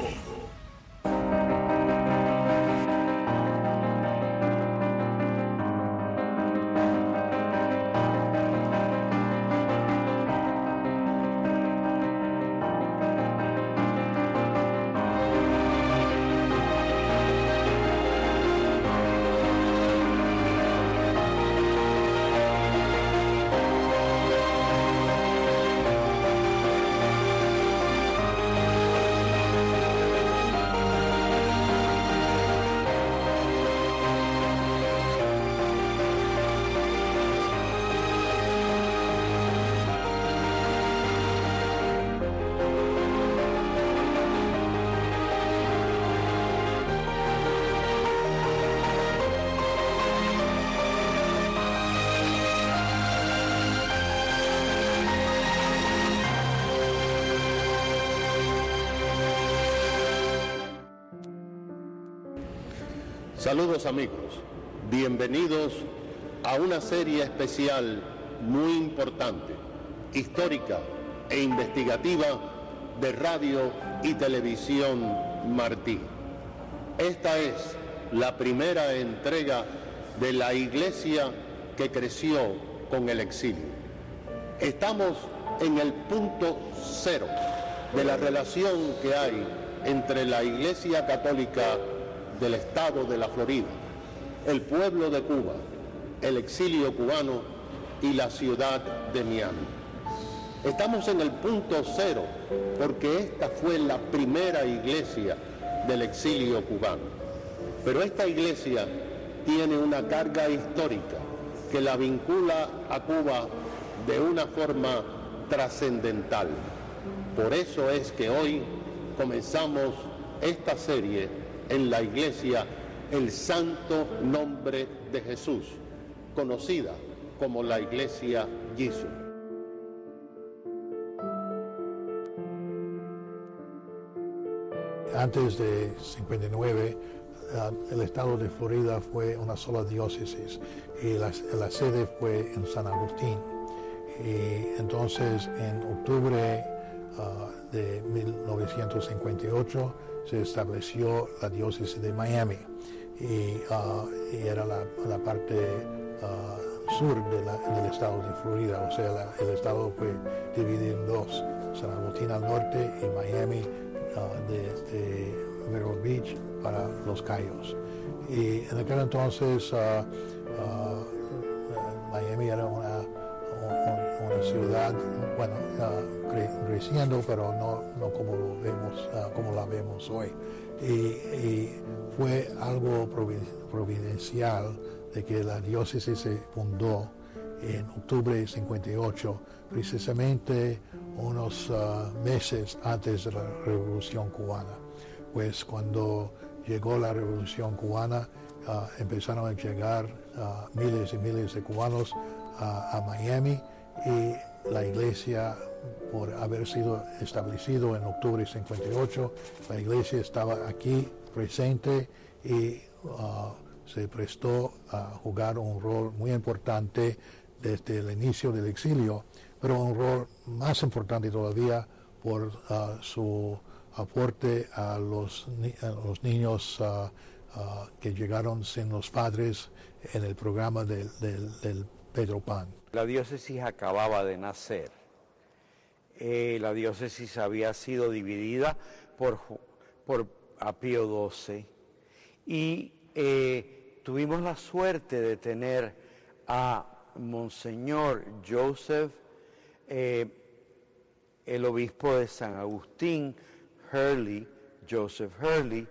Saludos amigos, bienvenidos a una serie especial muy importante, histórica e investigativa de Radio y Televisión Martí. Esta es la primera entrega de la iglesia que creció con el exilio. Estamos en el punto cero de la relación que hay entre la Iglesia Católica del Estado de la Florida, el pueblo de Cuba, el exilio cubano y la ciudad de Miami. Estamos en el punto cero porque esta fue la primera iglesia del exilio cubano. Pero esta iglesia tiene una carga histórica que la vincula a Cuba de una forma trascendental. Por eso es que hoy comenzamos esta serie en la iglesia El Santo Nombre de Jesús, conocida como la iglesia Jesús. Antes de cincuenta y nueve, uh, el estado de Florida fue una sola diócesis y la, la sede fue en San Agustín. Y entonces, en octubre uh, de mil novecientos cincuenta y ocho, se estableció la diócesis de Miami y, uh, y era la, la parte uh, sur de la, del estado de Florida, o sea, la, el estado fue dividido en dos, San Agustín al norte y Miami uh, desde Vero Beach para Los Cayos. Y en aquel entonces uh, uh, Miami era una, una, una ciudad, bueno, uh, cre creciendo, pero no, no como, lo vemos, uh, como la vemos hoy. Y, y fue algo providencial de que la diócesis se fundó en octubre de cincuenta y ocho, precisamente unos uh, meses antes de la Revolución Cubana. Pues cuando llegó la Revolución Cubana, uh, empezaron a llegar uh, miles y miles de cubanos uh, a Miami, y la iglesia, por haber sido establecido en octubre de cincuenta y ocho, la iglesia estaba aquí presente y uh, se prestó a jugar un rol muy importante desde el inicio del exilio, pero un rol más importante todavía por uh, su aporte a los, ni a los niños uh, uh, que llegaron sin los padres en el programa del, del, del Pedro Pan. La diócesis acababa de nacer. Eh, la diócesis había sido dividida por, por a Pío doce y eh, tuvimos la suerte de tener a Monseñor Joseph, eh, el obispo de San Agustín, Hurley, Joseph Hurley,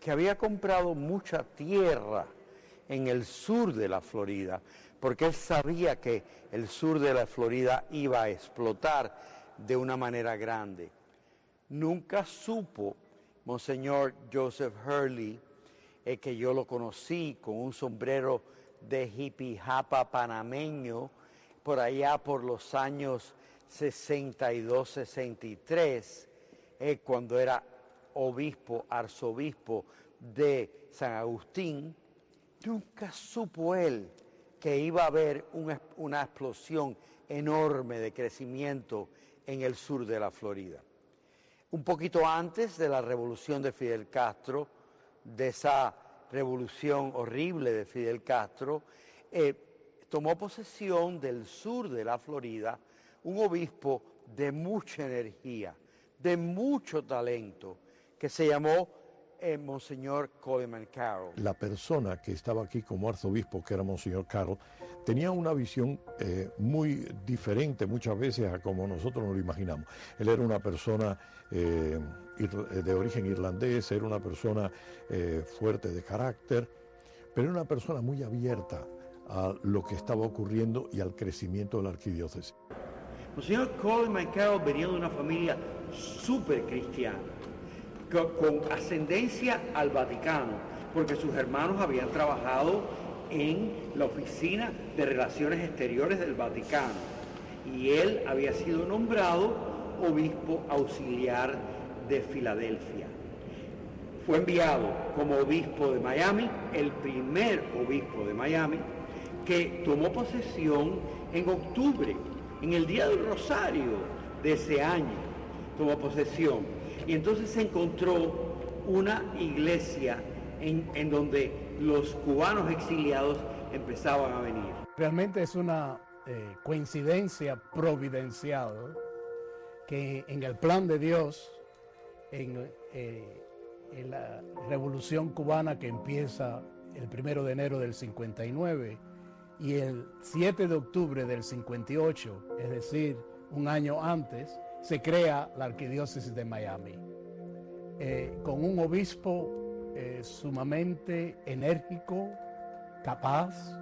que había comprado mucha tierra en el sur de la Florida, porque él sabía que el sur de la Florida iba a explotar de una manera grande. Nunca supo Monseñor Joseph Hurley, eh, que yo lo conocí con un sombrero de hippie japa panameño, por allá por los años sesenta y dos, sesenta y tres, eh, cuando era obispo, arzobispo de San Agustín. Nunca supo él que iba a haber una, una explosión enorme de crecimiento en el sur de la Florida. Un poquito antes de la revolución de Fidel Castro, de esa revolución horrible de Fidel Castro, eh, tomó posesión del sur de la Florida un obispo de mucha energía, de mucho talento, que se llamó eh, Monseñor Coleman Carroll. La persona que estaba aquí como arzobispo, que era Monseñor Carroll, tenía una visión eh, muy diferente muchas veces a como nosotros nos lo imaginamos. Él era una persona eh, de origen irlandés, era una persona eh, fuerte de carácter, pero era una persona muy abierta a lo que estaba ocurriendo y al crecimiento de la arquidiócesis. Monseñor Coleman Carroll venía de una familia súper cristiana, con, con ascendencia al Vaticano, porque sus hermanos habían trabajado en la Oficina de Relaciones Exteriores del Vaticano y él había sido nombrado obispo auxiliar de Filadelfia. Fue enviado como obispo de Miami, el primer obispo de Miami, que tomó posesión en octubre, en el Día del Rosario de ese año, tomó posesión. Y entonces se encontró una iglesia en, en donde los cubanos exiliados empezaban a venir. Realmente es una eh, coincidencia providencial que en el plan de Dios, en, eh, en la revolución cubana que empieza el primero de enero del cincuenta y nueve y el siete de octubre del cincuenta y ocho, es decir, un año antes, se crea la arquidiócesis de Miami, eh, con un obispo eh, sumamente enérgico, capaz,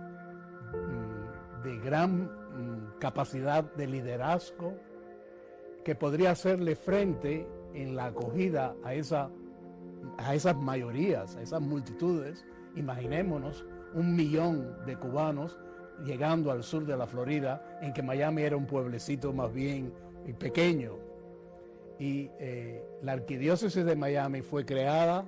mmm, de gran mmm, capacidad de liderazgo, que podría hacerle frente en la acogida a, esa, a esas mayorías, a esas multitudes. Imaginémonos un millón de cubanos llegando al sur de la Florida, en que Miami era un pueblecito más bien pequeño. Y eh, la arquidiócesis de Miami fue creada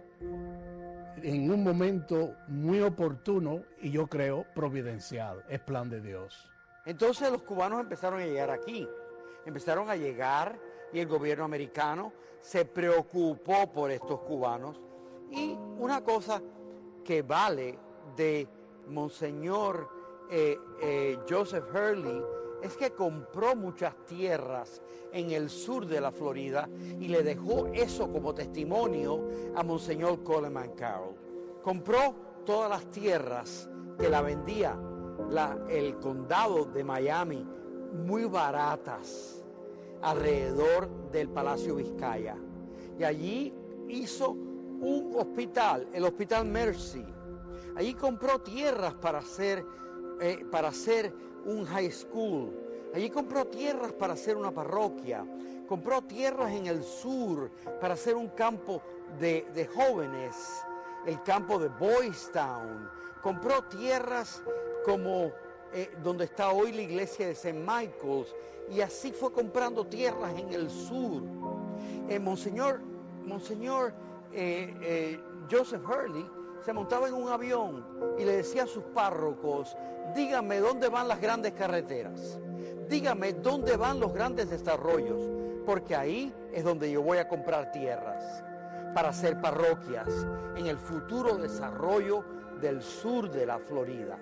en un momento muy oportuno y yo creo providencial, es plan de Dios. Entonces los cubanos empezaron a llegar aquí, empezaron a llegar y el gobierno americano se preocupó por estos cubanos. Y una cosa que vale de Monseñor eh, eh, Joseph Hurley es que compró muchas tierras en el sur de la Florida y le dejó eso como testimonio a Monseñor Coleman Carroll. Compró todas las tierras que la vendía la, el condado de Miami muy baratas alrededor del Palacio Vizcaya. Y allí hizo un hospital, el Hospital Mercy. Allí compró tierras para hacer, eh, para hacer un high school. Allí compró tierras para hacer una parroquia. Compró tierras en el sur para hacer un campo de, de jóvenes, el campo de Boys Town. Compró tierras como eh, donde está hoy la iglesia de Saint Michael's. Y así fue comprando tierras en el sur. Eh, Monseñor, Monseñor eh, eh, Joseph Hurley se montaba en un avión y le decía a sus párrocos: dígame dónde van las grandes carreteras, dígame dónde van los grandes desarrollos, porque ahí es donde yo voy a comprar tierras para hacer parroquias en el futuro desarrollo del sur de la Florida.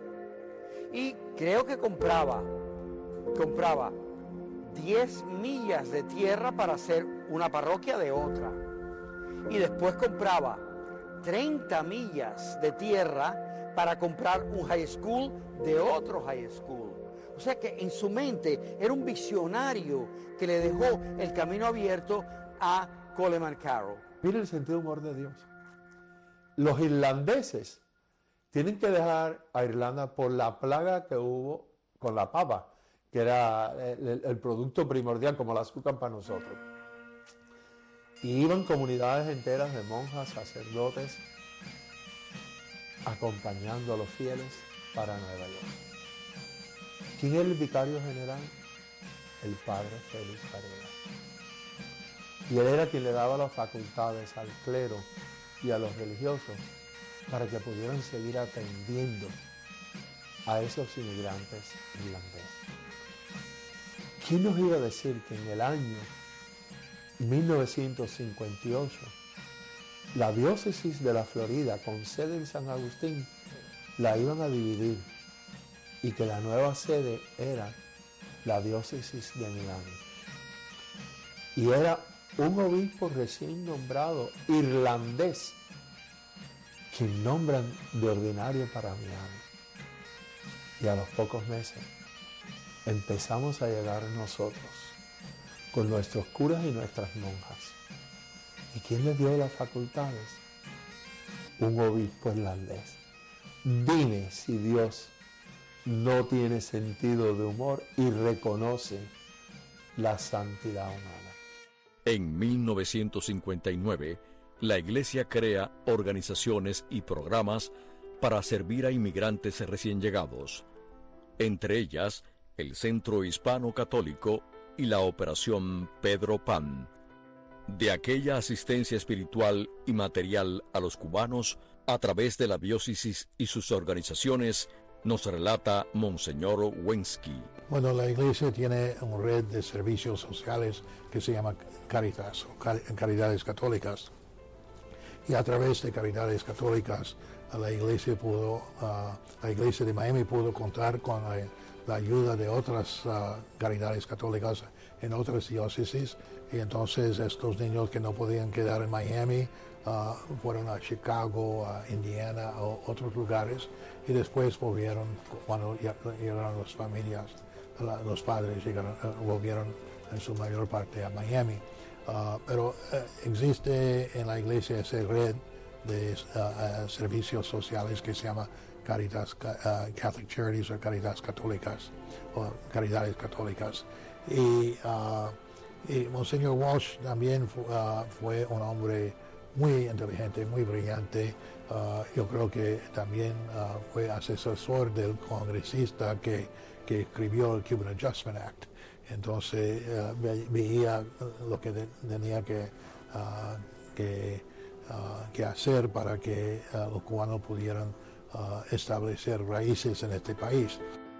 Y creo que compraba, compraba diez millas de tierra para hacer una parroquia de otra. Y después compraba treinta millas de tierra para comprar un high school de otro high school. O sea que en su mente era un visionario que le dejó el camino abierto a Coleman Carroll. Mire el sentido de humor de Dios. los irlandeses tienen que dejar a Irlanda por la plaga que hubo con la papa, que era el, el, el producto primordial, como el azúcar para nosotros. Y iban comunidades enteras de monjas, sacerdotes, acompañando a los fieles para Nueva York. ¿Quién era el vicario general? El padre Félix Varela. Y él era quien le daba las facultades al clero y a los religiosos para que pudieran seguir atendiendo a esos inmigrantes irlandeses. ¿Quién nos iba a decir que en el año mil novecientos cincuenta y ocho la diócesis de la Florida, con sede en San Agustín, la iban a dividir y que la nueva sede era la diócesis de Miami? Y era un obispo recién nombrado, irlandés, quien nombran de ordinario para Miami. Y a los pocos meses empezamos a llegar nosotros con nuestros curas y nuestras monjas. ¿Y quién les dio las facultades? Un obispo irlandés. Dime si Dios no tiene sentido de humor y reconoce la santidad humana. En mil novecientos cincuenta y nueve, la Iglesia crea organizaciones y programas para servir a inmigrantes recién llegados, entre ellas el Centro Hispano Católico y la Operación Pedro Pan. De aquella asistencia espiritual y material a los cubanos a través de la diócesis y sus organizaciones, nos relata Monseñor Wensky. Bueno, la iglesia tiene una red de servicios sociales que se llama Caritas, o Caridades Católicas. Y a través de Caridades Católicas, la iglesia pudo, uh, la iglesia de Miami pudo contar con la, la ayuda de otras uh, Caridades Católicas en otras diócesis. Y entonces estos niños que no podían quedar en Miami uh, fueron a Chicago, a Indiana, o otros lugares, y después volvieron, cuando llegaron las familias, la, los padres llegaron, uh, volvieron en su mayor parte a Miami. Uh, pero uh, existe en la iglesia esa red de uh, uh, servicios sociales que se llama Caritas, uh, Catholic Charities o Caritas Católicas, o Caridades Católicas. Y, uh, y Monseñor Walsh también fu, uh, fue un hombre muy inteligente, muy brillante. Uh, yo creo que también uh, fue asesor del congresista que, que escribió el Cuban Adjustment Act. Entonces uh, ve, veía lo que de, tenía que, uh, que, uh, que hacer para que uh, los cubanos pudieran uh, establecer raíces en este país.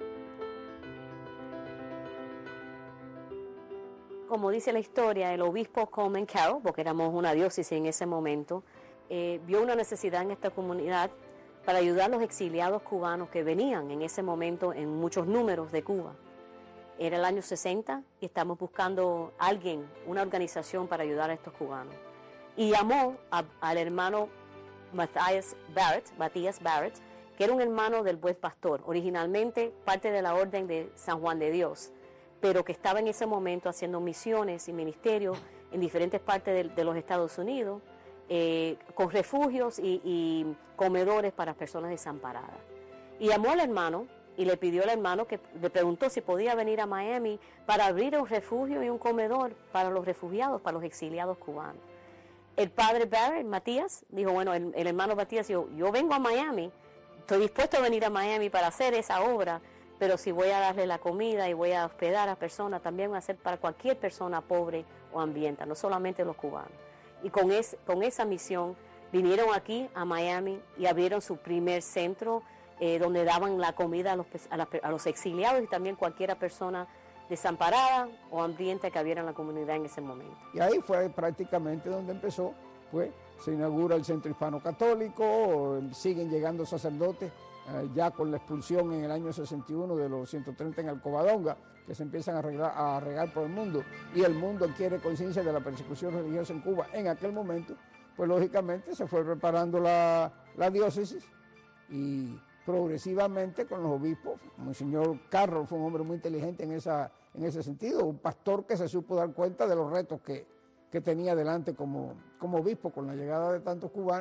Como dice la historia, el obispo Coleman Carroll, porque éramos una diócesis en ese momento, eh, vio una necesidad en esta comunidad para ayudar a los exiliados cubanos que venían en ese momento en muchos números de Cuba. Era el año sesenta y estamos buscando a alguien, una organización para ayudar a estos cubanos. Y llamó a, al hermano Matthias Barrett, Matías Barrett, que era un hermano del buen pastor, originalmente parte de la Orden de San Juan de Dios, pero que estaba en ese momento haciendo misiones y ministerios en diferentes partes de, de los Estados Unidos, eh, con refugios y, y comedores para personas desamparadas. Y llamó al hermano y le pidió al hermano, que le preguntó si podía venir a Miami para abrir un refugio y un comedor para los refugiados, para los exiliados cubanos. El padre Barrett, Matías, dijo, bueno, el, el hermano Matías dijo, yo vengo a Miami, estoy dispuesto a venir a Miami para hacer esa obra, pero si voy a darle la comida y voy a hospedar a personas, también va a ser para cualquier persona pobre o hambrienta, no solamente los cubanos. Y con, es, con esa misión vinieron aquí a Miami y abrieron su primer centro eh, donde daban la comida a los, a, la, a los exiliados y también cualquier persona desamparada o hambrienta que hubiera en la comunidad en ese momento. Y ahí fue prácticamente donde empezó, pues se inaugura el Centro Hispano Católico, siguen llegando sacerdotes, eh, ya con la expulsión en el año sesenta y uno de los ciento treinta en Alcobadonga, que se empiezan a, arreglar, a regar por el mundo, y el mundo adquiere conciencia de la persecución religiosa en Cuba en aquel momento, pues lógicamente se fue preparando la, la diócesis, y progresivamente con los obispos. Monseñor Carroll fue un hombre muy inteligente en, esa, en ese sentido, un pastor que se supo dar cuenta de los retos que, que tenía delante como, como obispo con la llegada de tantos cubanos,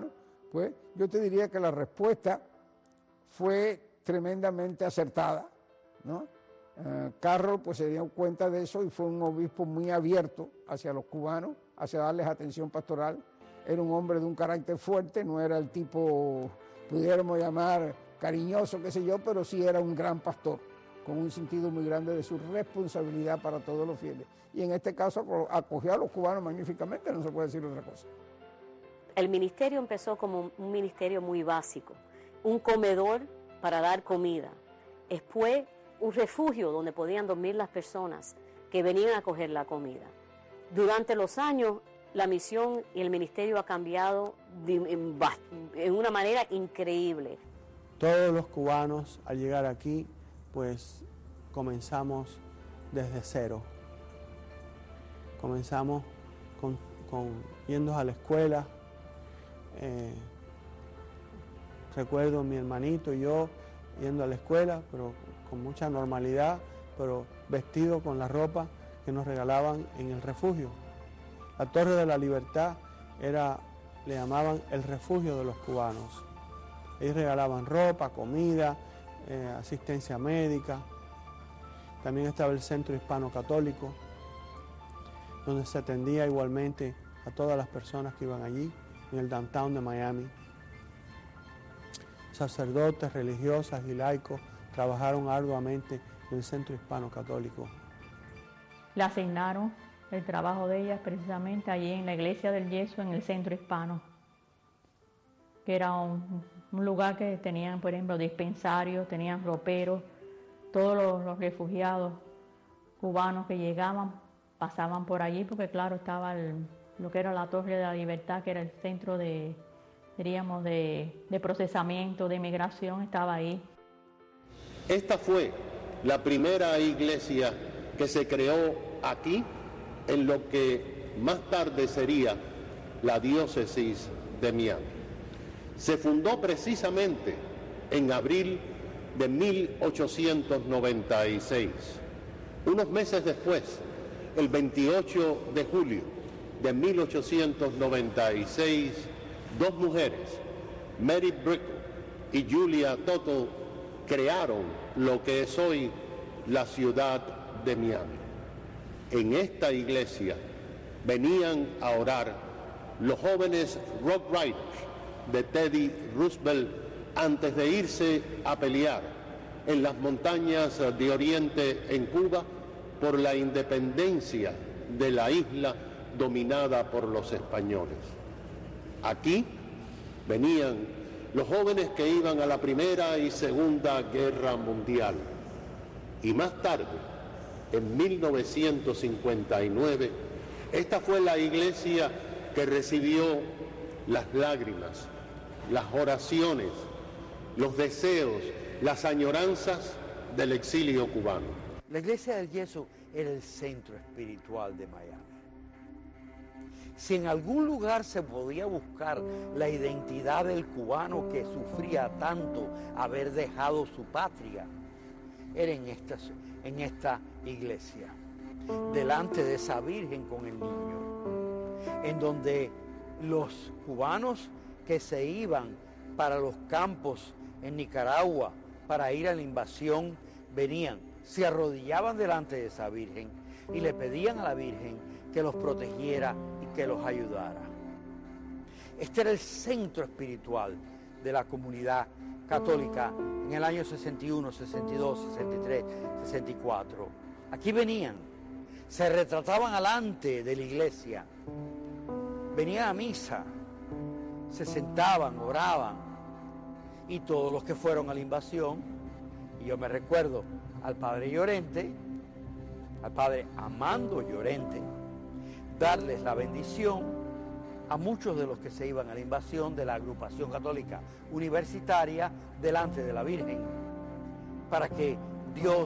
pues yo te diría que la respuesta fue tremendamente acertada, ¿no? Uh, Carroll pues se dio cuenta de eso y fue un obispo muy abierto hacia los cubanos, hacia darles atención pastoral. Era un hombre de un carácter fuerte, no era el tipo, pudiéramos llamar, cariñoso, qué sé yo, pero sí era un gran pastor, con un sentido muy grande de su responsabilidad para todos los fieles. Y en este caso acogió a los cubanos magníficamente, no se puede decir otra cosa. El ministerio empezó como un ministerio muy básico, un comedor para dar comida. Después, un refugio donde podían dormir las personas que venían a coger la comida. Durante los años, la misión y el ministerio ha cambiado en una manera increíble. Todos los cubanos al llegar aquí, pues comenzamos desde cero. Comenzamos con, con yendo a la escuela. Eh, recuerdo mi hermanito y yo yendo a la escuela, pero con mucha normalidad, pero vestido con la ropa que nos regalaban en el refugio. La Torre de la Libertad era, le llamaban el refugio de los cubanos. Ellos regalaban ropa, comida, eh, asistencia médica. También estaba el Centro Hispano Católico, donde se atendía igualmente a todas las personas que iban allí, en el downtown de Miami. Sacerdotes, religiosas y laicos trabajaron arduamente en el Centro Hispano Católico. Le asignaron el trabajo de ellas precisamente allí en la Iglesia del Yeso, en el Centro Hispano, que era un, un lugar que tenían, por ejemplo, dispensarios, tenían roperos, todos los, los refugiados cubanos que llegaban pasaban por allí, porque claro, estaba el, lo que era la Torre de la Libertad, que era el centro de, diríamos, de, de procesamiento, de inmigración, estaba ahí. Esta fue la primera iglesia que se creó aquí, en lo que más tarde sería la diócesis de Miami. Se fundó precisamente en abril de mil ochocientos noventa y seis. Unos meses después, el veintiocho de julio de mil ochocientos noventa y seis, dos mujeres, Mary Brickell y Julia Tuttle, crearon lo que es hoy la ciudad de Miami. En esta iglesia venían a orar los jóvenes Rough Riders de Teddy Roosevelt antes de irse a pelear en las montañas de Oriente en Cuba por la independencia de la isla dominada por los españoles. Aquí venían los jóvenes que iban a la Primera y Segunda Guerra Mundial. Y más tarde, en mil novecientos cincuenta y nueve, esta fue la iglesia que recibió las lágrimas, las oraciones, los deseos, las añoranzas del exilio cubano. La Iglesia del Yeso era el centro espiritual de Miami. Si en algún lugar se podía buscar la identidad del cubano que sufría tanto haber dejado su patria, era en esta, en esta iglesia, delante de esa Virgen con el niño, en donde los cubanos que se iban para los campos en Nicaragua para ir a la invasión venían, se arrodillaban delante de esa Virgen y le pedían a la Virgen que los protegiera y que los ayudara. Este era el centro espiritual de la comunidad católica en el año sesenta y uno, sesenta y dos, sesenta y tres, sesenta y cuatro. Aquí venían, se retrataban alante de la iglesia, venían a misa, se sentaban, oraban, y todos los que fueron a la invasión, y yo me recuerdo al padre Llorente, al padre Amando Llorente, darles la bendición a muchos de los que se iban a la invasión de la agrupación católica universitaria delante de la Virgen, para que Dios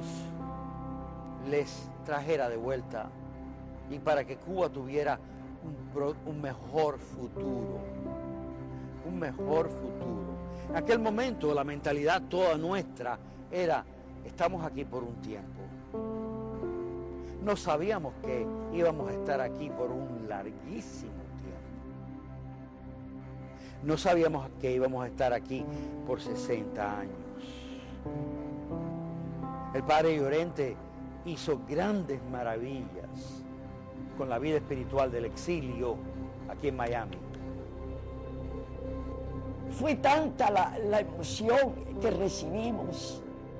les trajera de vuelta y para que Cuba tuviera un, pro, un mejor futuro, un mejor futuro. En aquel momento la mentalidad toda nuestra era, estamos aquí por un tiempo. No sabíamos que íbamos a estar aquí por un larguísimo tiempo. No sabíamos que íbamos a estar aquí por sesenta años. El padre Llorente hizo grandes maravillas con la vida espiritual del exilio aquí en Miami. Fue tanta la, la emoción que recibimos.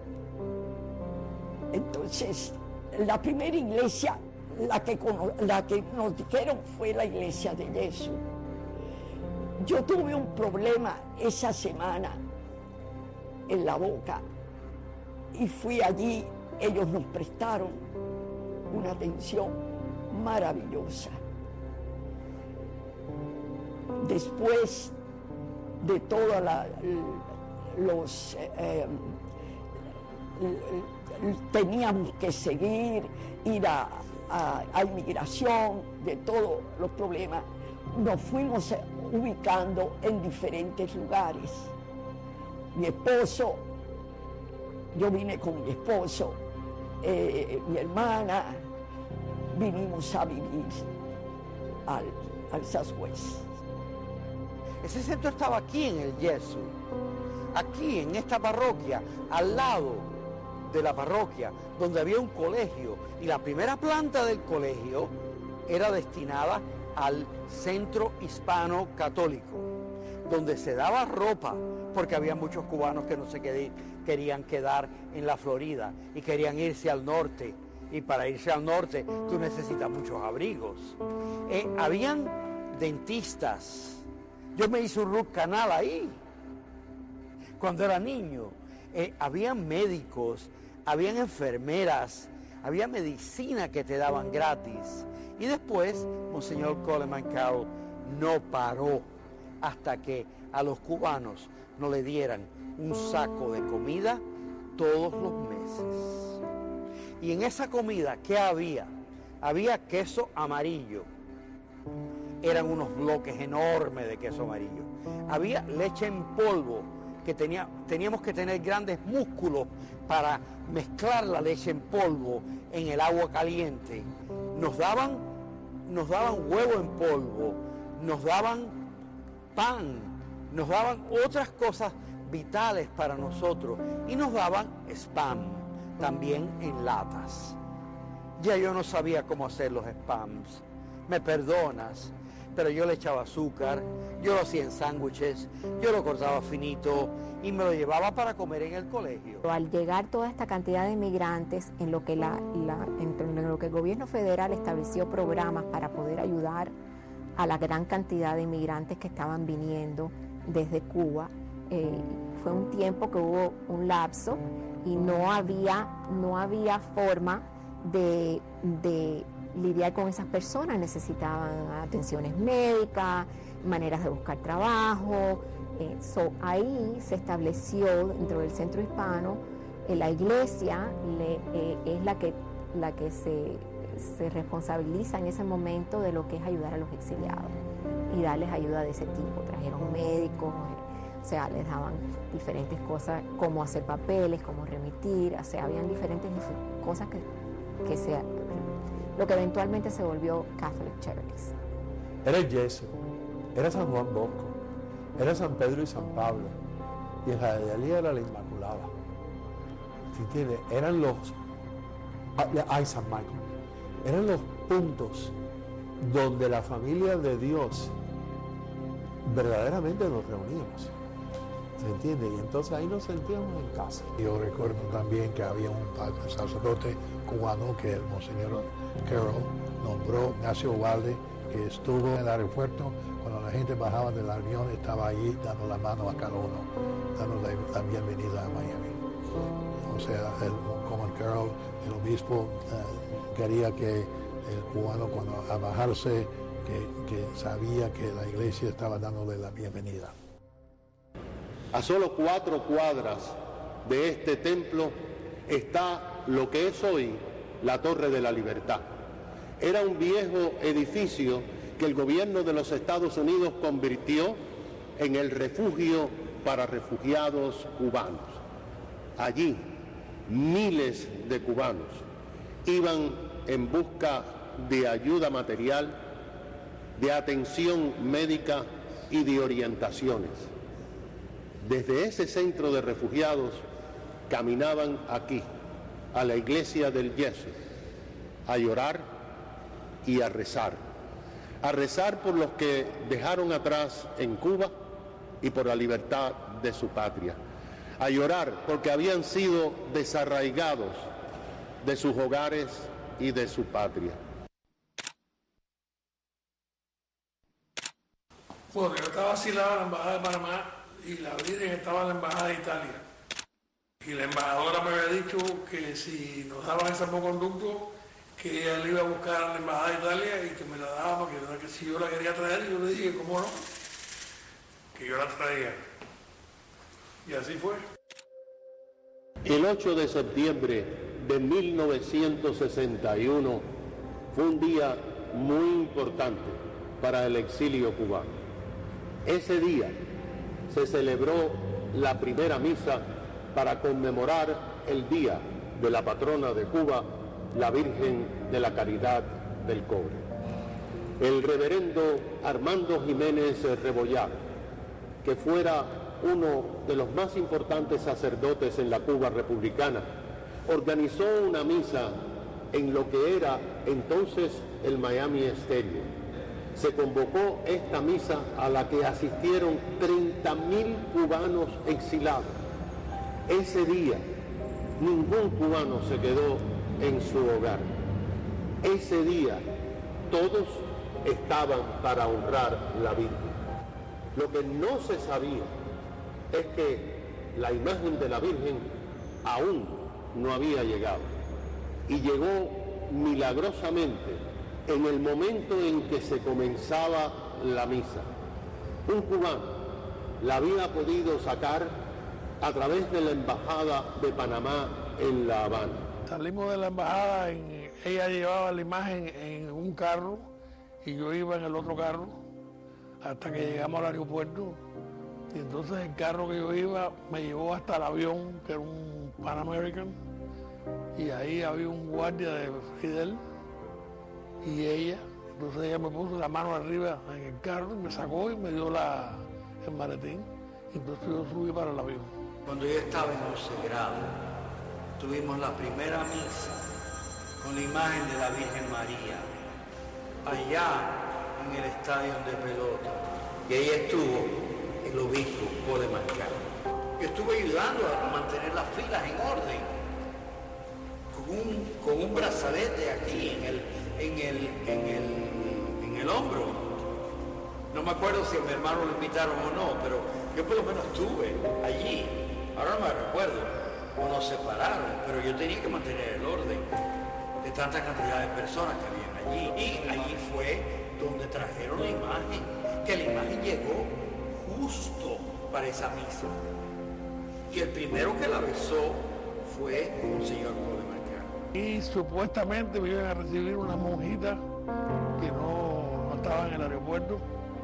Entonces, la primera iglesia, la que, la que nos dijeron fue la iglesia de Jesús. Yo tuve un problema esa semana en la boca y fui allí. Ellos nos prestaron una atención maravillosa. Después de todos los... Eh, teníamos que seguir, ir a, a, a inmigración, de todos los problemas. Nos fuimos ubicando en diferentes lugares. Mi esposo, yo vine con mi esposo, eh, mi hermana, vinimos a vivir al, al Southwest. Ese centro estaba aquí en el Jesús, aquí en esta parroquia, al lado de la parroquia, donde había un colegio, y la primera planta del colegio era destinada al Centro Hispano Católico, donde se daba ropa, porque había muchos cubanos que no se qued- querían quedar en la Florida y querían irse al norte, y para irse al norte tú necesitas muchos abrigos. Eh, habían dentistas. Yo me hice un root canal ahí cuando era niño. Eh, habían médicos, habían enfermeras, había medicina que te daban gratis. Y después, Monseñor Coleman Carroll no paró hasta que a los cubanos no le dieran un saco de comida todos los meses. Y en esa comida, ¿qué había? Había queso amarillo. Eran unos bloques enormes de queso amarillo. Había leche en polvo, que tenía, teníamos que tener grandes músculos para mezclar la leche en polvo en el agua caliente. Nos daban, nos daban huevo en polvo, nos daban pan, nos daban otras cosas vitales para nosotros y nos daban spam, también en latas. Ya yo no sabía cómo hacer los spams, me perdonas, pero yo le echaba azúcar, yo lo hacía en sándwiches, yo lo cortaba finito y me lo llevaba para comer en el colegio. Al llegar toda esta cantidad de inmigrantes, en lo que, la, la, en lo que el gobierno federal estableció programas para poder ayudar a la gran cantidad de inmigrantes que estaban viniendo desde Cuba, eh, fue un tiempo que hubo un lapso y no había, no había forma de, de lidiar con esas personas. Necesitaban atenciones médicas, maneras de buscar trabajo. Eh, so, ahí se estableció dentro del centro hispano, eh, la iglesia le, eh, es la que, la que se, se responsabiliza en ese momento de lo que es ayudar a los exiliados y darles ayuda de ese tipo. Trajeron médicos, eh, o sea, les daban diferentes cosas, cómo hacer papeles, cómo remitir, o sea, habían diferentes cosas que, que se, lo que eventualmente se volvió Catholic Charities. Era el Yeso, era San Juan Bosco, era San Pedro y San Pablo, y en Jayalía era la Inmaculada. ¿Se entiende? Eran los, ay, San Michael, eran los puntos donde la familia de Dios verdaderamente nos reuníamos. ¿Se entiende? Y entonces ahí nos sentíamos en casa. Yo recuerdo también que había un sacerdote cubano que el Monseñor Carroll nombró, Ignacio Valde, que estuvo en el aeropuerto. Cuando la gente bajaba del avión, estaba allí dando la mano a cada uno, dando la, la bienvenida a Miami. O sea, el, como el Carroll, el obispo, uh, quería que el cubano, cuando a bajarse, que, que sabía que la iglesia estaba dándole la bienvenida. A solo cuatro cuadras de este templo está lo que es hoy la Torre de la Libertad. Era un viejo edificio que el gobierno de los Estados Unidos convirtió en el refugio para refugiados cubanos. Allí, miles de cubanos iban en busca de ayuda material, de atención médica y de orientaciones. Desde ese centro de refugiados caminaban aquí, a la iglesia del Yeso, a llorar y a rezar. A rezar por los que dejaron atrás en Cuba y por la libertad de su patria. A llorar porque habían sido desarraigados de sus hogares y de su patria. Bueno, yo estaba asilado en la Embajada de Panamá y la Virgen estaba en la Embajada de Italia. Y la embajadora me había dicho que si nos daban ese salvoconducto, que ella le iba a buscar a la Embajada de Italia y que me la daba, porque que si yo la quería traer, yo le dije, ¿cómo no? Que yo la traía. Y así fue. El ocho de septiembre de mil novecientos sesenta y uno fue un día muy importante para el exilio cubano. Ese día se celebró la primera misa para conmemorar el día de la patrona de Cuba, la Virgen de la Caridad del Cobre. El reverendo Armando Jiménez Rebollar, que fuera uno de los más importantes sacerdotes en la Cuba republicana, organizó una misa en lo que era entonces el Miami Stereo. Se convocó esta misa a la que asistieron treinta mil cubanos exilados. Ese día, ningún cubano se quedó en su hogar. Ese día, todos estaban para honrar la Virgen. Lo que no se sabía es que la imagen de la Virgen aún no había llegado. Y llegó milagrosamente en el momento en que se comenzaba la misa. Un cubano la había podido sacar a través de la Embajada de Panamá en La Habana. Salimos de la embajada, en, ella llevaba la imagen en un carro y yo iba en el otro carro hasta que llegamos al aeropuerto. Y entonces el carro que yo iba me llevó hasta el avión, que era un Pan American, y ahí había un guardia de Fidel y ella. Entonces ella me puso la mano arriba en el carro y me sacó y me dio la, el maletín. Entonces yo subí para el avión. Cuando yo estaba en once grado, tuvimos la primera misa con la imagen de la Virgen María, allá en el estadio de pelota. Y ahí estuvo el obispo Coleman Carroll. Yo estuve ayudando a mantener las filas en orden, con un, con un brazalete aquí en el, en, el, en, el, en el hombro. No me acuerdo si a mi hermano lo invitaron o no, pero yo por lo menos estuve allí. Ahora no me recuerdo, o nos separaron, pero yo tenía que mantener el orden de tanta cantidad de personas que habían allí. Y allí fue donde trajeron la imagen, que la imagen llegó justo para esa misa. Y el primero que la besó fue un señor Coleman Carroll. Y supuestamente me iban a recibir unas monjitas que no, no estaban en el aeropuerto.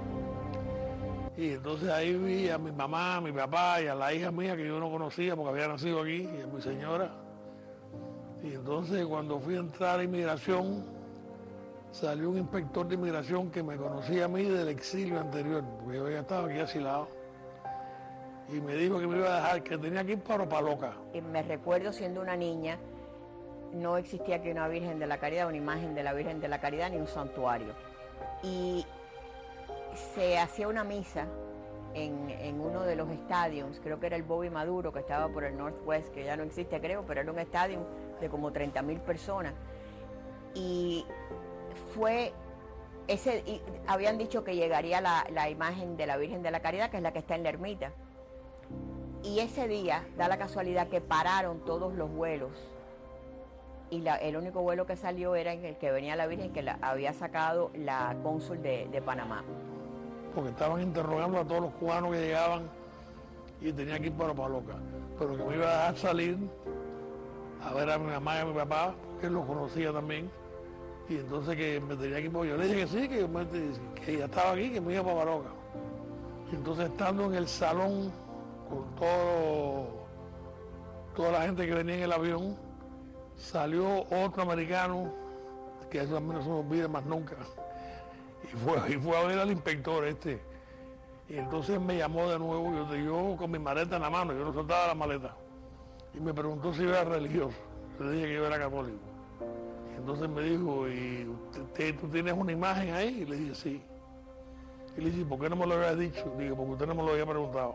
Y entonces ahí vi a mi mamá, a mi papá y a la hija mía que yo no conocía porque había nacido aquí, y a mi señora. Y entonces cuando fui a entrar a inmigración, salió un inspector de inmigración que me conocía a mí del exilio anterior, porque yo había estado aquí asilado. Y me dijo que me iba a dejar, que tenía que ir para Opaloca. Y me recuerdo siendo una niña, no existía aquí una Virgen de la Caridad, una imagen de la Virgen de la Caridad, ni un santuario. Y se hacía una misa en, en uno de los estadios, creo que era el Bobby Maduro, que estaba por el Northwest, que ya no existe creo, pero era un estadio de como treinta mil personas. Y fue ese, y habían dicho que llegaría la, la imagen de la Virgen de la Caridad, que es la que está en la ermita. Y ese día da la casualidad que pararon todos los vuelos. Y la, el único vuelo que salió era en el que venía la Virgen, que la había sacado la cónsul de, de Panamá. Porque estaban interrogando a todos los cubanos que llegaban y tenía que ir para Opaloca. Pero que me iba a dejar salir a ver a mi mamá y a mi papá, que él los conocía también. Y entonces que me tenía que ir, yo le dije que sí, que, me, que ya estaba aquí, que me iba para Opaloca. Y entonces estando en el salón con todo, toda la gente que venía en el avión, salió otro americano, que eso también no se me olvida más nunca, y fue, y fue a ver al inspector este, Y entonces me llamó de nuevo, yo, yo con mi maleta en la mano, yo no soltaba la maleta. Y me preguntó si yo era religioso. Yo le dije que yo era católico. Y entonces me dijo, ¿y usted, tú tienes una imagen ahí? Y le dije, sí. Y le dije, ¿por qué no me lo habías dicho? Digo, porque usted no me lo había preguntado.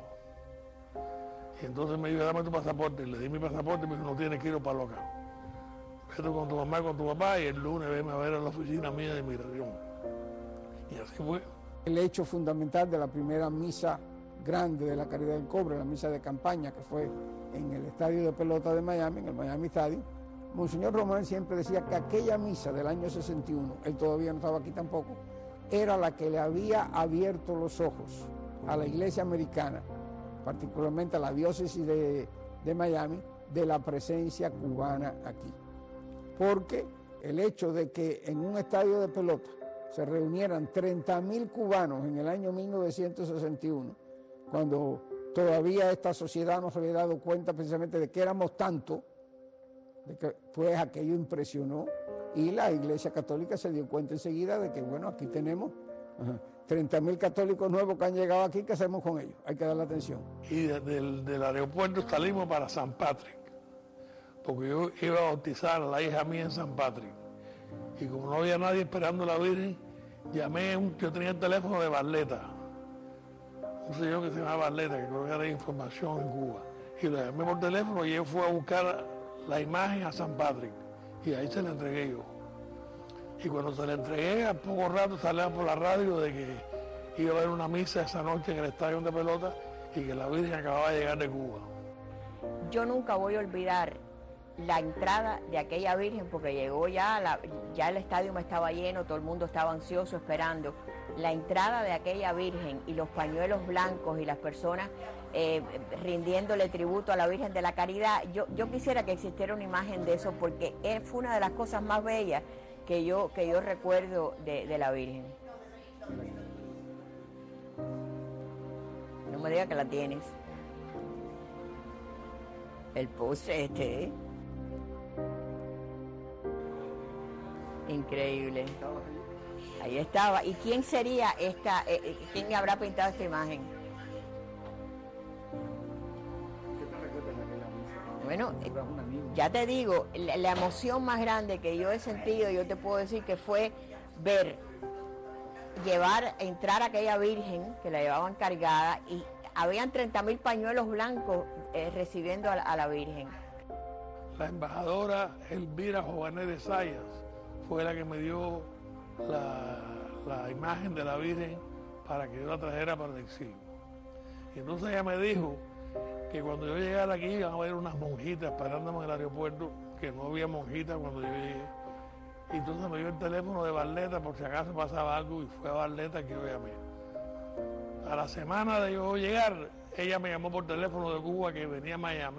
Y entonces me dijo, dame tu pasaporte. Y le di mi pasaporte y me dijo, no tienes que ir para acá. Vete con tu mamá y con tu papá y el lunes venme a ver a la oficina mía de inmigración. Y así fue. El hecho fundamental de la primera misa grande de la Caridad del Cobre, la misa de campaña que fue en el estadio de pelota de Miami, en el Miami Stadium, Monseñor Román siempre decía que aquella misa del año sesenta y uno, él todavía no estaba aquí tampoco, era la que le había abierto los ojos a la iglesia americana, particularmente a la diócesis de, de Miami, de la presencia cubana aquí. Porque el hecho de que en un estadio de pelota se reunieran treinta mil cubanos en el año mil novecientos sesenta y uno, cuando todavía esta sociedad no se había dado cuenta precisamente de que éramos tanto, de que pues aquello impresionó, y la Iglesia Católica se dio cuenta enseguida de que, bueno, aquí tenemos ajá, treinta mil católicos nuevos que han llegado aquí, ¿qué hacemos con ellos? Hay que darle atención. Y desde el del aeropuerto salimos para San Patrick, porque yo iba a bautizar a la hija mía en San Patrick. Y como no había nadie esperando a la Virgen, llamé, un, yo tenía el teléfono de Barleta, un señor que se llama Barleta, que creo que era información en Cuba. Y lo llamé por teléfono y él fue a buscar la imagen a San Patrick. Y ahí se la entregué yo. Y cuando se la entregué, a poco rato salía por la radio de que iba a haber una misa esa noche en el estadio de pelota y que la Virgen acababa de llegar de Cuba. Yo nunca voy a olvidar la entrada de aquella Virgen, porque llegó ya, la, ya el estadio estaba lleno, todo el mundo estaba ansioso esperando. La entrada de aquella Virgen y los pañuelos blancos y las personas eh, rindiéndole tributo a la Virgen de la Caridad, yo, yo quisiera que existiera una imagen de eso, porque fue una de las cosas más bellas que yo, que yo recuerdo de, de la Virgen. No me digas que la tienes. El postre este, ¿eh? Increíble. Ahí estaba. ¿Y quién sería esta, eh, quién habrá pintado esta imagen? Bueno, eh, ya te digo, la, la emoción más grande que yo he sentido, yo te puedo decir que fue ver, llevar, entrar a aquella Virgen que la llevaban cargada y habían treinta mil pañuelos blancos eh, recibiendo a la, a la Virgen. La embajadora Elvira Jované de Sayas fue la que me dio la, la imagen de la Virgen para que yo la trajera para el exilio. Y entonces ella me dijo que cuando yo llegara aquí iban a haber unas monjitas esperándome en el aeropuerto, que no había monjitas cuando yo llegué. Y entonces me dio el teléfono de Barleta por si acaso pasaba algo y fue a Barleta que yo llamé. A la semana de yo llegar, ella me llamó por teléfono de Cuba que venía a Miami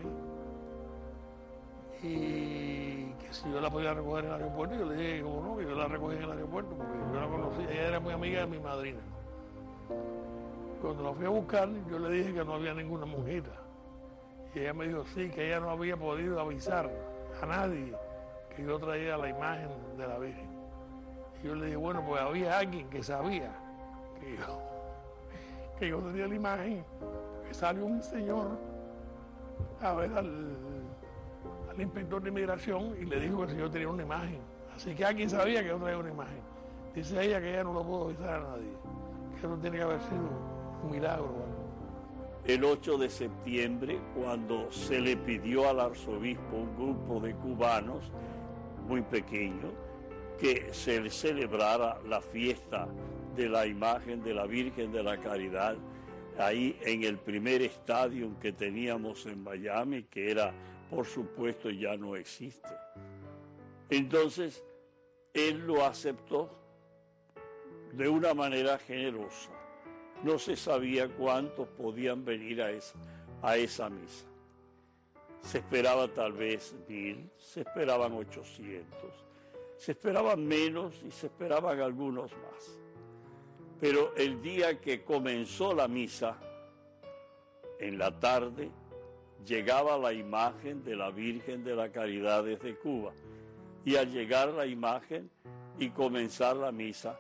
y que si yo la podía recoger en el aeropuerto. Y yo le dije, como no, que yo la recogí en el aeropuerto porque yo la conocía, ella era muy amiga de mi madrina. Cuando la fui a buscar, yo le dije que no había ninguna monjita. Y ella me dijo, sí, que ella no había podido avisar a nadie que yo traía la imagen de la Virgen. Y yo le dije, bueno, pues había alguien que sabía que yo, que yo tenía la imagen, que salió un señor a ver al, al inspector de inmigración y le dijo que el señor tenía una imagen. Así que alguien sabía que yo traía una imagen. Dice ella que ella no lo pudo avisar a nadie, que eso tiene que haber sido un milagro. El ocho de septiembre, cuando se le pidió al arzobispo, un grupo de cubanos muy pequeño, que se le celebrara la fiesta de la imagen de la Virgen de la Caridad, ahí en el primer estadio que teníamos en Miami, que era, por supuesto, ya no existe. Entonces, él lo aceptó de una manera generosa. No se sabía cuántos podían venir a esa, a esa misa. Se esperaba tal vez mil, se esperaban ochocientos, se esperaban menos y se esperaban algunos más. Pero el día que comenzó la misa, en la tarde, llegaba la imagen de la Virgen de la Caridad desde Cuba. Y al llegar la imagen y comenzar la misa,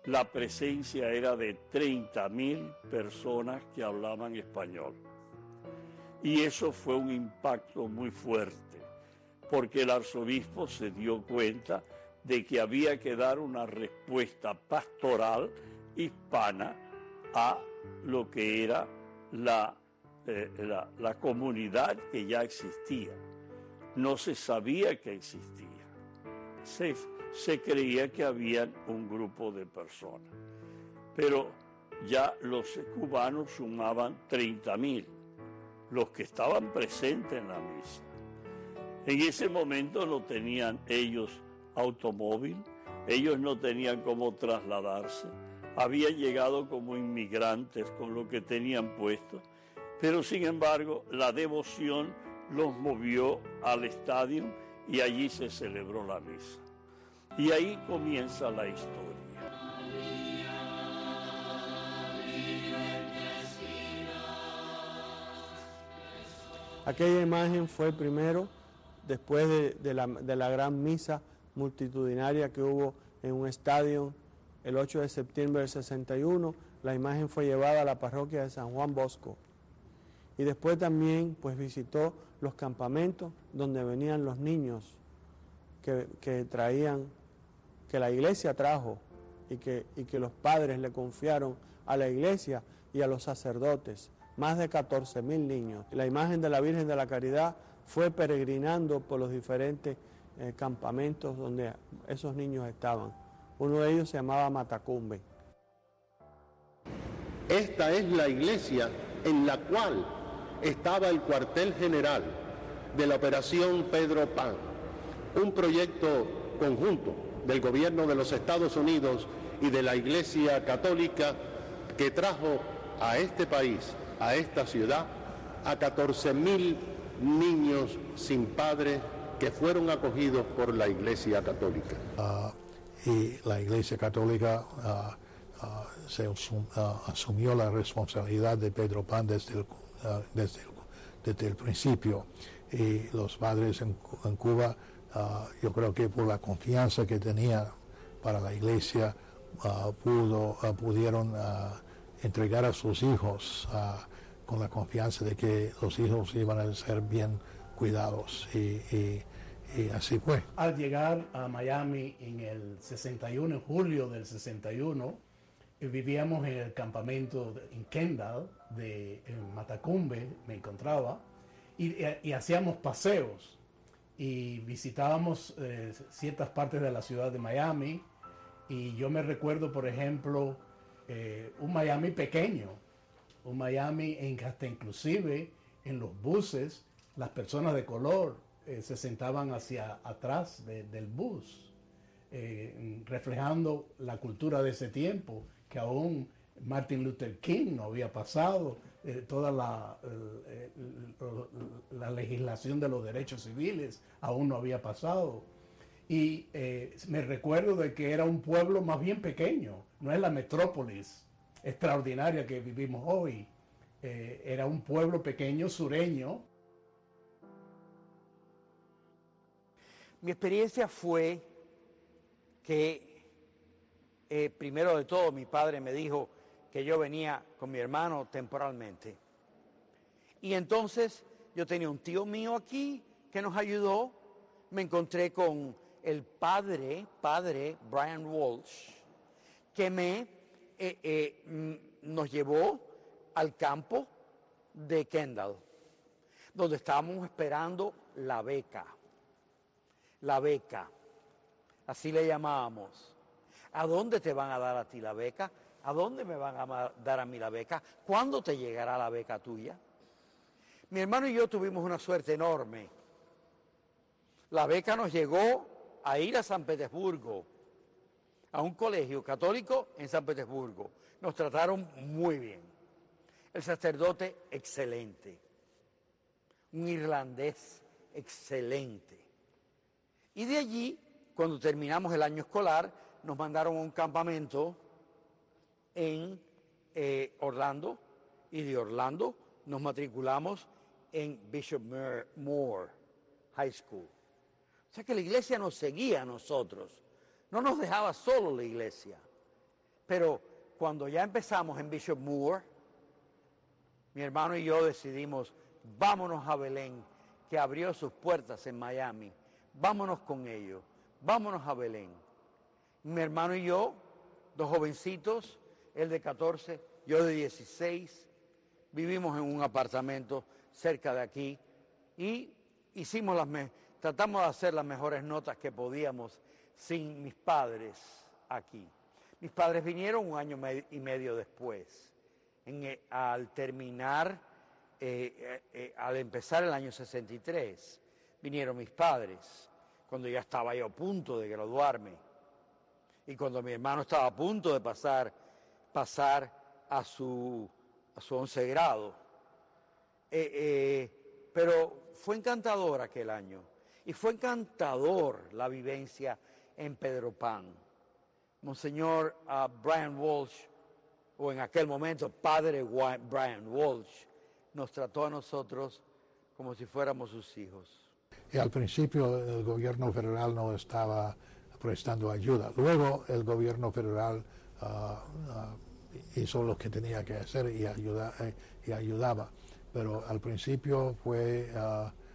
la presencia era de treinta mil personas que hablaban español. Y eso fue un impacto muy fuerte, porque el arzobispo se dio cuenta de que había que dar una respuesta pastoral hispana a lo que era la, eh, la, la comunidad que ya existía. No se sabía que existía. Se, se creía que había un grupo de personas. Pero ya los cubanos sumaban treinta mil, los que estaban presentes en la misa. En ese momento no tenían ellos automóvil, ellos no tenían cómo trasladarse, habían llegado como inmigrantes con lo que tenían puesto, pero sin embargo la devoción los movió al estadio y allí se celebró la misa. Y ahí comienza la historia. Aquella imagen fue primero, después de, de, la, de la gran misa multitudinaria que hubo en un estadio el ocho de septiembre del sesenta y uno, la imagen fue llevada a la parroquia de San Juan Bosco. Y después también pues visitó los campamentos donde venían los niños que, que traían, que la iglesia trajo y que, y que los padres le confiaron a la iglesia y a los sacerdotes. Más de catorce mil niños. La imagen de la Virgen de la Caridad fue peregrinando por los diferentes eh, campamentos donde esos niños estaban. Uno de ellos se llamaba Matacumbe. Esta es la iglesia en la cual estaba el cuartel general de la Operación Pedro Pan, un proyecto conjunto del gobierno de los Estados Unidos y de la Iglesia Católica que trajo a este país, a esta ciudad, a catorce mil niños sin padre que fueron acogidos por la Iglesia Católica. Uh, y la Iglesia Católica uh, uh, se asum, uh, asumió la responsabilidad de Pedro Pan desde el, uh, desde el, desde el principio. Y los padres en, en Cuba, uh, yo creo que por la confianza que tenía para la Iglesia, uh, pudo, uh, pudieron uh, entregar a sus hijos uh, con la confianza de que los hijos iban a ser bien cuidados y, y, y así fue. Al llegar a Miami en el sesenta y uno, en julio del sesenta y uno, vivíamos en el campamento de, en Kendall, de, en Matacumbe, me encontraba, y, y, y hacíamos paseos y visitábamos eh, ciertas partes de la ciudad de Miami, y yo me recuerdo, por ejemplo, Eh, un Miami pequeño, un Miami en que hasta inclusive en los buses las personas de color eh, se sentaban hacia atrás de, del bus, eh, reflejando la cultura de ese tiempo, que aún Martin Luther King no había pasado, eh, toda la, eh, la legislación de los derechos civiles aún no había pasado. Y eh, me recuerdo de que era un pueblo más bien pequeño, no es la metrópolis extraordinaria que vivimos hoy. Eh, era un pueblo pequeño, sureño. Mi experiencia fue que, eh, primero de todo, mi padre me dijo que yo venía con mi hermano temporalmente. Y entonces yo tenía un tío mío aquí que nos ayudó. Me encontré con el padre, padre Brian Walsh, que me, eh, eh, nos llevó al campo de Kendall, donde estábamos esperando la beca. La beca, así le llamábamos. ¿A dónde te van a dar a ti la beca? ¿A dónde me van a dar a mí la beca? ¿Cuándo te llegará la beca tuya? Mi hermano y yo tuvimos una suerte enorme. La beca nos llegó a ir a San Petersburgo, a un colegio católico en San Petersburgo. Nos trataron muy bien. El sacerdote, excelente. Un irlandés, excelente. Y de allí, cuando terminamos el año escolar, nos mandaron a un campamento en eh, Orlando, y de Orlando nos matriculamos en Bishop Moore High School. O sea que la iglesia nos seguía a nosotros, no nos dejaba solo la iglesia. Pero cuando ya empezamos en Bishop Moore, mi hermano y yo decidimos, vámonos a Belén, que abrió sus puertas en Miami. Vámonos con ellos, vámonos a Belén. Mi hermano y yo, dos jovencitos, él de catorce, yo de dieciséis, vivimos en un apartamento cerca de aquí y hicimos las me- tratamos de hacer las mejores notas que podíamos sin mis padres aquí. Mis padres vinieron un año y medio después. En, al terminar, eh, eh, eh, al empezar el año sesenta y tres, vinieron mis padres, cuando ya estaba yo a punto de graduarme y cuando mi hermano estaba a punto de pasar, pasar a su, a su once grado. Eh, eh, pero fue encantador aquel año y fue encantador la vivencia en Pedro Pan. Monseñor uh, Brian Walsh, o en aquel momento Padre Brian Walsh, nos trató a nosotros como si fuéramos sus hijos. Y al principio el gobierno federal no estaba prestando ayuda. Luego el gobierno federal uh, uh, hizo lo que tenía que hacer y, ayuda, eh, y ayudaba. Pero al principio fue uh,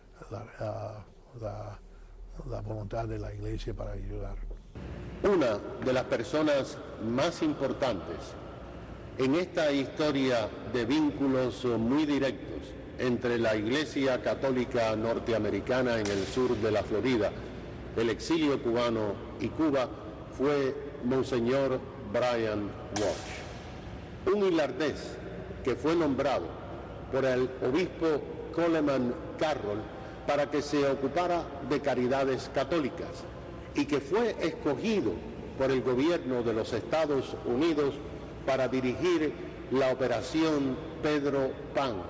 la, uh, la, la voluntad de la iglesia para ayudar. Una de las personas más importantes en esta historia de vínculos muy directos entre la Iglesia Católica Norteamericana en el sur de la Florida, el exilio cubano y Cuba, fue Monseñor Brian Walsh, un irlandés que fue nombrado por el obispo Coleman Carroll para que se ocupara de caridades católicas y que fue escogido por el gobierno de los Estados Unidos para dirigir la operación Pedro Pan.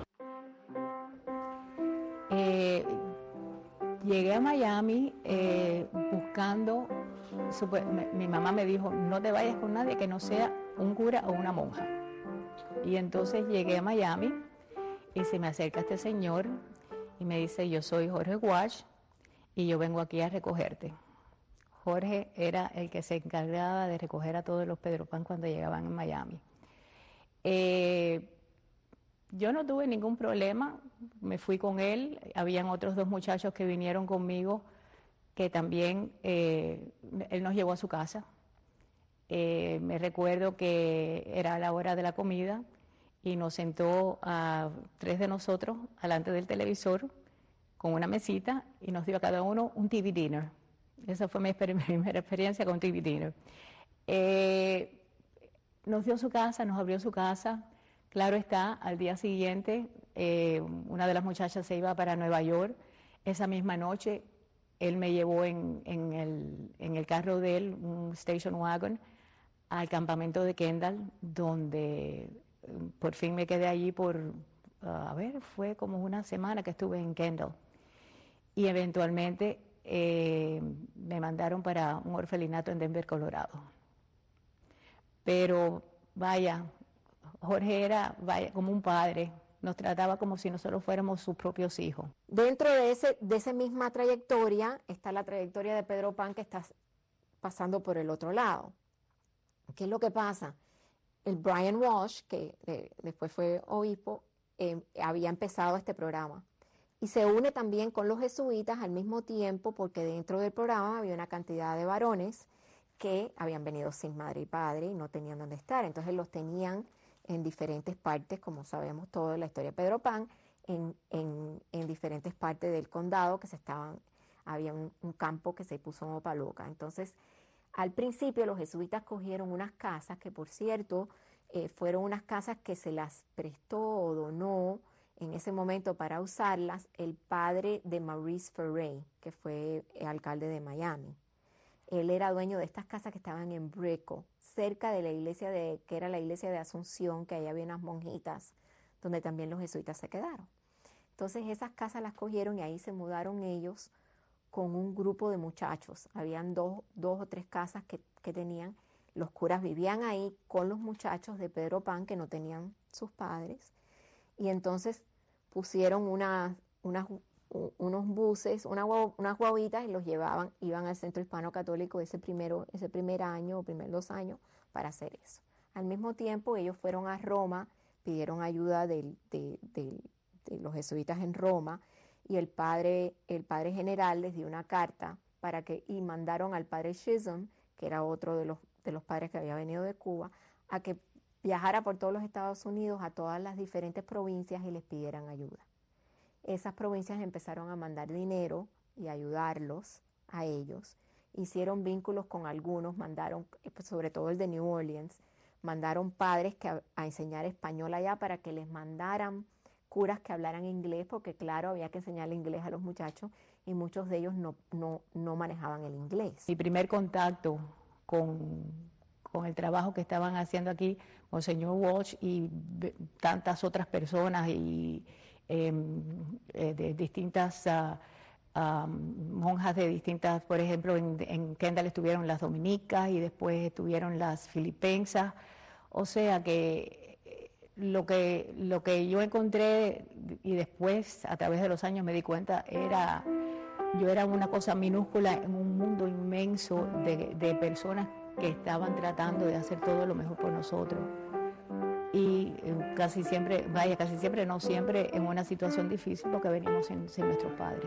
Eh, llegué a Miami eh, buscando, super, mi, mi mamá me dijo, no te vayas con nadie que no sea un cura o una monja. Y entonces llegué a Miami y se me acerca este señor y me dice, yo soy Jorge Walsh y yo vengo aquí a recogerte. Jorge era el que se encargaba de recoger a todos los Pedro Pan cuando llegaban en Miami. Eh, yo no tuve ningún problema, me fui con él, habían otros dos muchachos que vinieron conmigo que también eh, él nos llevó a su casa. Eh, me recuerdo que era la hora de la comida y nos sentó a tres de nosotros delante del televisor con una mesita y nos dio a cada uno un T V dinner. Esa fue mi exper- primera experiencia con T V dinner. Eh, nos dio su casa, nos abrió su casa. Claro está, al día siguiente eh, una de las muchachas se iba para Nueva York. Esa misma noche él me llevó en, en, el, en el carro de él, un station wagon, al campamento de Kendall, donde por fin me quedé allí por, uh, a ver, fue como una semana que estuve en Kendall. Y eventualmente eh, me mandaron para un orfelinato en Denver, Colorado. Pero vaya, Jorge era vaya, como un padre, nos trataba como si nosotros fuéramos sus propios hijos. Dentro de ese de esa misma trayectoria está la trayectoria de Pedro Pan, que está pasando por el otro lado. ¿Qué es lo que pasa? El Brian Walsh, que eh, después fue obispo, eh, había empezado este programa. Y se une también con los jesuitas al mismo tiempo, porque dentro del programa había una cantidad de varones que habían venido sin madre y padre y no tenían dónde estar. Entonces los tenían en diferentes partes, como sabemos todo de la historia de Pedro Pan, en, en, en diferentes partes del condado que se estaban, había un, un campo que se puso en Opaloca. Entonces, al principio los jesuitas cogieron unas casas que, por cierto, eh, fueron unas casas que se las prestó o donó en ese momento para usarlas el padre de Maurice Ferré, que fue el alcalde de Miami. Él era dueño de estas casas que estaban en Brickell, cerca de la iglesia de, que era la iglesia de Asunción, que ahí había unas monjitas, donde también los jesuitas se quedaron. Entonces esas casas las cogieron y ahí se mudaron ellos con un grupo de muchachos. Habían dos, dos o tres casas que, que tenían, los curas vivían ahí con los muchachos de Pedro Pan que no tenían sus padres, y entonces pusieron una, una, unos buses, una, unas guaguitas y los llevaban, iban al Centro Hispano Católico ese, primero, ese primer año o primer dos años para hacer eso. Al mismo tiempo, ellos fueron a Roma, pidieron ayuda del, de, de, de los jesuitas en Roma, y el padre, el padre general les dio una carta para que, y mandaron al padre Chisholm, que era otro de los, de los padres que había venido de Cuba, a que viajara por todos los Estados Unidos, a todas las diferentes provincias y les pidieran ayuda. Esas provincias empezaron a mandar dinero y ayudarlos a ellos. Hicieron vínculos con algunos, mandaron, sobre todo el de New Orleans, mandaron padres que a, a enseñar español allá para que les mandaran curas que hablaran inglés, porque claro, había que enseñarle inglés a los muchachos y muchos de ellos no, no, no manejaban el inglés. Mi primer contacto con, con el trabajo que estaban haciendo aquí con el señor Walsh y tantas otras personas y eh, de distintas uh, um, monjas de distintas, por ejemplo, en, en Kendall estuvieron las dominicas y después estuvieron las filipensas, o sea que Lo que, lo que yo encontré y después a través de los años me di cuenta era, yo era una cosa minúscula en un mundo inmenso de, de personas que estaban tratando de hacer todo lo mejor por nosotros. Y casi siempre, vaya, casi siempre, no siempre, en una situación difícil porque venimos sin, sin nuestros padres.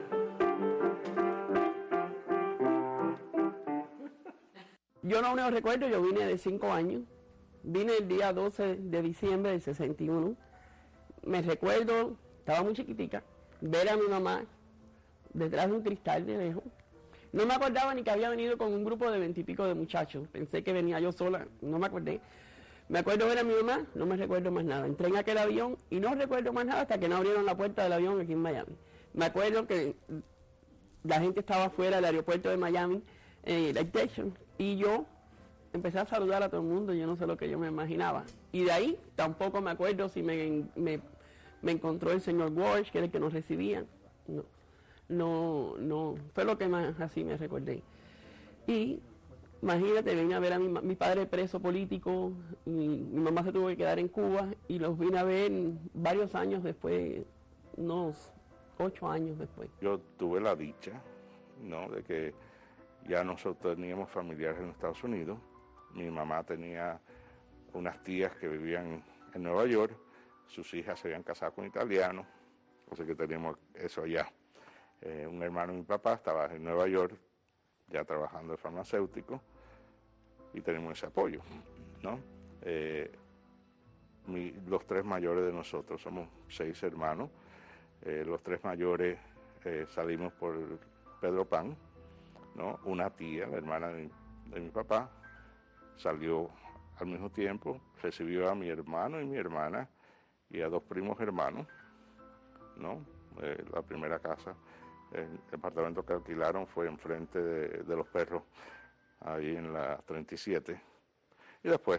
Yo no me recuerdo, yo vine de cinco años. Vine el día doce de diciembre del sesenta y uno. Me recuerdo, estaba muy chiquitica, ver a mi mamá detrás de un cristal de lejos. No me acordaba ni que había venido con un grupo de veintipico de muchachos. Pensé que venía yo sola, no me acordé. Me acuerdo ver a mi mamá, no me recuerdo más nada. Entré en aquel avión y no recuerdo más nada hasta que no abrieron la puerta del avión aquí en Miami. Me acuerdo que la gente estaba afuera del aeropuerto de Miami, en el station, y yo empecé a saludar a todo el mundo, yo no sé lo que yo me imaginaba. Y de ahí tampoco me acuerdo si me, me, me encontró el señor Walsh, que era el que nos recibía. No, no, no, fue lo que más así me recordé. Y imagínate, vine a ver a mi, mi padre preso político, y mi mamá se tuvo que quedar en Cuba, y los vine a ver varios años después, unos ocho años después. Yo tuve la dicha, ¿no?, de que ya nosotros teníamos familiares en los Estados Unidos. Mi mamá tenía unas tías que vivían en Nueva York, sus hijas se habían casado con italianos, así que teníamos eso allá. Eh, un hermano de mi papá estaba en Nueva York, ya trabajando de farmacéutico, y tenemos ese apoyo, ¿no? Eh, mi, los tres mayores de nosotros, somos seis hermanos, eh, los tres mayores eh, salimos por Pedro Pan, ¿no? Una tía, la hermana de mi, de mi papá, salió al mismo tiempo, recibió a mi hermano y mi hermana y a dos primos hermanos, ¿no? Eh, la primera casa, el apartamento que alquilaron fue enfrente de, de los perros, ahí en la treinta y siete, y después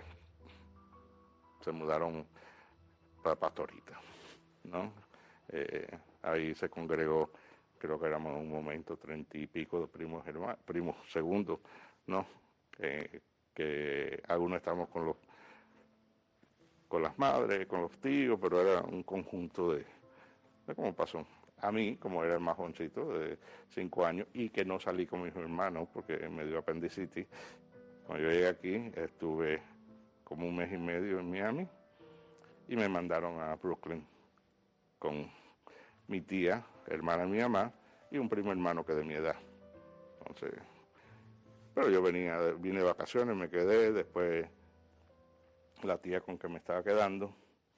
se mudaron para Pastorita, ¿no? Eh, ahí se congregó, creo que éramos en un momento treinta y pico de primos hermanos, primos segundos, ¿no? Eh, que algunos estábamos con los con las madres, con los tíos, pero era un conjunto de, de cómo pasó. A mí, como era el más jovencito de cinco años, y que no salí con mis hermanos porque me dio apendicitis, cuando yo llegué aquí estuve como un mes y medio en Miami y me mandaron a Brooklyn con mi tía, hermana de mi mamá, y un primo hermano que de mi edad. Entonces, pero yo venía, vine de vacaciones, me quedé, después la tía con que me estaba quedando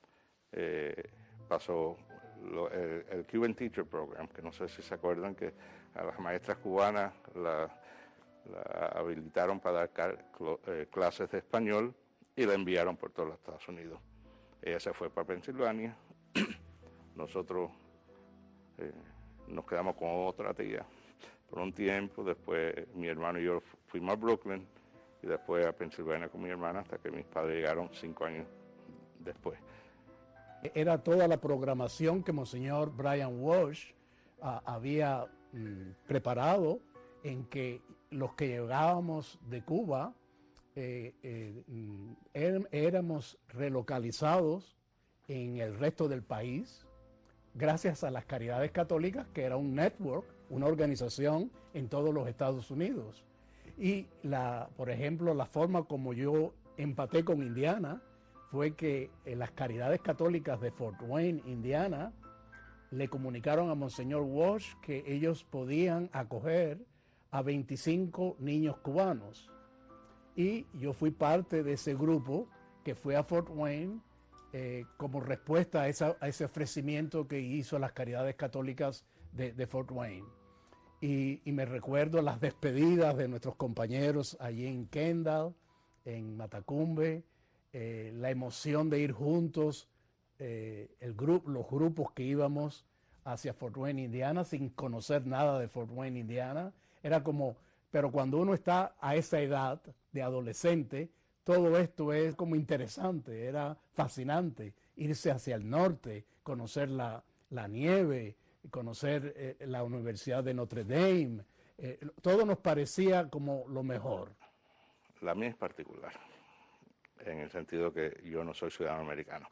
eh, pasó lo, el, el Cuban Teacher Program, que no sé si se acuerdan que a las maestras cubanas la, la habilitaron para dar car, cl, eh, clases de español y la enviaron por todos los Estados Unidos. Ella se fue para Pensilvania, nosotros eh, nos quedamos con otra tía por un tiempo, después mi hermano y yo fuimos a Brooklyn y después a Pensilvania con mi hermana hasta que mis padres llegaron cinco años después. Era toda la programación que Monseñor Brian Walsh uh, había mm, preparado, en que los que llegábamos de Cuba eh, eh, mm, er, éramos relocalizados en el resto del país gracias a las Caridades Católicas, que era un network, una organización en todos los Estados Unidos. Y, la, por ejemplo, la forma como yo empaté con Indiana fue que en las Caridades Católicas de Fort Wayne, Indiana, le comunicaron a Monseñor Walsh que ellos podían acoger a veinticinco niños cubanos. Y yo fui parte de ese grupo que fue a Fort Wayne eh, como respuesta a, esa, a ese ofrecimiento que hizo las Caridades Católicas de, de Fort Wayne. Y, y me recuerdo las despedidas de nuestros compañeros allí en Kendall, en Matacumbe, eh, la emoción de ir juntos, eh, el grupo, los grupos que íbamos hacia Fort Wayne, Indiana, sin conocer nada de Fort Wayne, Indiana. Era como, pero cuando uno está a esa edad de adolescente, todo esto es como interesante, era fascinante, irse hacia el norte, conocer la, la nieve, conocer eh, la Universidad de Notre Dame, eh, todo nos parecía como lo mejor. La mía es particular, en el sentido que yo no soy ciudadano americano.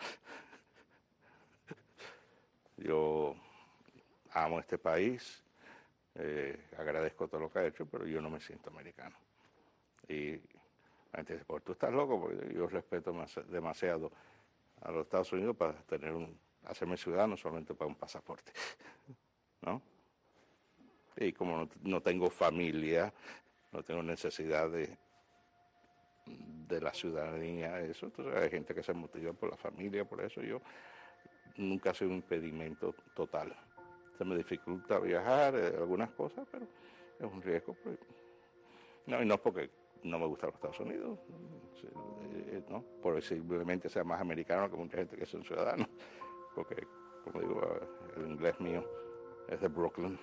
Yo amo este país, eh, agradezco todo lo que ha hecho, pero yo no me siento americano. Y la gente dice, pues tú estás loco, porque yo respeto más, demasiado a los Estados Unidos para tener un, hacerme ciudadano solamente para un pasaporte, ¿no? Y como no, no tengo familia, no tengo necesidad de, de la ciudadanía, eso, entonces hay gente que se motiva por la familia, por eso yo nunca ha sido un impedimento total. Se me dificulta viajar, eh, algunas cosas, pero es un riesgo. Pues, no, y no es porque no me gusta los Estados Unidos, eh, no, posiblemente sea más americano que mucha gente que son ciudadanos, porque, como digo, el inglés mío es de Brooklyn,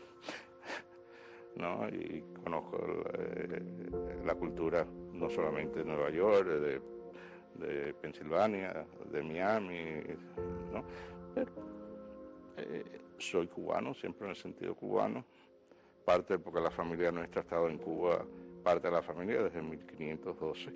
¿no? Y conozco eh, la cultura no solamente de Nueva York, de, de Pensilvania, de Miami, ¿no? Pero eh, soy cubano, siempre en el sentido cubano, parte porque la familia nuestra ha estado en Cuba, parte de la familia desde mil quinientos doce,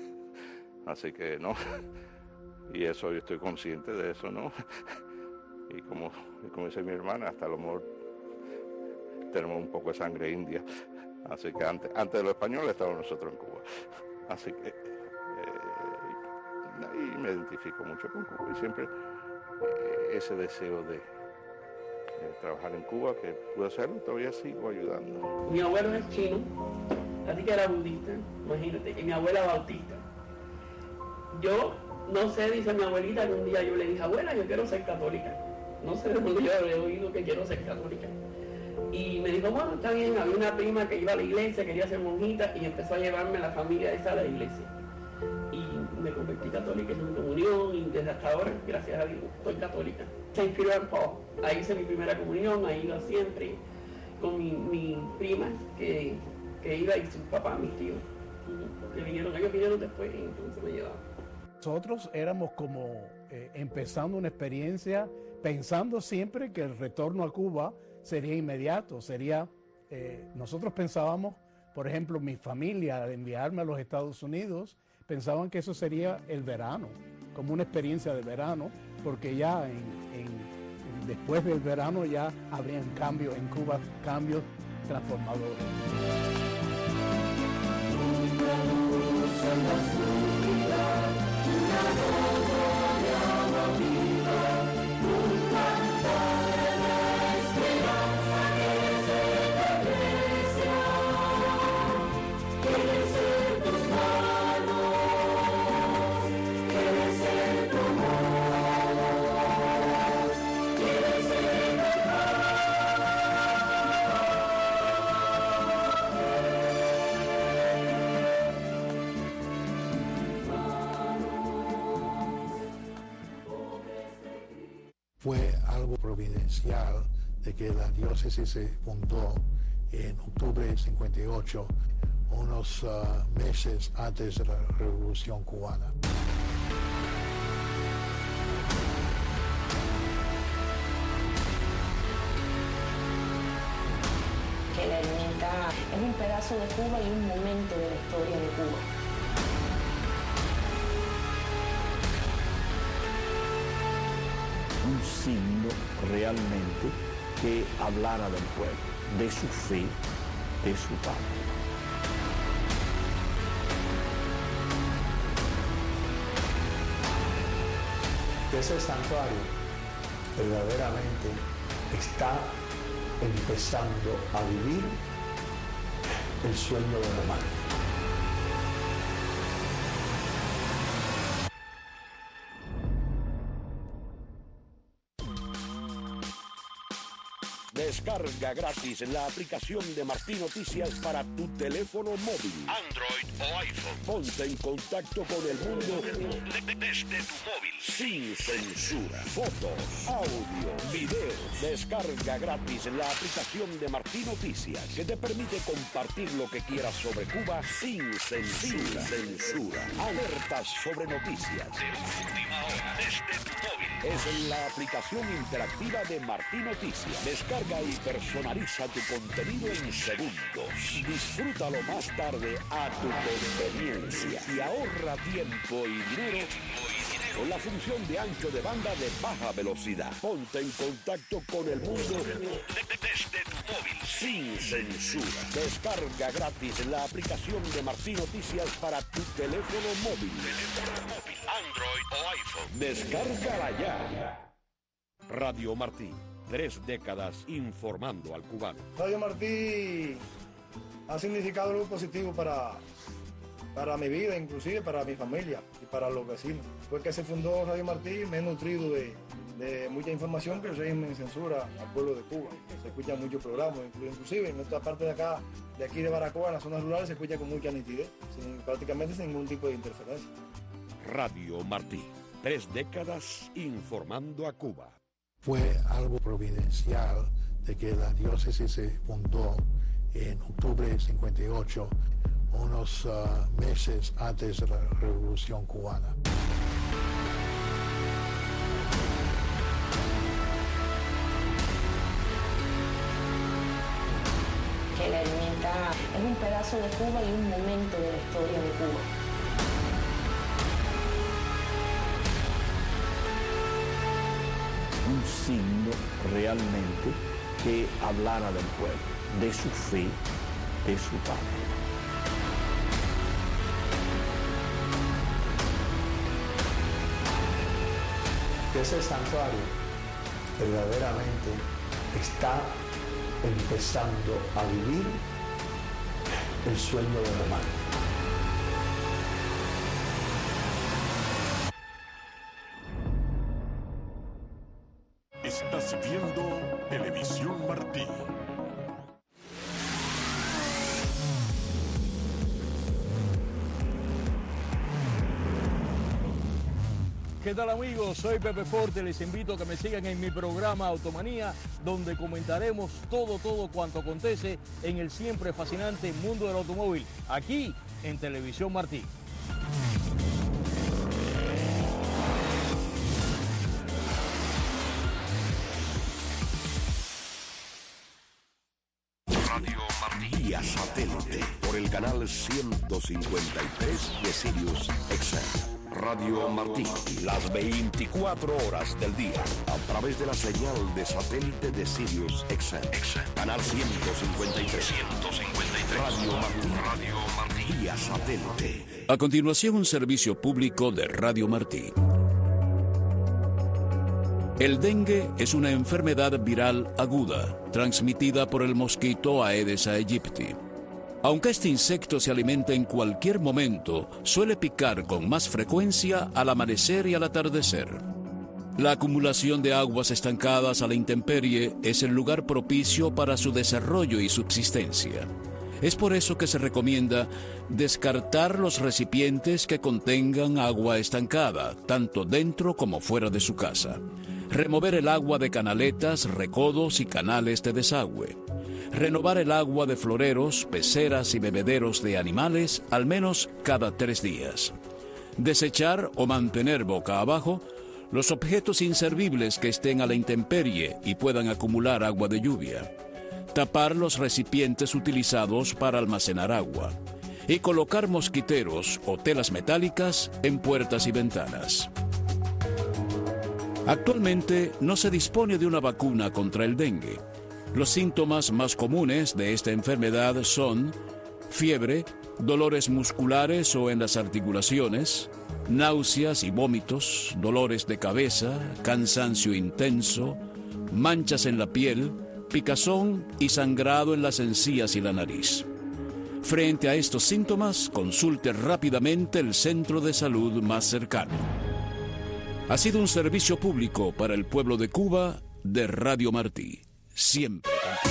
así que no, y eso yo estoy consciente de eso, ¿no? Y como, como dice mi hermana, hasta a lo mejor tenemos un poco de sangre india, así que antes, antes de los españoles estábamos nosotros en Cuba, así que eh, y me identifico mucho con Cuba y siempre eh, ese deseo de, de trabajar en Cuba, que pude hacerlo y todavía sigo ayudando. Mi abuelo es chino, así que era budista, imagínate, y mi abuela bautista. Yo no sé, dice mi abuelita, que un día yo le dije, abuela, yo quiero ser católica. No sé de dónde yo había oído que quiero ser católica. Y me dijo, bueno, está bien, había una prima que iba a la iglesia, quería ser monjita, y empezó a llevarme a la familia esa a la iglesia. Y me convertí católica en comunión, y desde hasta ahora, gracias a Dios, soy católica. Saint Peter and Paul, ahí hice mi primera comunión, ahí iba siempre, con mi, mi prima, que, que iba, y su papá, mis tíos, que vinieron, ellos vinieron después, y entonces me llevaban. Nosotros éramos como eh, empezando una experiencia, pensando siempre que el retorno a Cuba sería inmediato, sería, eh, nosotros pensábamos, por ejemplo, mi familia, de enviarme a los Estados Unidos, pensaban que eso sería el verano, como una experiencia de verano, porque ya en, en, después del verano ya habrían cambios en Cuba, cambios transformadores. Fue algo providencial de que la diócesis se fundó en octubre de cincuenta y ocho, unos uh, meses antes de la Revolución Cubana. Que la ermita es un pedazo de Cuba y un momento de la historia de Cuba. Un signo realmente que hablara del pueblo, de su fe, de su patria. que ese santuario verdaderamente está empezando a vivir el sueño de Román. Descarga gratis la aplicación de Martí Noticias para tu teléfono móvil, Android o iPhone. Ponte en contacto con el mundo desde tu móvil, sin censura. Fotos, audio, videos. Descarga gratis la aplicación de Martí Noticias, que te permite compartir lo que quieras sobre Cuba sin censura. Sin censura. Alertas sobre noticias de última hora desde tu móvil. Es en la aplicación interactiva de Martí Noticias. Descarga y personaliza tu contenido en segundos. Disfrútalo más tarde a tu conveniencia y ahorra tiempo y dinero con la función de ancho de banda de baja velocidad. Ponte en contacto con el mundo desde tu móvil, sin censura. Descarga gratis la aplicación de Martí Noticias para tu teléfono móvil, Android o iPhone. Descárgala ya. Radio Martí, tres décadas informando al cubano. Radio Martí ha significado algo positivo para, para mi vida, inclusive para mi familia y para los vecinos. Fue que se fundó Radio Martí, me he nutrido de, de mucha información que el régimen censura al pueblo de Cuba. Se escuchan muchos programas, inclusive en esta parte de acá, de aquí de Baracoa, en las zonas rurales, se escucha con mucha nitidez, sin, prácticamente sin ningún tipo de interferencia. Radio Martí, tres décadas informando a Cuba. Fue algo providencial de que la diócesis se fundó en octubre de cincuenta y ocho, unos uh, meses antes de la Revolución Cubana. Que la ermita es un pedazo de Cuba y un momento de la historia de Cuba. Un signo realmente que hablara del pueblo, de su fe, de su patria. Que ese santuario verdaderamente está empezando a vivir el sueño de Román. Estás viendo Televisión Martí. ¿Qué tal amigos? Soy Pepe Forte, les invito a que me sigan en mi programa Automanía, donde comentaremos todo, todo cuanto acontece en el siempre fascinante mundo del automóvil, aquí en Televisión Martí. Radio Martí vía satélite por el canal ciento cincuenta y tres de Sirius X M. Radio Martí, las veinticuatro horas del día, a través de la señal de satélite de Sirius X M. Canal ciento cincuenta y tres. Radio Martí, Radio Martí, vía satélite. A continuación, un servicio público de Radio Martí. El dengue es una enfermedad viral aguda, transmitida por el mosquito Aedes aegypti. Aunque este insecto se alimenta en cualquier momento, suele picar con más frecuencia al amanecer y al atardecer. La acumulación de aguas estancadas a la intemperie es el lugar propicio para su desarrollo y subsistencia. Es por eso que se recomienda descartar los recipientes que contengan agua estancada, tanto dentro como fuera de su casa. Remover el agua de canaletas, recodos y canales de desagüe. Renovar el agua de floreros, peceras y bebederos de animales al menos cada tres días. Desechar o mantener boca abajo los objetos inservibles que estén a la intemperie y puedan acumular agua de lluvia. Tapar los recipientes utilizados para almacenar agua. Y colocar mosquiteros o telas metálicas en puertas y ventanas. Actualmente no se dispone de una vacuna contra el dengue. Los síntomas más comunes de esta enfermedad son fiebre, dolores musculares o en las articulaciones, náuseas y vómitos, dolores de cabeza, cansancio intenso, manchas en la piel, picazón y sangrado en las encías y la nariz. Frente a estos síntomas, consulte rápidamente el centro de salud más cercano. Ha sido un servicio público para el pueblo de Cuba de Radio Martí. Siempre.